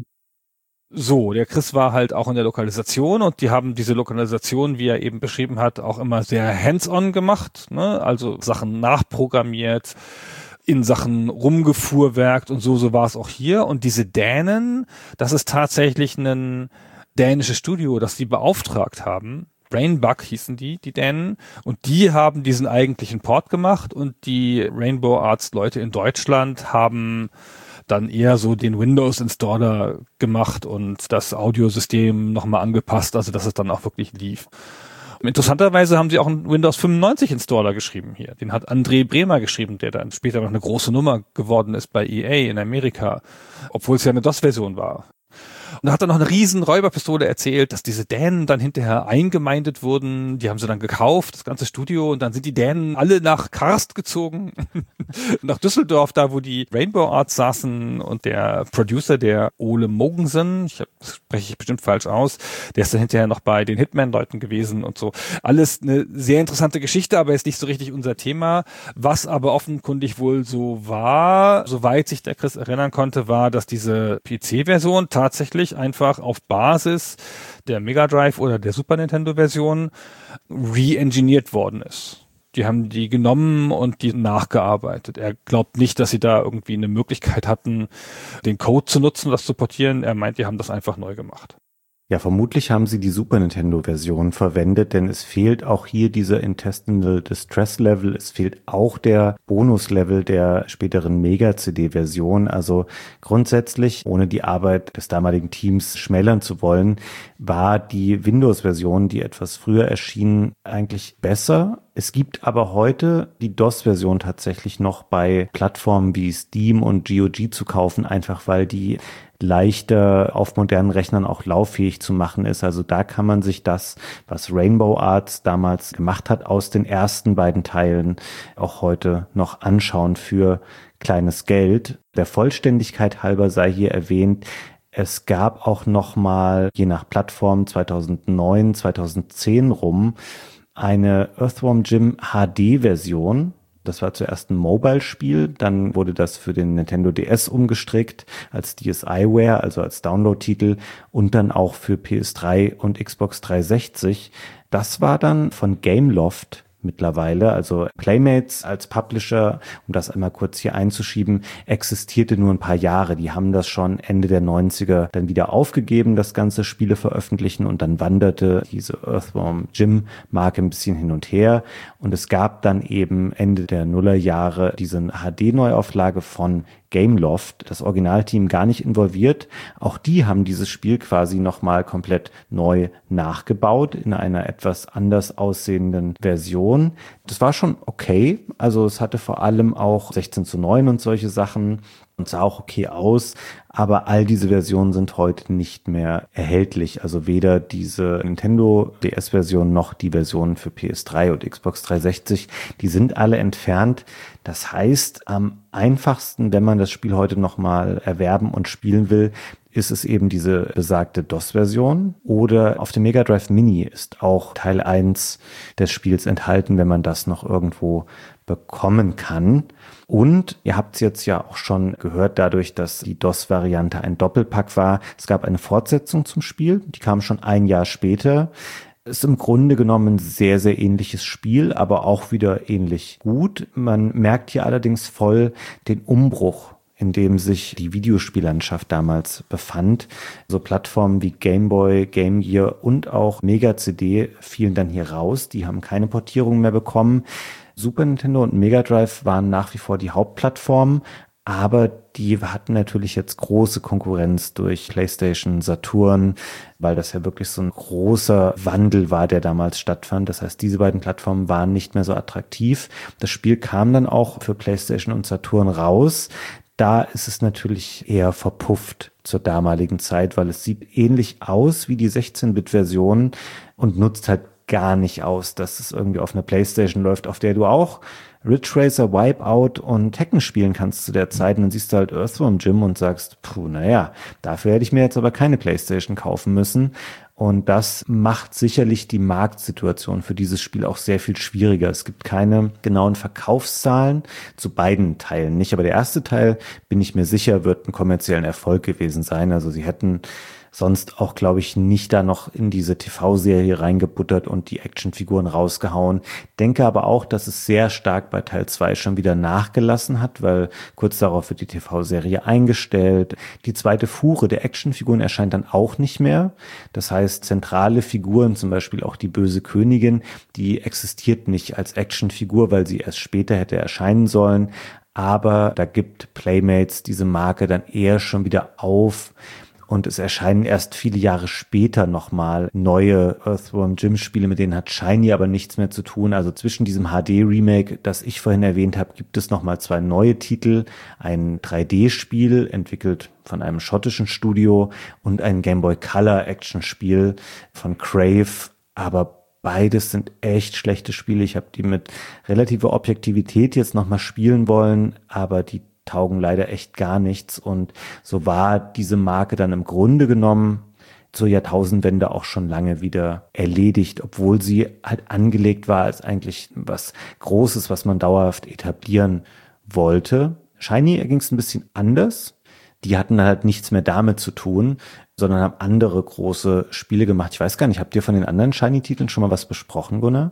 So, der Chris war halt auch in der Lokalisation und die haben diese Lokalisation, wie er eben beschrieben hat, auch immer sehr hands-on gemacht, ne? Also Sachen nachprogrammiert, in Sachen rumgefuhrwerkt und so, so war es auch hier. Und diese Dänen, das ist tatsächlich ein dänisches Studio, das die beauftragt haben. Brainbug hießen die, die Dänen. Und die haben diesen eigentlichen Port gemacht und die Rainbow Arts Leute in Deutschland haben dann eher so den Windows-Installer gemacht und das Audiosystem nochmal angepasst, also dass es dann auch wirklich lief. Interessanterweise haben sie auch einen Windows fünfundneunzig-Installer geschrieben hier. Den hat André Bremer geschrieben, der dann später noch eine große Nummer geworden ist bei E A in Amerika, obwohl es ja eine DOS-Version war. Und da hat er noch eine riesen Räuberpistole erzählt, dass diese Dänen dann hinterher eingemeindet wurden. Die haben sie dann gekauft, das ganze Studio. Und dann sind die Dänen alle nach Karst gezogen, nach Düsseldorf, da wo die Rainbow Arts saßen. Und der Producer, der Ole Mogensen, ich hab, das spreche ich bestimmt falsch aus, der ist dann hinterher noch bei den Hitman-Leuten gewesen und so. Alles eine sehr interessante Geschichte, aber ist nicht so richtig unser Thema. Was aber offenkundig wohl so war, soweit sich der Chris erinnern konnte, war, dass diese P C-Version tatsächlich einfach auf Basis der Mega Drive oder der Super Nintendo Version re-engineert worden ist. Die haben die genommen und die nachgearbeitet. Er glaubt nicht, dass sie da irgendwie eine Möglichkeit hatten, den Code zu nutzen, das zu portieren. Er meint, die haben das einfach neu gemacht. Ja, vermutlich haben sie die Super Nintendo-Version verwendet, denn es fehlt auch hier dieser Intestinal Distress Level, es fehlt auch der Bonus-Level der späteren Mega-C D-Version. Also grundsätzlich, ohne die Arbeit des damaligen Teams schmälern zu wollen, war die Windows-Version, die etwas früher erschien, eigentlich besser. Es gibt aber heute die DOS-Version tatsächlich noch bei Plattformen wie Steam und G O G zu kaufen, einfach weil die leichter auf modernen Rechnern auch lauffähig zu machen ist. Also da kann man sich das, was Rainbow Arts damals gemacht hat, aus den ersten beiden Teilen auch heute noch anschauen für kleines Geld. Der Vollständigkeit halber sei hier erwähnt, es gab auch noch mal, je nach Plattform zweitausendneun, zweitausendzehn rum, eine Earthworm Jim H D-Version. Das war zuerst ein Mobile-Spiel, dann wurde das für den Nintendo D S umgestrickt als D S iWare, also als Download-Titel und dann auch für P S drei und Xbox dreihundertsechzig. Das war dann von Gameloft mittlerweile, also Playmates als Publisher, um das einmal kurz hier einzuschieben, existierte nur ein paar Jahre. Die haben das schon Ende der neunziger dann wieder aufgegeben, das ganze Spiele veröffentlichen, und dann wanderte diese Earthworm Jim Marke ein bisschen hin und her, und es gab dann eben Ende der Nullerjahre diese H D-Neuauflage von Gameloft, das Originalteam gar nicht involviert. Auch die haben dieses Spiel quasi nochmal komplett neu nachgebaut in einer etwas anders aussehenden Version. Das war schon okay. Also es hatte vor allem auch sechzehn zu neun und solche Sachen und sah auch okay aus. Aber all diese Versionen sind heute nicht mehr erhältlich. Also weder diese Nintendo D S-Version noch die Versionen für P S drei und Xbox dreihundertsechzig. Die sind alle entfernt. Das heißt, am einfachsten, wenn man das Spiel heute nochmal erwerben und spielen will, ist es eben diese besagte DOS-Version. Oder auf dem Mega Drive Mini ist auch Teil eins des Spiels enthalten, wenn man das noch irgendwo bekommen kann. Und ihr habt es jetzt ja auch schon gehört, dadurch, dass die DOS-Variante ein Doppelpack war. Es gab eine Fortsetzung zum Spiel, die kam schon ein Jahr später. Ist im Grunde genommen ein sehr, sehr ähnliches Spiel, aber auch wieder ähnlich gut. Man merkt hier allerdings voll den Umbruch, in dem sich die Videospiellandschaft damals befand. So Plattformen wie Game Boy, Game Gear und auch Mega C D fielen dann hier raus. Die haben keine Portierung mehr bekommen. Super Nintendo und Mega Drive waren nach wie vor die Hauptplattformen, aber die hatten natürlich jetzt große Konkurrenz durch PlayStation, Saturn, weil das ja wirklich so ein großer Wandel war, der damals stattfand. Das heißt, diese beiden Plattformen waren nicht mehr so attraktiv. Das Spiel kam dann auch für PlayStation und Saturn raus. Da ist es natürlich eher verpufft zur damaligen Zeit, weil es sieht ähnlich aus wie die sechzehn-Bit-Version und nutzt halt gar nicht aus, dass es irgendwie auf einer PlayStation läuft, auf der du auch Ridge Racer, Wipeout und Tekken spielen kannst zu der Zeit. Und dann siehst du halt Earthworm Jim und sagst, puh, naja, dafür hätte ich mir jetzt aber keine PlayStation kaufen müssen. Und das macht sicherlich die Marktsituation für dieses Spiel auch sehr viel schwieriger. Es gibt keine genauen Verkaufszahlen zu beiden Teilen nicht. Aber der erste Teil, bin ich mir sicher, wird ein kommerziellen Erfolg gewesen sein. Also sie hätten sonst auch, glaube ich, nicht da noch in diese T V-Serie reingebuttert und die Actionfiguren rausgehauen. Denke aber auch, dass es sehr stark bei Teil zwei schon wieder nachgelassen hat, weil kurz darauf wird die T V-Serie eingestellt. Die zweite Fuhre der Actionfiguren erscheint dann auch nicht mehr. Das heißt, zentrale Figuren, zum Beispiel auch die böse Königin, die existiert nicht als Actionfigur, weil sie erst später hätte erscheinen sollen. Aber da gibt Playmates diese Marke dann eher schon wieder auf. Und es erscheinen erst viele Jahre später nochmal neue Earthworm Jim Spiele, mit denen hat Shiny aber nichts mehr zu tun. Also zwischen diesem H D-Remake, das ich vorhin erwähnt habe, gibt es nochmal zwei neue Titel. Ein drei D-Spiel, entwickelt von einem schottischen Studio, und ein Game Boy Color Action-Spiel von Crave. Aber beides sind echt schlechte Spiele. Ich habe die mit relativer Objektivität jetzt nochmal spielen wollen, aber die taugen leider echt gar nichts, und so war diese Marke dann im Grunde genommen zur Jahrtausendwende auch schon lange wieder erledigt, obwohl sie halt angelegt war als eigentlich was Großes, was man dauerhaft etablieren wollte. Shiny ging es ein bisschen anders. Die hatten halt nichts mehr damit zu tun, sondern haben andere große Spiele gemacht. Ich weiß gar nicht, habt ihr von den anderen Shiny-Titeln schon mal was besprochen, Gunnar?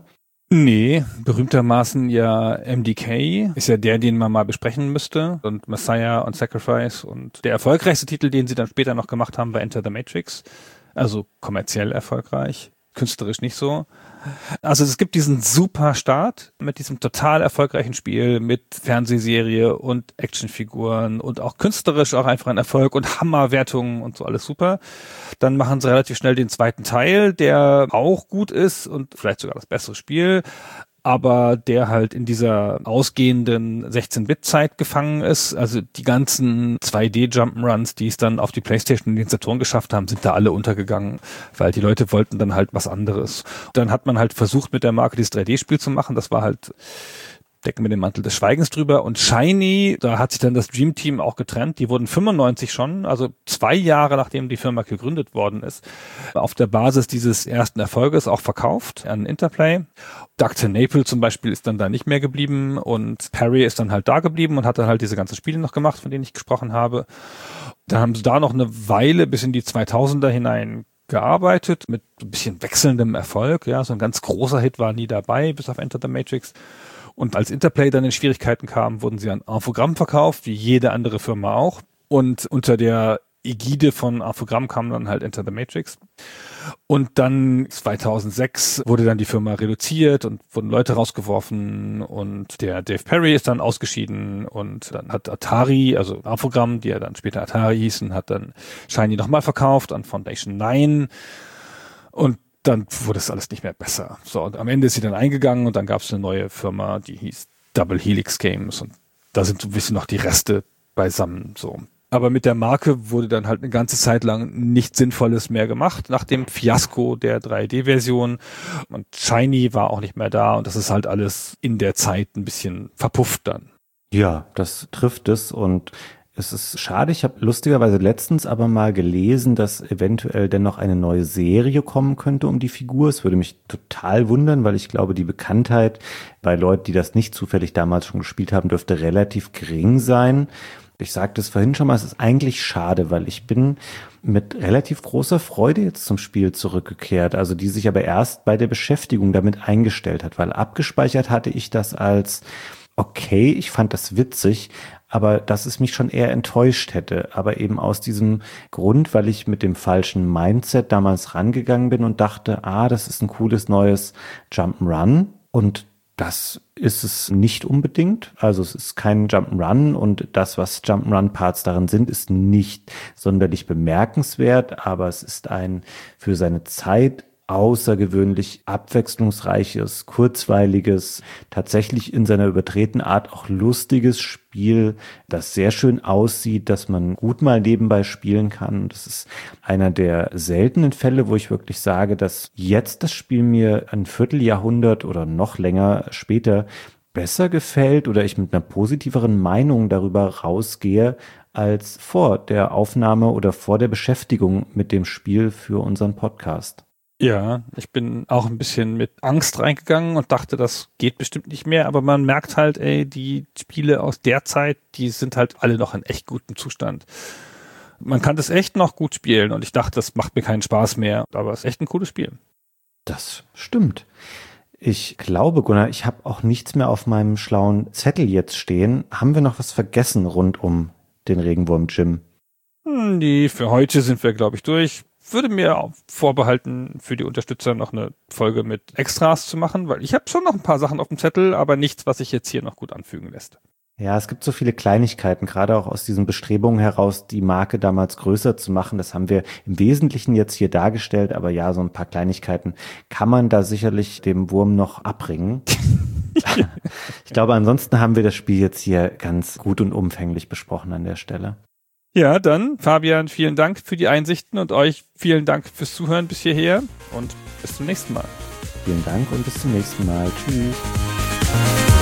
Nee, berühmtermaßen ja M D K ist ja der, den man mal besprechen müsste, und Messiah und Sacrifice, und der erfolgreichste Titel, den sie dann später noch gemacht haben, war Enter the Matrix, also kommerziell erfolgreich, künstlerisch nicht so. Also es gibt diesen super Start mit diesem total erfolgreichen Spiel mit Fernsehserie und Actionfiguren und auch künstlerisch auch einfach ein Erfolg und Hammerwertungen und so, alles super. Dann machen sie relativ schnell den zweiten Teil, der auch gut ist und vielleicht sogar das bessere Spiel, aber der halt in dieser ausgehenden sechzehn-Bit-Zeit gefangen ist. Also die ganzen zwei D-Jump'n'Runs, die es dann auf die PlayStation und den Saturn geschafft haben, sind da alle untergegangen, weil die Leute wollten dann halt was anderes. Dann hat man halt versucht, mit der Marke dieses drei D-Spiel zu machen. Das war halt, decken wir den Mantel des Schweigens drüber. Und Shiny, da hat sich dann das Dream Team auch getrennt. Die wurden fünfundneunzig schon, also zwei Jahre nachdem die Firma gegründet worden ist, auf der Basis dieses ersten Erfolges auch verkauft an Interplay. Doctor Naple zum Beispiel ist dann da nicht mehr geblieben und Perry ist dann halt da geblieben und hat dann halt diese ganzen Spiele noch gemacht, von denen ich gesprochen habe. Dann haben sie da noch eine Weile bis in die zweitausender hinein gearbeitet, mit ein bisschen wechselndem Erfolg. Ja, so ein ganz großer Hit war nie dabei, bis auf Enter the Matrix. Und als Interplay dann in Schwierigkeiten kam, wurden sie an Infogramm verkauft, wie jede andere Firma auch. Und unter der Ägide von Infogramm kam dann halt Enter the Matrix. Und dann zweitausendsechs wurde dann die Firma reduziert und wurden Leute rausgeworfen und der Dave Perry ist dann ausgeschieden und dann hat Atari, also Infogramm, die ja dann später Atari hießen, hat dann Shiny nochmal verkauft an Foundation neun und dann wurde es alles nicht mehr besser. So, und am Ende ist sie dann eingegangen und dann gab es eine neue Firma, die hieß Double Helix Games und da sind so ein bisschen noch die Reste beisammen, so. Aber mit der Marke wurde dann halt eine ganze Zeit lang nichts Sinnvolles mehr gemacht, nach dem Fiasko der drei D-Version. Und Shiny war auch nicht mehr da und das ist halt alles in der Zeit ein bisschen verpufft dann. Ja, das trifft es und es ist schade. Ich habe lustigerweise letztens aber mal gelesen, dass eventuell dennoch eine neue Serie kommen könnte um die Figur. Es würde mich total wundern, weil ich glaube, die Bekanntheit bei Leuten, die das nicht zufällig damals schon gespielt haben, dürfte relativ gering sein. Ich sagte es vorhin schon mal, es ist eigentlich schade, weil ich bin mit relativ großer Freude jetzt zum Spiel zurückgekehrt, also die sich aber erst bei der Beschäftigung damit eingestellt hat, weil abgespeichert hatte ich das als, okay, ich fand das witzig, aber dass es mich schon eher enttäuscht hätte, aber eben aus diesem Grund, weil ich mit dem falschen Mindset damals rangegangen bin und dachte, ah, das ist ein cooles neues Jump'n'Run und das ist es nicht unbedingt. Also es ist kein Jump'n'Run und das, was Jump'n'Run-Parts darin sind, ist nicht sonderlich bemerkenswert, aber es ist ein für seine Zeit außergewöhnlich abwechslungsreiches, kurzweiliges, tatsächlich in seiner überdrehten Art auch lustiges Spiel, das sehr schön aussieht, das man gut mal nebenbei spielen kann. Das ist einer der seltenen Fälle, wo ich wirklich sage, dass jetzt das Spiel mir ein Vierteljahrhundert oder noch länger später besser gefällt oder ich mit einer positiveren Meinung darüber rausgehe, als vor der Aufnahme oder vor der Beschäftigung mit dem Spiel für unseren Podcast. Ja, ich bin auch ein bisschen mit Angst reingegangen und dachte, das geht bestimmt nicht mehr, aber man merkt halt, ey, die Spiele aus der Zeit, die sind halt alle noch in echt gutem Zustand. Man kann das echt noch gut spielen und ich dachte, das macht mir keinen Spaß mehr, aber es ist echt ein cooles Spiel. Das stimmt. Ich glaube, Gunnar, ich habe auch nichts mehr auf meinem schlauen Zettel jetzt stehen. Haben wir noch was vergessen rund um den Regenwurm Jim? Hm, die für heute sind wir, glaube ich, durch. Würde mir auch vorbehalten, für die Unterstützer noch eine Folge mit Extras zu machen, weil ich habe schon noch ein paar Sachen auf dem Zettel, aber nichts, was sich jetzt hier noch gut anfügen lässt. Ja, es gibt so viele Kleinigkeiten, gerade auch aus diesen Bestrebungen heraus, die Marke damals größer zu machen. Das haben wir im Wesentlichen jetzt hier dargestellt, aber ja, so ein paar Kleinigkeiten kann man da sicherlich dem Wurm noch abbringen. Ich glaube, ansonsten haben wir das Spiel jetzt hier ganz gut und umfänglich besprochen an der Stelle. Ja, dann, Fabian, vielen Dank für die Einsichten und euch vielen Dank fürs Zuhören bis hierher und bis zum nächsten Mal. Vielen Dank und bis zum nächsten Mal. Tschüss.